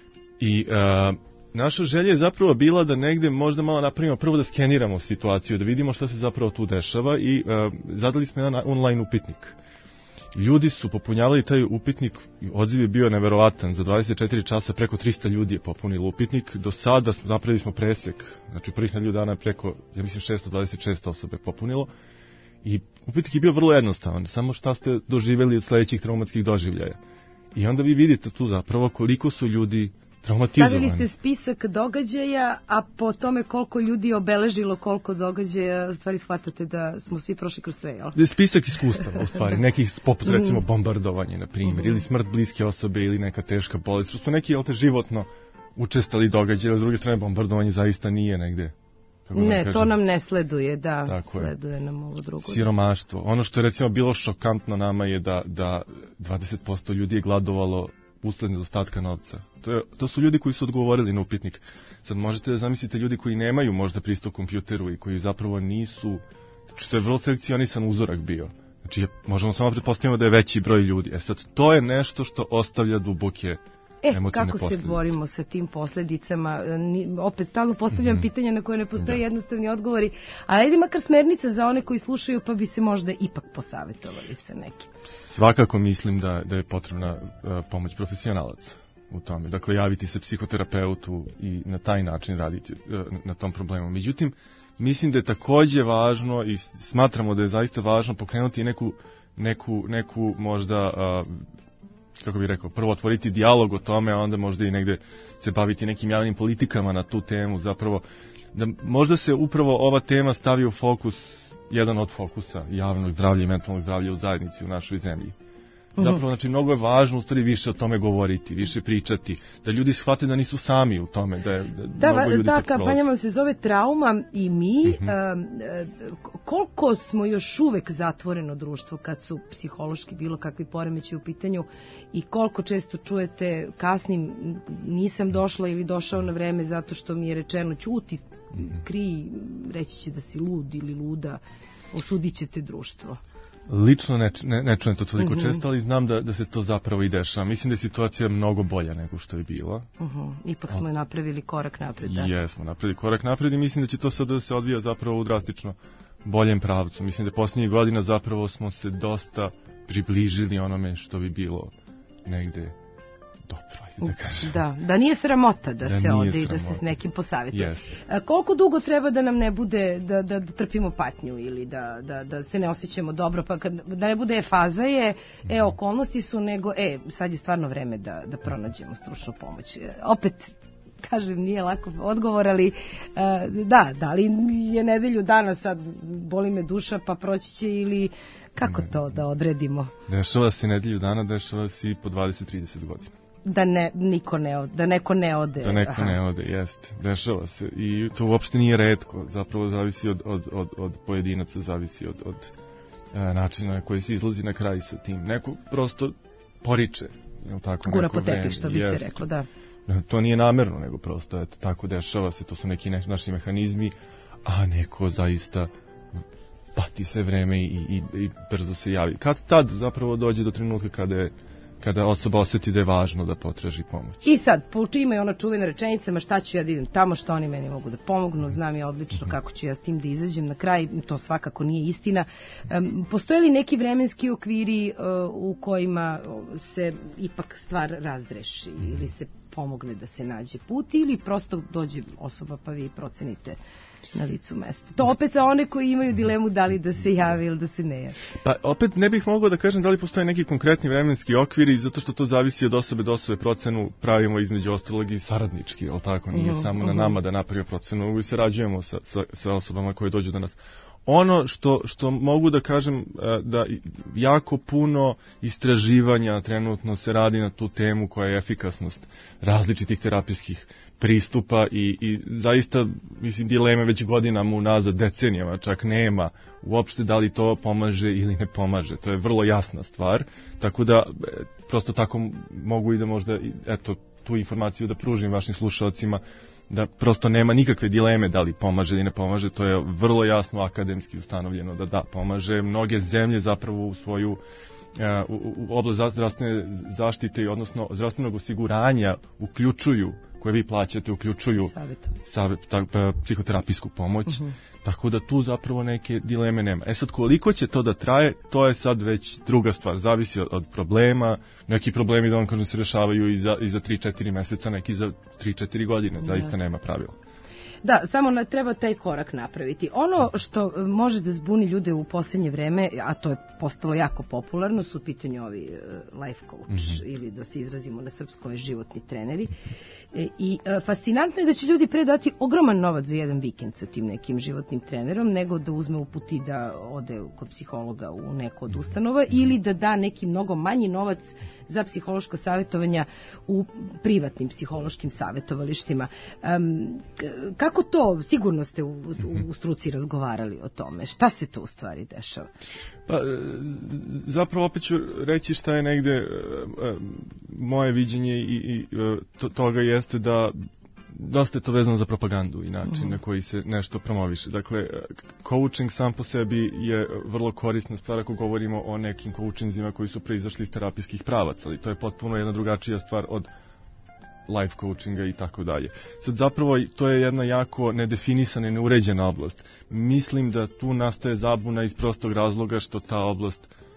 I a, naša želja je zapravo bila da negde možda malo napravimo, prvo da skeniramo situaciju, da vidimo šta se zapravo tu dešava i a, zadali smo jedan online upitnik. Ljudi su popunjavali taj upitnik, odziv je bio neverovatan, za dvadeset četiri časa preko trista ljudi je popunilo upitnik, do sada napravili smo presek, znači u prvih nedelju dana preko, ja mislim, šesto dvadeset šest osobe popunilo, i upitnik je bio vrlo jednostavan, samo šta ste doživjeli od sledećih traumatskih doživljaja. I onda vi vidite tu zapravo koliko su ljudi traumatizovani. Stavili ste spisak događaja, a po tome koliko ljudi je obeležilo koliko događaja, stvari shvatate da smo svi prošli kroz sve, jel? Spisak iskustava, u stvari, nekih poput recimo bombardovanje, na primjer, ili smrt bliske osobe, ili neka teška bolest, što su neki, jel te, životno učestali događaje, a s druge strane bombardovanje zaista nije negde. Ne, to nam ne sleduje, da, tako sleduje je. Nam ovo drugo. Siromaštvo. Ono što je recimo bilo šokantno nama je da, da dvadeset posto ljudi je gladovalo usled nedostatka novca. To, je, to su ljudi koji su odgovorili na upitnik. Sad možete da zamislite ljudi koji nemaju možda pristup kompjuteru i koji zapravo nisu, što je vrlo selekcionisan uzorak bio. Znači, možemo samo pretpostaviti da je veći broj ljudi. E sad, to je nešto što ostavlja duboke E, emotivne kako posljedice. Se borimo sa tim posljedicama? Opet stalno postavljam mm-hmm. pitanja na koje ne postoje da. jednostavni odgovori, a ajde makar smernice za one koji slušaju, pa bi se možda ipak posavjetovali sa nekim. Svakako mislim da, da je potrebna uh, pomoć profesionalaca u tome. Dakle, javiti se psihoterapeutu i na taj način raditi na tom problemu. Međutim, mislim da je takođe važno i smatramo da je zaista važno pokrenuti neku, neku, neku možda, kako bih rekao, prvo otvoriti dijalog o tome, a onda možda i negde se baviti nekim javnim politikama na tu temu, zapravo da možda se upravo ova tema stavi u fokus, jedan od fokusa javnog zdravlja i mentalnog zdravlja u zajednici u našoj zemlji. Zapravo, znači, mnogo je važno u stvari više o tome govoriti, više pričati, da ljudi shvate da nisu sami u tome, da je da, da mnogo ljudi ta to kampanja prolazi. se zove Trauma i mi. Mhm. Uh, koliko smo još uvek zatvoreno društvo kad su psihološki bilo kakvi poremeći u pitanju i koliko često čujete kasnim, nisam došla ili došao na vreme zato što mi je rečeno ćuti, kri, reći će da si lud ili luda, osudit ćete društvo. Lično ne, ne, ne čujem to toliko Mhm. često, ali znam da, da se to zapravo i dešava. Mislim da je situacija mnogo bolja nego što je bila. Uh-huh. Ipak smo je napravili korak napred, da? Jesmo, napravili korak napred i mislim da će to sad da se odvija zapravo u drastično boljem pravcu. Mislim da posljednjih godina zapravo smo se dosta približili onome što bi bilo negde dobro, ajde da kažem. Da, da nije sramota da, Da se nije ode i da sramota. se s nekim posavjetuje. Jeste. A koliko dugo treba da nam ne bude, da, da, da trpimo patnju ili da, da, da se ne osjećamo dobro, pa kad, da ne bude e, faza je, e, okolnosti su, nego, e, sad je stvarno vreme da, da pronađemo stručnu pomoć. E, opet, kažem, nije lako odgovor, ali uh, da, da li je nedelju dana sad boli me duša pa proći će ili kako to da odredimo? Dešava se nedelju dana, dešava se i po dvadeset do trideset godina. Da ne, niko ne ode, da neko ne ode. Da neko Aha. ne ode, jeste. Dešava se. I to uopšte nije retko. Zapravo zavisi od, od, od, od pojedinaca, zavisi od, od e, načina na koji se izlazi na kraj sa tim. Neko prosto poriče. Jel tako, Gura neko po tepih, vreme. što bi Jeste. se reklo, da. To nije namerno, nego prosto eto, tako dešava se. To su neki ne, naši mehanizmi, a neko zaista pati sve vreme i, i, i brzo se javi. Kad tad zapravo dođe do trenutka kada je kada osoba osjeti da je važno da potraži pomoć. I sad, pouči ima i ona čuvena rečenica, ma šta ću ja da idem tamo, što oni meni mogu da pomognu, znam ja odlično kako ću ja s tim da izađem na kraj, to svakako nije istina. Um, postoje li neki vremenski okviri uh, u kojima se ipak stvar razreši ili se pomogne da se nađe put ili prosto dođe osoba pa vi procenite na licu mesta? To opet za one koji imaju dilemu da li da se javi ili da se ne javi. Pa opet ne bih mogao da kažem da li postoje neki konkretni vremenski okviri, zato što to zavisi od osobe do osobe. Procenu pravimo između ostalog i saradnički, jel tako? Nije Mhm, samo na mhm. nama da napravimo procenu, uvijek se rađujemo sa, sa, sa osobama koje dođu do nas. Ono što, što mogu da kažem e, da jako puno istraživanja trenutno se radi na tu temu koja je efikasnost različitih terapijskih pristupa i, i zaista, mislim, dileme već godinama unazad, decenijama čak nema uopšte da li to pomaže ili ne pomaže. To je vrlo jasna stvar, tako da e, prosto tako mogu i da možda, eto, tu informaciju da pružim vašim slušalcima, da prosto nema nikakve dileme da li pomaže ili ne pomaže, to je vrlo jasno akademski ustanovljeno da da, pomaže. Mnoge zemlje zapravo u svoju uh, u, u oblast zdravstvene zaštite, odnosno zdravstvenog osiguranja uključuju, koje vi plaćate, uključuju savet, ta, ta, psihoterapijsku pomoć, uh-huh. Tako da tu zapravo neke dileme nema. E sad, koliko će to da traje, to je sad već druga stvar, zavisi od, od problema. Neki problemi, da vam kažem, se rešavaju i za, i za tri četiri meseca, neki za tri četiri godine, zaista nema pravila. Da, samo na, treba taj korak napraviti. Ono što može da zbuni ljude u posljednje vreme, a to je postalo jako popularno, su u pitanju ovi uh, life coach, mm-hmm. ili da se izrazimo na srpskom, životni treneri. E, I uh, fascinantno je da će ljudi pre dati ogroman novac za jedan vikend sa tim nekim životnim trenerom, nego da uzme uputi da ode kod psihologa u neku od ustanova, mm-hmm. ili da da neki mnogo manji novac za psihološko savjetovanja u privatnim psihološkim savjetovalištima. Um, kako Kako to, sigurno ste u, u, u struci razgovarali o tome, šta se to u stvari dešava? Pa, zapravo opet ću reći šta je negde e, moje viđenje i, i to, toga jeste da dosta je to vezano za propagandu i način mm. na koji se nešto promoviše. Dakle, coaching sam po sebi je vrlo korisna stvar ako govorimo o nekim coachinzima koji su proizašli iz terapijskih pravaca, ali to je potpuno jedna drugačija stvar od life coachinga i tako dalje. Sad zapravo to je jedna jako nedefinisana i neuređena oblast. Mislim da tu nastaje zabuna iz prostog razloga što ta oblast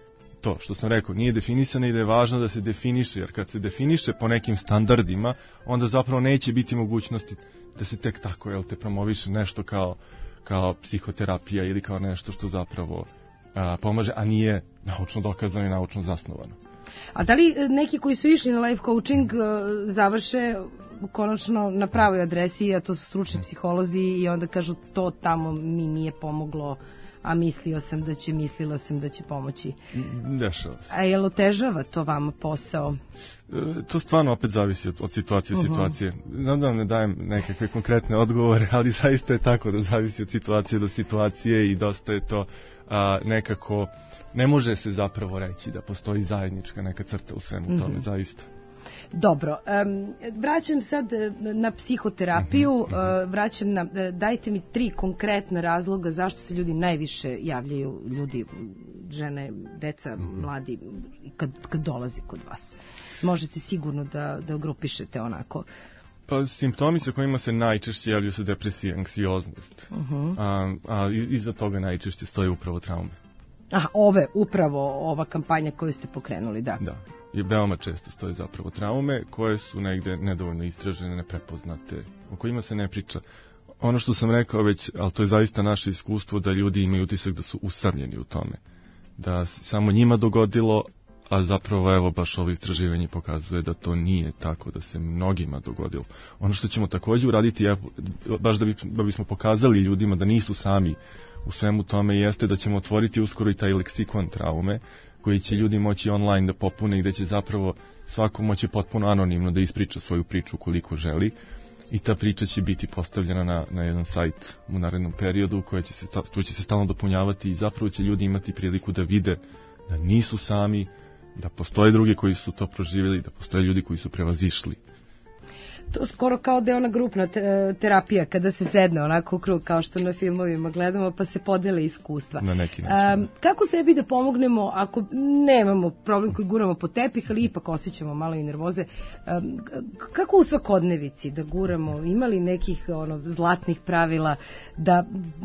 to, što sam rekao, nije definisana i da je važno da se definiše, jer kad se definiše po nekim standardima, onda zapravo neće biti mogućnosti da se tek tako, jel te, promoviše nešto kao, kao psihoterapija ili kao nešto što zapravo a, pomaže, a nije naučno dokazano i naučno zasnovano. A da li neki koji su išli na life coaching završe konačno na pravoj adresi, a to su stručni psiholozi, i onda kažu to tamo mi nije pomoglo, a mislio sam da će, mislila sam da će pomoći? Dešava se. A je li otežava to vama posao? E, to stvarno opet zavisi od, od situacije uh-huh. situacije. Znam da vam ne dajem nekakve konkretne odgovore, ali zaista je tako da zavisi od situacije do situacije i dosta je to a, nekako, ne može se zapravo reći da postoji zajednička neka crta u svemu uh-huh. tome, zaista. Dobro, um, vraćam sad na psihoterapiju, uh-huh. uh, vraćam na, dajte mi tri konkretna razloga zašto se ljudi najviše javljaju, ljudi, žene, deca, uh-huh. mladi, kad, kad dolazi kod vas. Možete sigurno da, da grupišete onako. Pa simptomi sa kojima se najčešće javljaju su depresija, anksioznost, uh-huh. a, a iza toga najčešće stoje upravo traume. Aha, ove, upravo ova kampanja koju ste pokrenuli, da. Da. I veoma često stoje zapravo traume koje su negde nedovoljno istražene, neprepoznate, o kojima se ne priča. Ono što sam rekao već, ali to je zaista naše iskustvo, da ljudi imaju utisak da su usamljeni u tome. Da se samo njima dogodilo, a zapravo evo baš ovo istraživanje pokazuje da to nije tako, da se mnogima dogodilo. Ono što ćemo također uraditi, je, baš da, bi, da bismo pokazali ljudima da nisu sami u svemu tome, jeste da ćemo otvoriti uskoro i taj leksikon traume, koji će ljudi moći online da popune i da će zapravo svako moći potpuno anonimno da ispriča svoju priču koliko želi, i ta priča će biti postavljena na, na jedan sajt u narednom periodu koji će se, to će se stalno dopunjavati i zapravo će ljudi imati priliku da vide da nisu sami, da postoje drugi koji su to proživjeli, da postoje ljudi koji su prevazišli. To skoro kao da je ona grupna terapija, kada se sedne onako u krug, kao što na filmovima gledamo, pa se podele iskustva. Na neki način. Um, kako sebi da pomognemo ako nemamo problem koji guramo po tepih, ali ipak osjećamo malo i nervoze? Um, kako u svakodnevici da guramo? Ima li nekih ono, zlatnih pravila da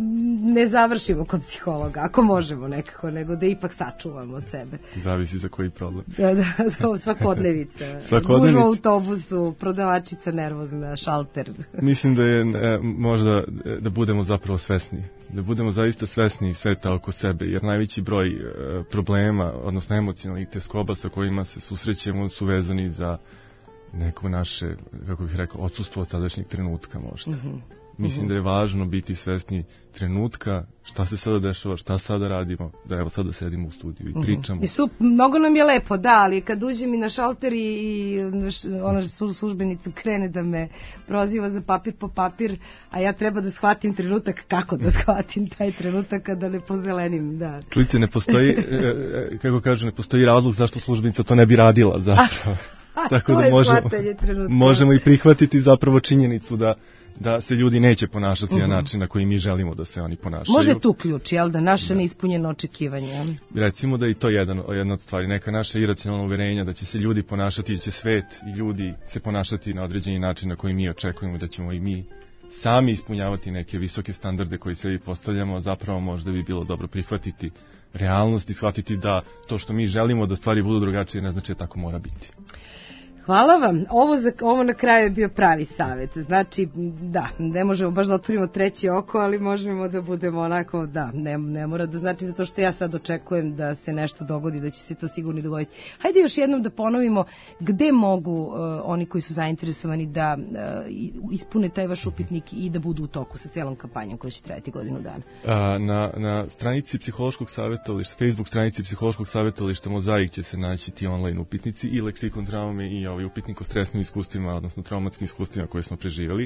ne završimo kod psihologa, ako možemo nekako, nego da ipak sačuvamo sebe? Zavisi za koji problem. Da, da, svakodnevica. Svakodnevica. Gužva u autobusu, prodavačica nervozna, šalter. Mislim da je e, možda e, da budemo zapravo svesni, da budemo zaista svesni sveta oko sebe, jer najveći broj e, problema, odnosno emocionalnih teskoba sa kojima se susrećemo su vezani za neko naše, kako bih rekao, odsustvo tadašnjeg trenutka možda. Mm-hmm. Mislim da je važno biti svesni trenutka, šta se sada dešava, šta sada radimo, da evo sada sedimo u studiju i pričamo. I su, mnogo nam je lepo, da, ali kad uđem i na šalter i, i ona službenica krene da me proziva za papir po papir, a ja treba da shvatim trenutak, kako da shvatim taj trenutak kada ne pozelenim, da. Čujte, ne postoji, kako kažu, ne postoji razlog zašto službenica to ne bi radila zapravo. A, tako da možemo, možemo i prihvatiti zapravo činjenicu da da se ljudi neće ponašati uh-huh. na način na koji mi želimo da se oni ponašaju. Može tu ključ, jel da, naše neispunjeno očekivanje? Recimo da je i to jedan, jedna od stvari, neka naša iracionalna uverenja da će se ljudi ponašati, da će svet i ljudi se ponašati na određeni način na koji mi očekujemo, da ćemo i mi sami ispunjavati neke visoke standarde koji sebi postavljamo, zapravo možda bi bilo dobro prihvatiti realnost i shvatiti da to što mi želimo da stvari budu drugačije ne znači da tako mora biti. Hvala vam. Ovo, za, ovo na kraju je bio pravi savjet. Znači, da, ne možemo baš da otvorimo treći oko, ali možemo da budemo onako, da, ne, ne mora da znači zato što ja sad očekujem da se nešto dogodi, da će se to sigurno dogoditi. Hajde još jednom da ponovimo gde mogu uh, oni koji su zainteresovani da uh, ispune taj vaš upitnik i da budu u toku sa celom kampanjom koja će trajati godinu dana. A, na, na stranici psihološkog savjetovališta, Facebook stranici psihološkog savjetovališta Mozaik će se naći ti online upitnici i leksikon traume i ovaj upitnik o stresnim iskustvima, odnosno traumatskim iskustvima koje smo preživjeli.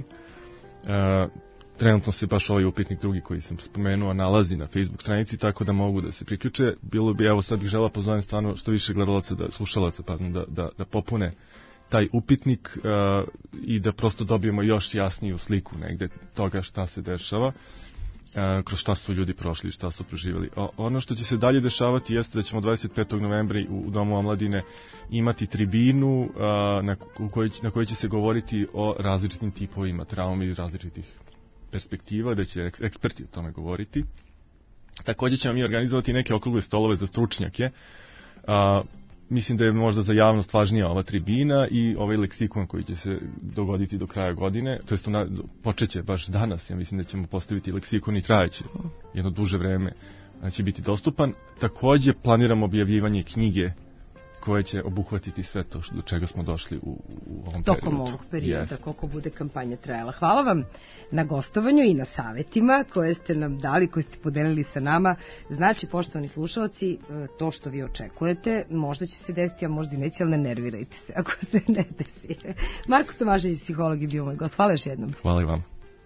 E, trenutno se baš ovaj upitnik drugi koji sam spomenuo nalazi na Facebook stranici, tako da mogu da se priključe. Bilo bi, evo sad bih žela pozovem stvarno što više gledalaca, da, slušalaca, pardon, da, da, da popune taj upitnik e, i da prosto dobijemo još jasniju sliku negde toga šta se dešava, e, kroz šta su ljudi prošli, šta su proživjeli. O, ono što će se dalje dešavati jeste da ćemo dvadeset petog novembra u, u Domu omladine imati tribinu a, na, kojoj, na kojoj će se govoriti o različitim tipovima traume iz različitih perspektiva, da će eksperti o tome govoriti. Također ćemo mi organizovati neke okrugle stolove za stručnjake A, mislim da je možda za javnost važnija ova tribina i ovaj leksikon koji će se dogoditi do kraja godine, to jest počeće baš danas, ja mislim da ćemo postaviti leksikon i trajeće jedno duže vreme, će biti dostupan. Takođe planiramo objavljivanje knjige koje će obuhvatiti sve to do čega smo došli u, u ovom periodu. Tokom ovog perioda, yes. Koliko bude kampanja trajala. Hvala vam na gostovanju i na savetima koje ste nam dali, koje ste podelili sa nama. Znači, poštovani slušalci, to što vi očekujete, možda će se desiti, a možda i neće, ali ne nervirajte se ako se ne desi. Marko Tomašević, psiholog, je bio moj gost. Hvala još jednom. Hvala i vam.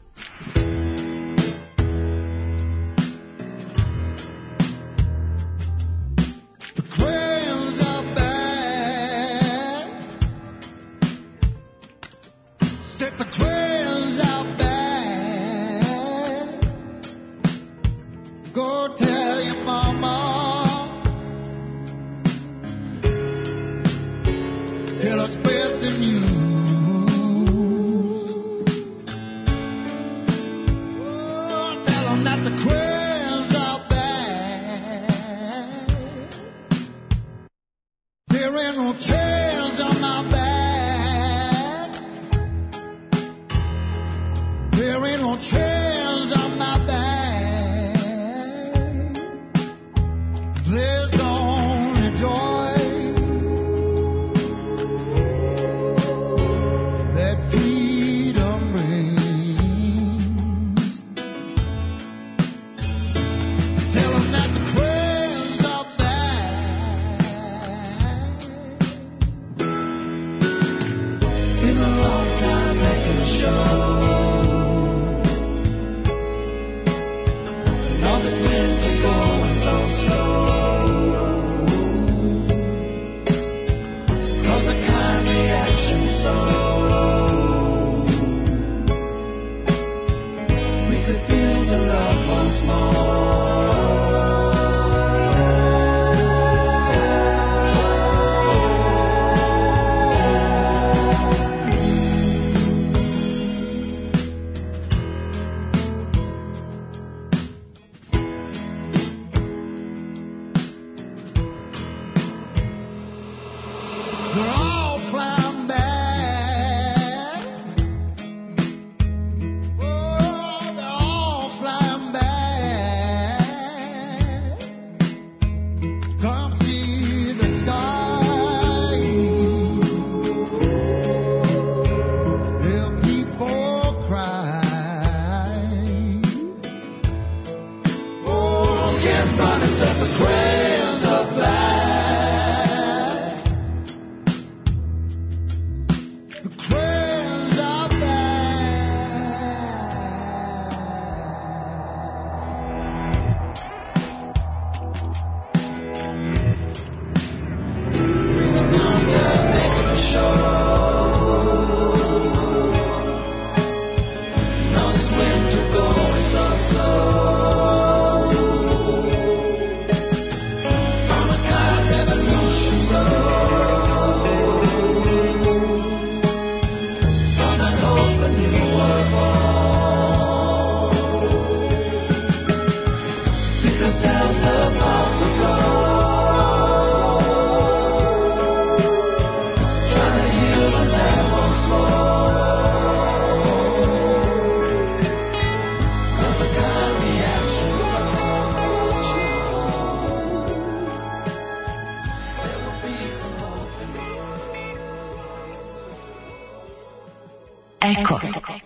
Eko.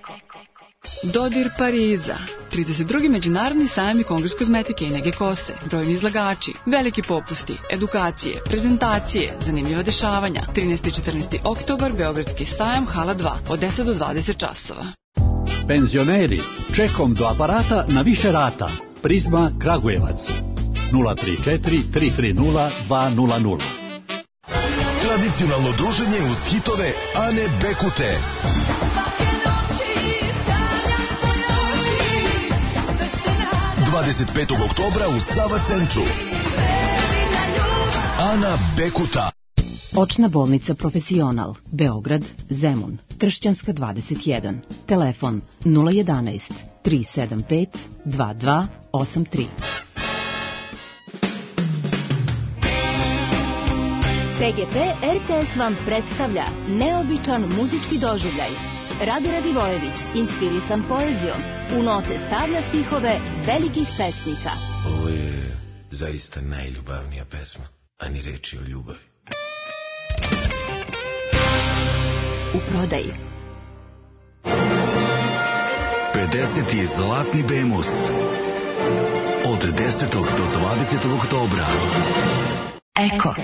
Dodir Pariza. trideset drugi Međunarodni sajam i kongres kozmetike i nege kose. Brojni izlagači, veliki popusti, edukacije, prezentacije, zanimljiva dešavanja. trinaesti i četrnaesti oktobar, Beogradski sajam, hala dva, od deset do dvadeset časova. Penzioneri, čekom do aparata na više rata. Prizma Kragujevac. nula tri četiri tri tri nula dva nula nula. Tradicionalno druženje uz hitove Ane Bekute. dvadeset petog oktobra u Sava centru. Ana Bekuta. Očna bolnica Profesional, Beograd, Zemun, Tršćanska dvadeset jedan. Telefon nula jedanaest tri sedam pet dva dva osam tri. P G P R T S vam predstavlja neobičan muzički doživljaj. Rade Radivojević, inspirisan poezijom, u note stavlja stihove velikih pesnika. Ovo je zaista najljubavnija pesma, a ni reči o ljubavi. U prodaji. pedeseti Zlatni Bemus. Od desetog do dvadesetog oktobra. Eko.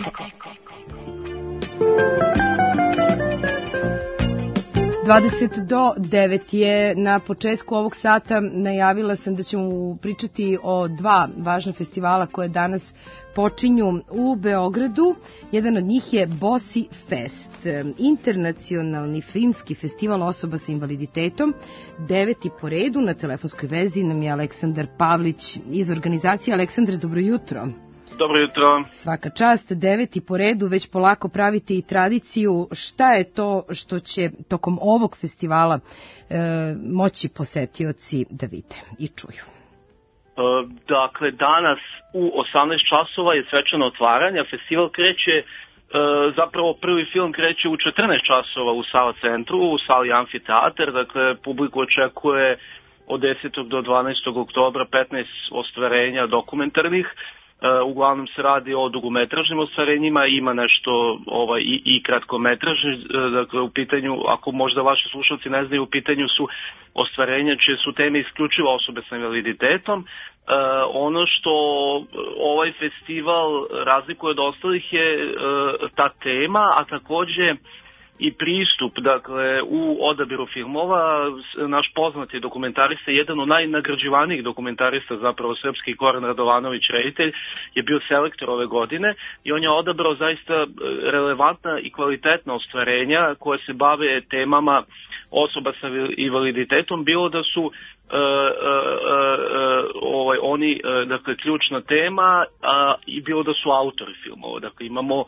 dvadeset do devet je. Na početku ovog sata najavila sam da ćemo pričati o dva važna festivala koje danas počinju u Beogradu. Jedan od njih je Bosi Fest, internacionalni filmski festival osoba sa invaliditetom. Deveti po redu. Na telefonskoj vezi nam je Aleksandar Pavlić iz organizacije. Aleksandre, dobro jutro. Dobro jutro. Svaka čast, deveti po redu, već polako pravite i tradiciju. Šta je to što će tokom ovog festivala e, moći posetioci da vide i čuju? E, dakle, danas u osamnaest časova je svečano otvaranje. Festival kreće, e, zapravo prvi film kreće u četrnaest časova u Sava centru, u sali Amfiteatar. Dakle, publiku očekuje od desetog do dvanaestog oktobra petnaest ostvarenja dokumentarnih. Uh, uglavnom se radi o dugometražnim ostvarenjima, ima nešto ovaj, i, i kratkometražni, uh, dakle u pitanju, ako možda vaši slušalci ne znaju, u pitanju su ostvarenja čije su teme isključivo osobe sa invaliditetom. Uh, ono što ovaj festival razlikuje od ostalih je uh, ta tema, a takođe i pristup, dakle, u odabiru filmova. Naš poznati dokumentarista, jedan od najnagrađivanijih dokumentarista, zapravo srpski, Goran Radovanović, reditelj, je bio selektor ove godine i on je odabrao zaista relevantna i kvalitetna ostvarenja koje se bave temama osoba sa invaliditetom, bilo da su uh, uh, uh, ovaj, oni, uh, dakle, ključna tema, a i bilo da su autori filmova. Dakle, imamo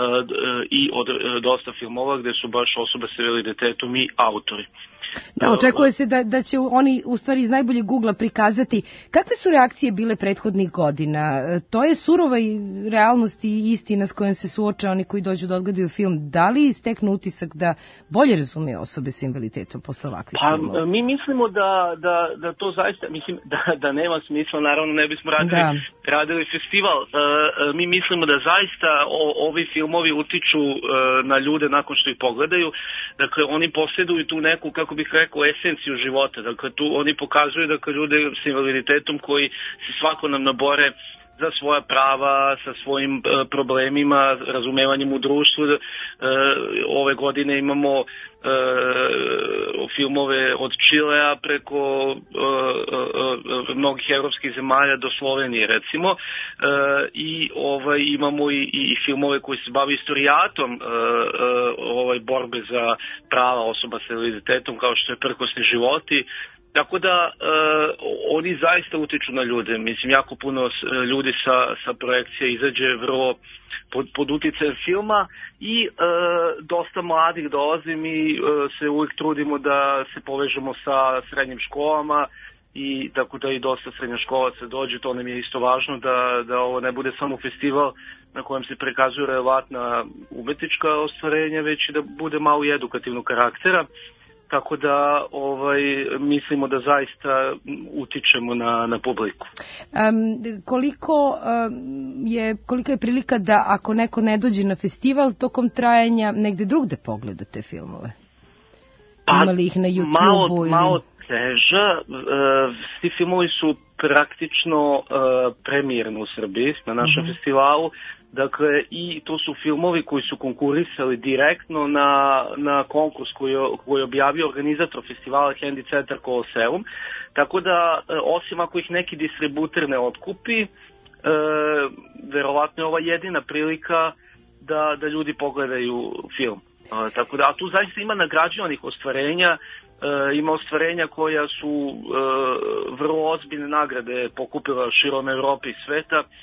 i od dosta filmova gde su baš osobe sa invaliditetom i autori. Da, očekuje se da, da će oni u stvari iz najboljeg Google-a prikazati. Kakve su reakcije bile prethodnih godina? To je surova i realnost i istina s kojom se suoče oni koji dođu da odgledaju film. Da li steknu utisak da bolje razumije osobe sa invaliditetom posle ovakvih pa, filmova? Mi mislimo da, da, da to zaista, mislim da, da nema smisla, naravno ne bismo radili, da. radili festival. Mi mislimo da zaista o, ovi filmovi utiču na ljude nakon što ih pogledaju. Dakle, oni posjeduju tu neku, kako bih rekao, esenciju života. Dakle, tu oni pokazuju, dakle, ljude s invaliditetom koji se svakodnevno bore za svoja prava, sa svojim e, problemima, razumevanjem u društvu. E, ove godine imamo e, filmove od Čilea preko e, e, mnogih evropskih zemalja do Slovenije, recimo. E, I ovaj, imamo i, i filmove koji se bave istorijatom e, e, ovaj, borbe za prava osoba sa invaliditetom, kao što je Prkosni životi. Tako da e, oni zaista utiču na ljude. Mislim, jako puno ljudi sa, sa projekcije izađe vrlo pod, pod uticajem filma i e, dosta mladih dolazi. Mi e, se uvijek trudimo da se povežemo sa srednjim školama i tako da i dosta srednjoškolaca dođe. To nam je isto važno da, da ovo ne bude samo festival na kojem se prikazuju relevantna umetnička ostvarenja, već i da bude malo i edukativnog karaktera. Tako da ovaj, mislimo da zaista utičemo na, na publiku. Um, koliko, um, je, kolika je prilika da ako neko ne dođe na festival tokom trajanja negde drugde pogleda te filmove? Pa, ima li ih na YouTube-u? Malo, ili... malo teža. Uh, svi filmovi su praktično uh, premijerni u Srbiji na našem mm-hmm. festivalu. Dakle, i to su filmovi koji su konkurisali direktno na, na konkurs koji, koji je objavio organizator festivala Handy Centar Koloseum. Tako da, osim ako ih neki distributer ne otkupi, e, verovatno je ova jedina prilika da, da ljudi pogledaju film. E, tako da, a tu zaista ima nagrađivanih ostvarenja, e, ima ostvarenja koja su e, vrlo ozbiljne nagrade pokupila širom Evrope i sveta.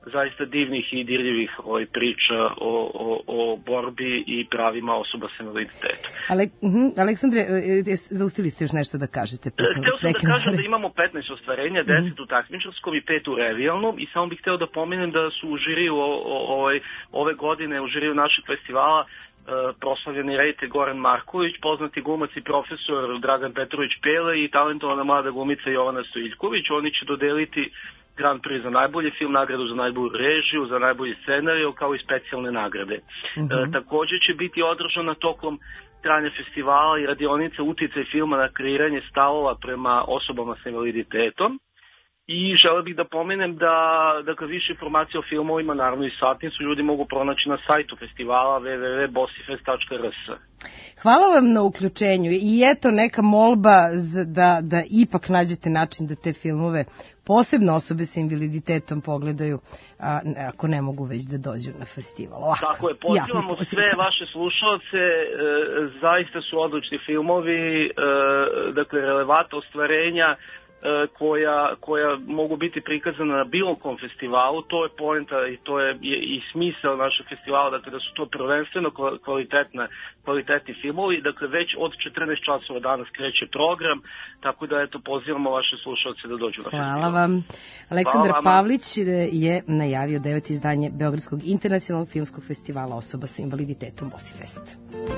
zaista divnih i dirljivih ovaj, priča o, o, o borbi i pravima osoba s invaliditetom. Ale, uh-huh, Aleksandre, zaustili ste još nešto da kažete? Pa sam hteo sam da kažem da imamo petnaest ostvarenja, deset u takmičarskom i pet u revijalnom, i samo bih hteo da pomenem da su u žiriju o, o, ovaj, ove godine u žiriju našeg festivala uh, proslavljeni reditelj Goran Marković, poznati glumac i profesor Dragan Petrović Pele i talentovana mlada glumica Jovana Stojiljković. Oni će dodeliti Grand Prix za najbolji film, nagradu za najbolju režiju, za najbolji scenariju, kao i specijalne nagrade. Uh-huh. E, također će biti održana tokom trajanja festivala i radionica uticaj filma na kreiranje stavova prema osobama sa invaliditetom. I želeo bih da pomenem da, dakle, više informacije o filmovima, naravno i satnicu, ljudi mogu pronaći na sajtu festivala w w w tačka bosifest tačka r s. Hvala vam na uključenju i eto neka molba da, da ipak nađete način da te filmove, posebno osobe sa invaliditetom, pogledaju, a, ako ne mogu već da dođu na festival. Ovako, tako je, pozivamo sve vaše slušalce, e, zaista su odlični filmovi, e, dakle, relevantna ostvarenja, koja, koja mogu biti prikazana na bilo kom festivalu. To je poenta i to je, je i smisao našeg festivala, dakle da su to prvenstveno kvalitetne, kvalitetni filmovi. Dakle, već od četrnaest časova danas kreće program, tako da eto pozivamo vaše slušalce da dođu na Hvala festival. Vam. Aleksandar Hvala Pavlić je najavio deveto izdanje Beogradskog internacionalnog filmskog festivala osoba sa invaliditetom Bosifest.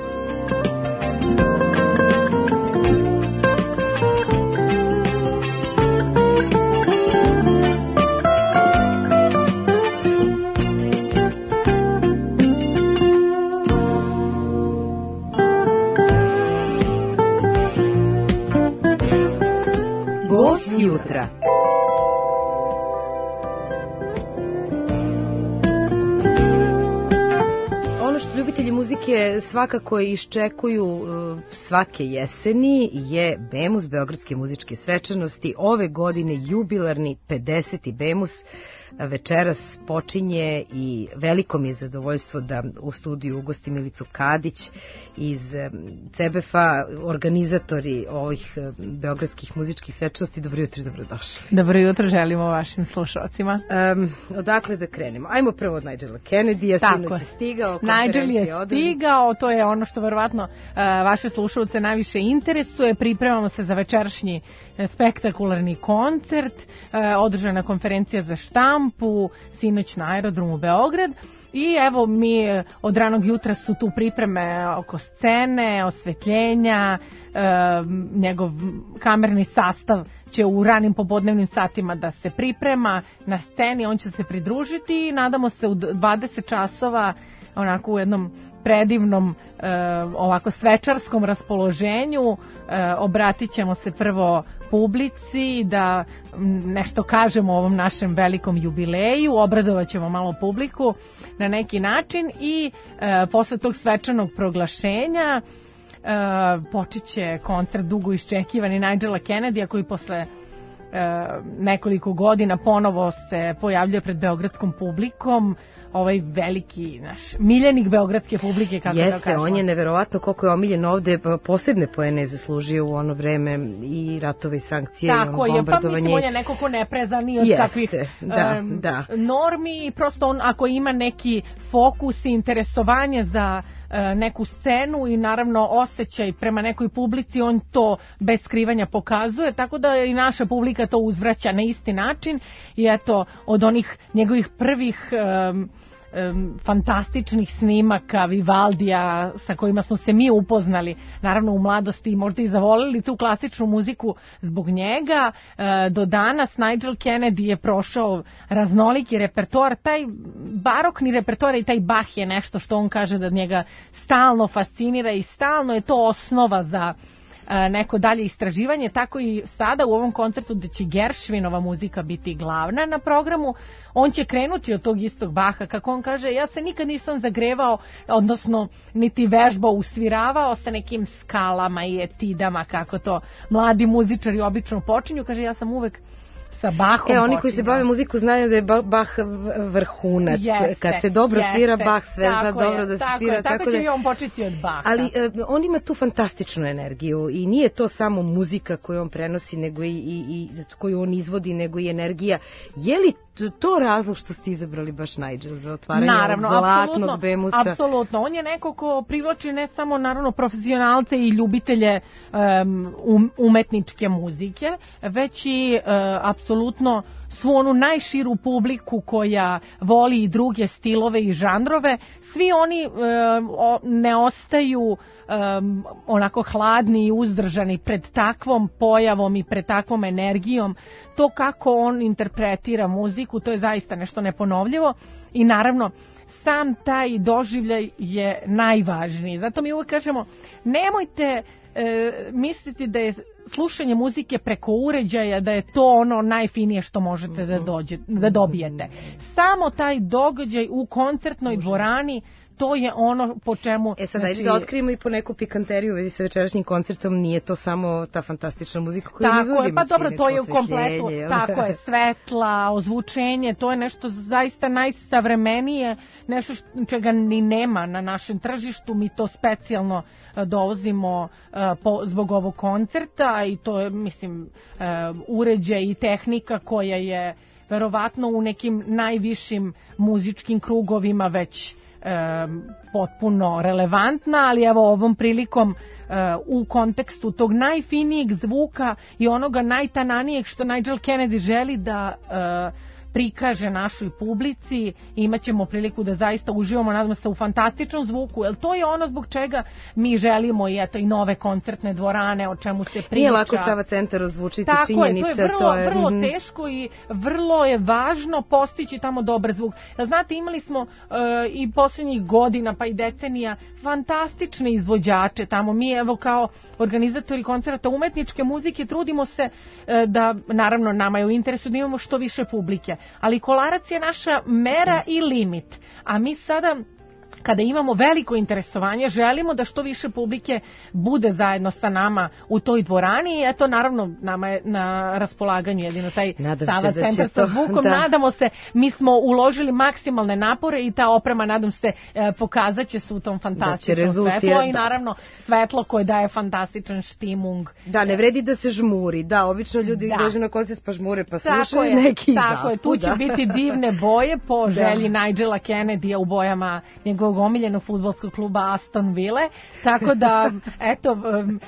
Gost jutra. Ono što ljubitelji muzike svakako iščekuju svake jeseni je Bemus, Beogradske muzičke svečanosti. Ove godine jubilarni pedeseti Bemus večeras počinje i veliko mi je zadovoljstvo da u studiju ugostim Milicu Kadić iz C B F-a, organizatori ovih beogradskih muzičkih svečanosti. Dobro jutro i dobrodošli. Dobro jutro, želimo vašim slušalcima. Um, odakle da krenemo? Ajmo prvo od Nigela Kennedy-a, sinoć je stigao. Nigel je stigao, to je ono što verovatno uh, vaše slušalce najviše interesuje. Pripremamo se za večerašnji spektakularni koncert, uh, održana konferencija za štampu, sinoć na aerodromu Beograd. I evo mi od ranog jutra su tu pripreme oko scene, osvetljenja, e, njegov kamerni sastav će u ranim popodnevnim satima da se priprema na sceni, on će se pridružiti i nadamo se u dvadeset časova onako u jednom predivnom e, ovako svečarskom raspoloženju e, obratit ćemo se prvo publici da nešto kažemo o ovom našem velikom jubileju, obradovat ćemo malo publiku na neki način i e, posle tog svečanog proglašenja e, počet će koncert dugo iščekivani Nigela Kennedy-a koji posle e, nekoliko godina ponovo se pojavljuje pred beogradskom publikom. Ovaj veliki naš miljenik beogradske publike, kako Jeste, da kažemo. on je neverovatno koliko je omiljen ovde, posebne poene je zaslužio u ono vreme i ratove i sankcije. Tako i je, pa bombardovanje. mislim on je neko ko ne preza ni od Jeste, takvih da, um, da. normi, prosto on ako ima neki fokus i interesovanje za uh, neku scenu i naravno osjećaj prema nekoj publici, on to bez skrivanja pokazuje, tako da i naša publika to uzvraća na isti način i eto od onih njegovih prvih um, Um, fantastičnih snimaka Vivaldija sa kojima smo se mi upoznali naravno u mladosti i možda i zavolili tu klasičnu muziku zbog njega, uh, do danas Nigel Kennedy je prošao raznoliki repertoar, taj barokni repertoar i taj Bach je nešto što on kaže da njega stalno fascinira i stalno je to osnova za neko dalje istraživanje, tako i sada u ovom koncertu da će Gershwinova muzika biti glavna na programu. On će krenuti od tog istog Baha, kako on kaže, ja se nikad nisam zagrevao, odnosno niti vežbao, usviravao sa nekim skalama i etidama, kako to mladi muzičari obično počinju, kaže, ja sam uvek sa Bachom E, oni koji počinjemo. se bave muziku znaju da je Bach vrhunac. Jeste, Kad se dobro jeste, svira Bach, sve zna tako dobro je, da se tako svira. Je, tako, tako će da... i on početi od Bacha. Ali e, on ima tu fantastičnu energiju i nije to samo muzika koju on prenosi, nego i, i, i koju on izvodi, nego i energija. Je li to razlog što ste izabrali baš Nigel za otvaranje naravno, ovog zlatnog Bemusa? Apsolutno, on je neko ko privlači ne samo naravno profesionalce i ljubitelje um, umetničke muzike, već i uh, apsolutno svu onu najširu publiku koja voli i druge stilove i žanrove. Svi oni um, o, ne ostaju um, onako hladni i uzdržani pred takvom pojavom i pred takvom energijom. To kako on interpretira muziku, to je zaista nešto neponovljivo i naravno sam taj doživljaj je najvažniji. Zato mi uvijek kažemo, nemojte e, misliti da je slušanje muzike preko uređaja, da je to ono najfinije što možete da, dođe, da dobijete. Samo taj događaj u koncertnoj dvorani, to je ono po čemu... E sad, znači, ajde da otkrijemo i po neku pikanteriju u vezi sa večerašnjim koncertom, nije to samo ta fantastična muzika koju tako izvodimo. Je, pa dobro, to je u kompletu, jel? tako je, svetla, ozvučenje, to je nešto zaista najsavremenije, nešto što, čega ni nema na našem tržištu, mi to specijalno dovozimo uh, po, zbog ovog koncerta i to je, mislim, uh, uređaj i tehnika koja je verovatno u nekim najvišim muzičkim krugovima već E, potpuno relevantna, ali evo ovom prilikom e, u kontekstu tog najfinijeg zvuka i onoga najtananijeg što Nigel Kennedy želi da e, prikaže našoj publici, imat ćemo priliku da zaista uživamo, nadamo se, u fantastičnom zvuku, jer to je ono zbog čega mi želimo i eto i nove koncertne dvorane, o čemu se priča. Nije lako Sava centar ozvučiti, tako činjenica. Je, to je vrlo, to je vrlo teško i vrlo je važno postići tamo dobar zvuk. Znate, imali smo uh, i posljednjih godina, pa i decenija, fantastične izvođače tamo. Mi evo kao organizatori koncerta umetničke muzike trudimo se uh, da, naravno, nama je u interesu da imamo što više publike. Ali Kolarac je naša mera i limit, a mi sada kada imamo veliko interesovanje želimo da što više publike bude zajedno sa nama u toj dvorani i eto naravno nama je na raspolaganju jedino taj Sava centar sa zvukom, da. Nadamo se, mi smo uložili maksimalne napore i ta oprema nadam se pokazat će se u tom fantastičnom svetlo i naravno svetlo koje daje fantastičan štimung. Da, ne vredi da se žmuri, da, obično ljudi da. Dođu na koncert pa žmure pa slušaju tako neki zaspu. Tako je, tu će da. Biti divne boje po želji Nigela Kennedya u bojama njegovog omiljenog fudbalskog kluba Aston Ville, tako da eto,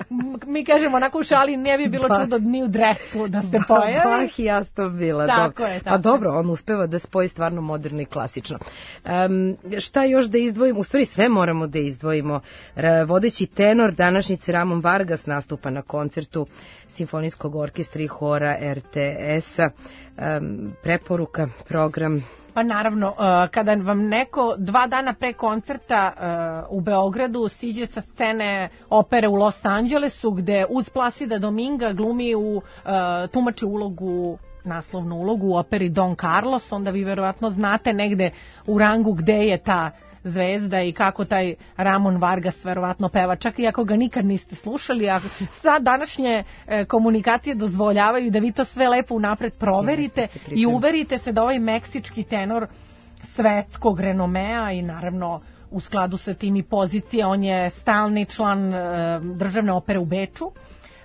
mi kažemo onako u šali ne bi bilo ba, čudo ni u dresu da se pojavi. Bah i Aston Villa, tako je, tako. Pa dobro, on uspeva da spoji stvarno moderno i klasično. Um, šta još da izdvojimo? U stvari sve moramo da izdvojimo. Vodeći tenor današnjice Ramon Vargas nastupa na koncertu Simfonijskog orkestra i hora er te es-a. Um, preporuka, program... Pa naravno, kada vam neko dva dana pre koncerta u Beogradu siđe sa scene opere u Los Angelesu gde uz Plasida Dominga glumi u tumači ulogu naslovnu ulogu u operi Don Carlos, onda vi verovatno znate negde u rangu gde je ta zvezda i kako taj Ramon Vargas verovatno peva, čak i ako ga nikad niste slušali, a sad današnje e, komunikacije dozvoljavaju da vi to sve lepo unapred proverite i uverite se da ovaj meksički tenor svetskog renomea i naravno u skladu sa tim i pozicije, on je stalni član e, državne opere u Beču, e,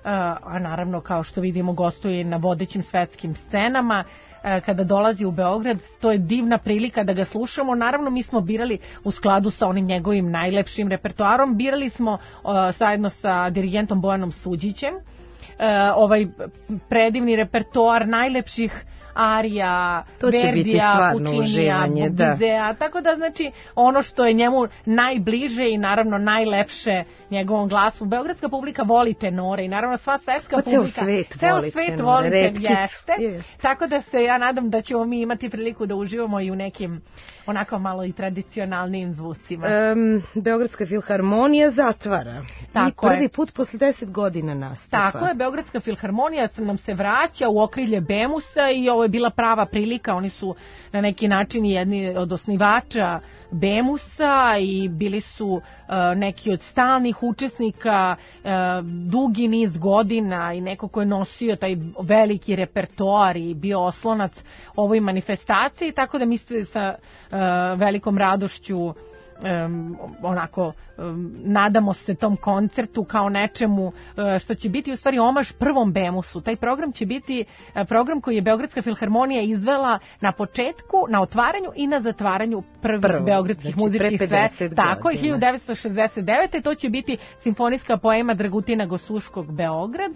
a naravno kao što vidimo gostuje na vodećim svetskim scenama. Kada dolazi u Beograd, to je divna prilika da ga slušamo. Naravno, mi smo birali u skladu sa onim njegovim najlepšim repertoarom. Birali smo uh, zajedno sa dirigentom Bojanom Suđićem uh, ovaj predivni repertoar najlepših arija, to će Verdija, biti stvarno Pučinija, uživanje, Bubizea, da. Tako da znači ono što je njemu najbliže i naravno najlepše njegovom glasu. Beogradska publika voli tenore i naravno sva svetska pa publika. Ceo svet ceo voli svet tenore. voli Retki jeste. Jest. Tako da se ja nadam da ćemo mi imati priliku da uživamo i u nekim onako malo i tradicionalnim zvucima. Um, Beogradska filharmonija zatvara. Tako I prvi je. put posle deset godina nastupa. Tako je, Beogradska filharmonija nam se vraća u okrilje Bemusa i ovo je bila prava prilika, oni su na neki način jedni od osnivača Bemusa i bili su uh, neki od stalnih učesnika uh, dugi niz godina i neko ko je nosio taj veliki repertoar i bio oslonac ovoj manifestaciji, tako da mislite sa uh, velikom radošću Um, onako um, nadamo se tom koncertu kao nečemu uh, što će biti u stvari omaž prvom Bemusu. Taj program će biti uh, program koji je Beogradska filharmonija izvela na početku, na otvaranju i na zatvaranju prvih Prvo, beogradskih znači muzičkih sve. Tako je, hiljadu devetsto šezdeset devete. To će biti simfonijska poema Dragutina Gosuškog Beograd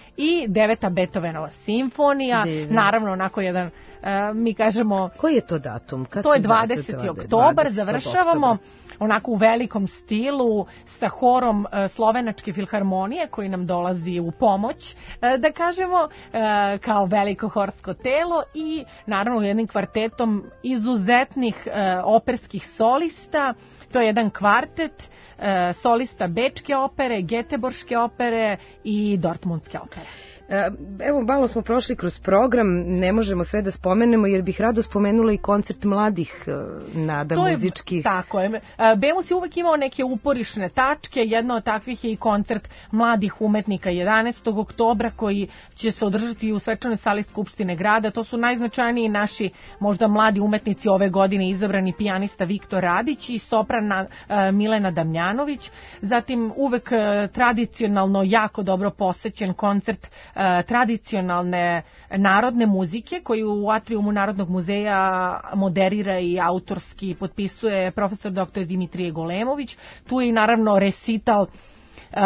i deveta Beethovenova simfonija, Divno. Naravno onako jedan, uh, mi kažemo... Koji je to datum? Kad to je dvadeseti oktobar, završavamo oktobra. Onako u velikom stilu sa horom uh, Slovenačke filharmonije koji nam dolazi u pomoć, uh, da kažemo, uh, kao veliko horsko telo i naravno jednim kvartetom izuzetnih uh, operskih solista. To je jedan kvartet uh, solista Bečke opere, Geteborške opere i Dortmundske opere. Evo, malo smo prošli kroz program, ne možemo sve da spomenemo, jer bih rado spomenula i koncert mladih nada to je, muzičkih. Tako je. Bemus je uvek imao neke uporišne tačke, jedna od takvih je i koncert mladih umetnika jedanaestog oktobra koji će se održati u svečanoj sali Skupštine grada. To su najznačajniji naši možda mladi umetnici ove godine, izabrani pijanista Viktor Radić i soprana Milena Damljanović. Zatim uvek tradicionalno jako dobro posećen koncert tradicionalne narodne muzike koju u atriumu Narodnog muzeja moderira i autorski potpisuje profesor doktor Dimitrije Golemović. Tu je i naravno resital uh,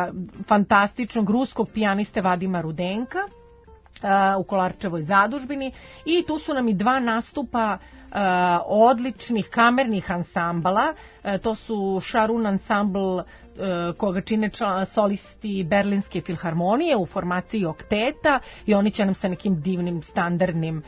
fantastičnog ruskog pijaniste Vadima Rudenka uh, u Kolarčevoj zadužbini i tu su nam i dva nastupa Uh, odličnih kamernih ansambala, uh, to su Šarun ansambl uh, koga čine član, solisti Berlinske filharmonije u formaciji okteta i oni će nam sa nekim divnim standardnim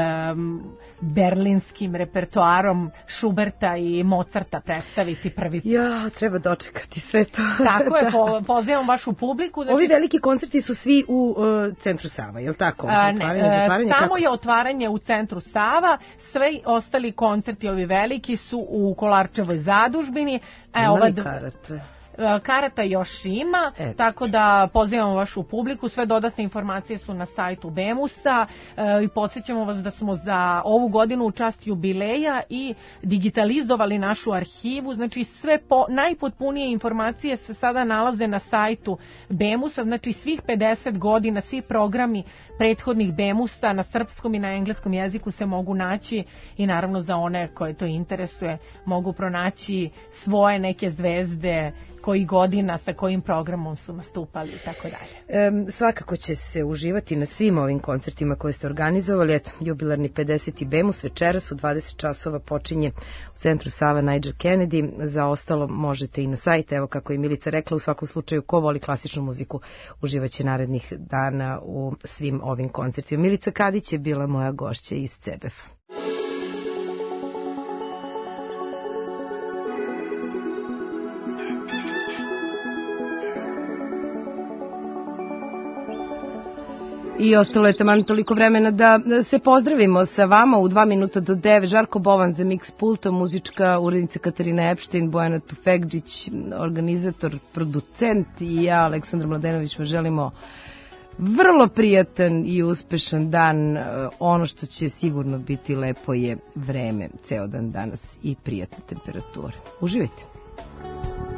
um, berlinskim repertoarom Schuberta i Mozarta predstaviti prvi. Ja, treba dočekati sve to. Tako je, po, pozivam vašu publiku. Znači, ovi veliki koncerti su svi u uh, centru Sava, je li tako? A, ne, uh, samo je otvaranje u centru Sava, sve ostali koncerti ovi veliki su u Kolarčevoj zadužbini. E, Ima li karate? Karata još ima, e. tako da pozivamo vašu publiku. Sve dodatne informacije su na sajtu Bemusa e, i podsjećamo vas da smo za ovu godinu u čast jubileja i digitalizovali našu arhivu. Znači sve po, najpotpunije informacije se sada nalaze na sajtu Bemusa, znači svih pedeset godina, svi programi prethodnih Bemusa na srpskom i na engleskom jeziku se mogu naći i naravno za one koje to interesuje mogu pronaći svoje neke zvezde koji godina, sa kojim programom su nastupali i tako dalje. E, svakako će se uživati na svim ovim koncertima koje ste organizovali. Eto, jubilarni pedeseti Bemus večeras u dvadeset časova počinje u centru Sava Nigel Kennedy. Za ostalo možete i na sajte. Evo kako je Milica rekla, u svakom slučaju ko voli klasičnu muziku uživaće narednih dana u svim ovim koncertima. Milica Kadić je bila moja gošća iz C B F. I ostalo je taman toliko vremena da se pozdravimo sa vama u dva minuta do devet. Žarko Bovan za mix pultom, muzička urednica Katarina Epštein, Bojana Tufekđić, organizator, producent i ja, Aleksandar Mladenović, vam želimo vrlo prijatan i uspešan dan. Ono što će sigurno biti lepo je vreme ceo dan danas i prijatne temperature. Uživajte.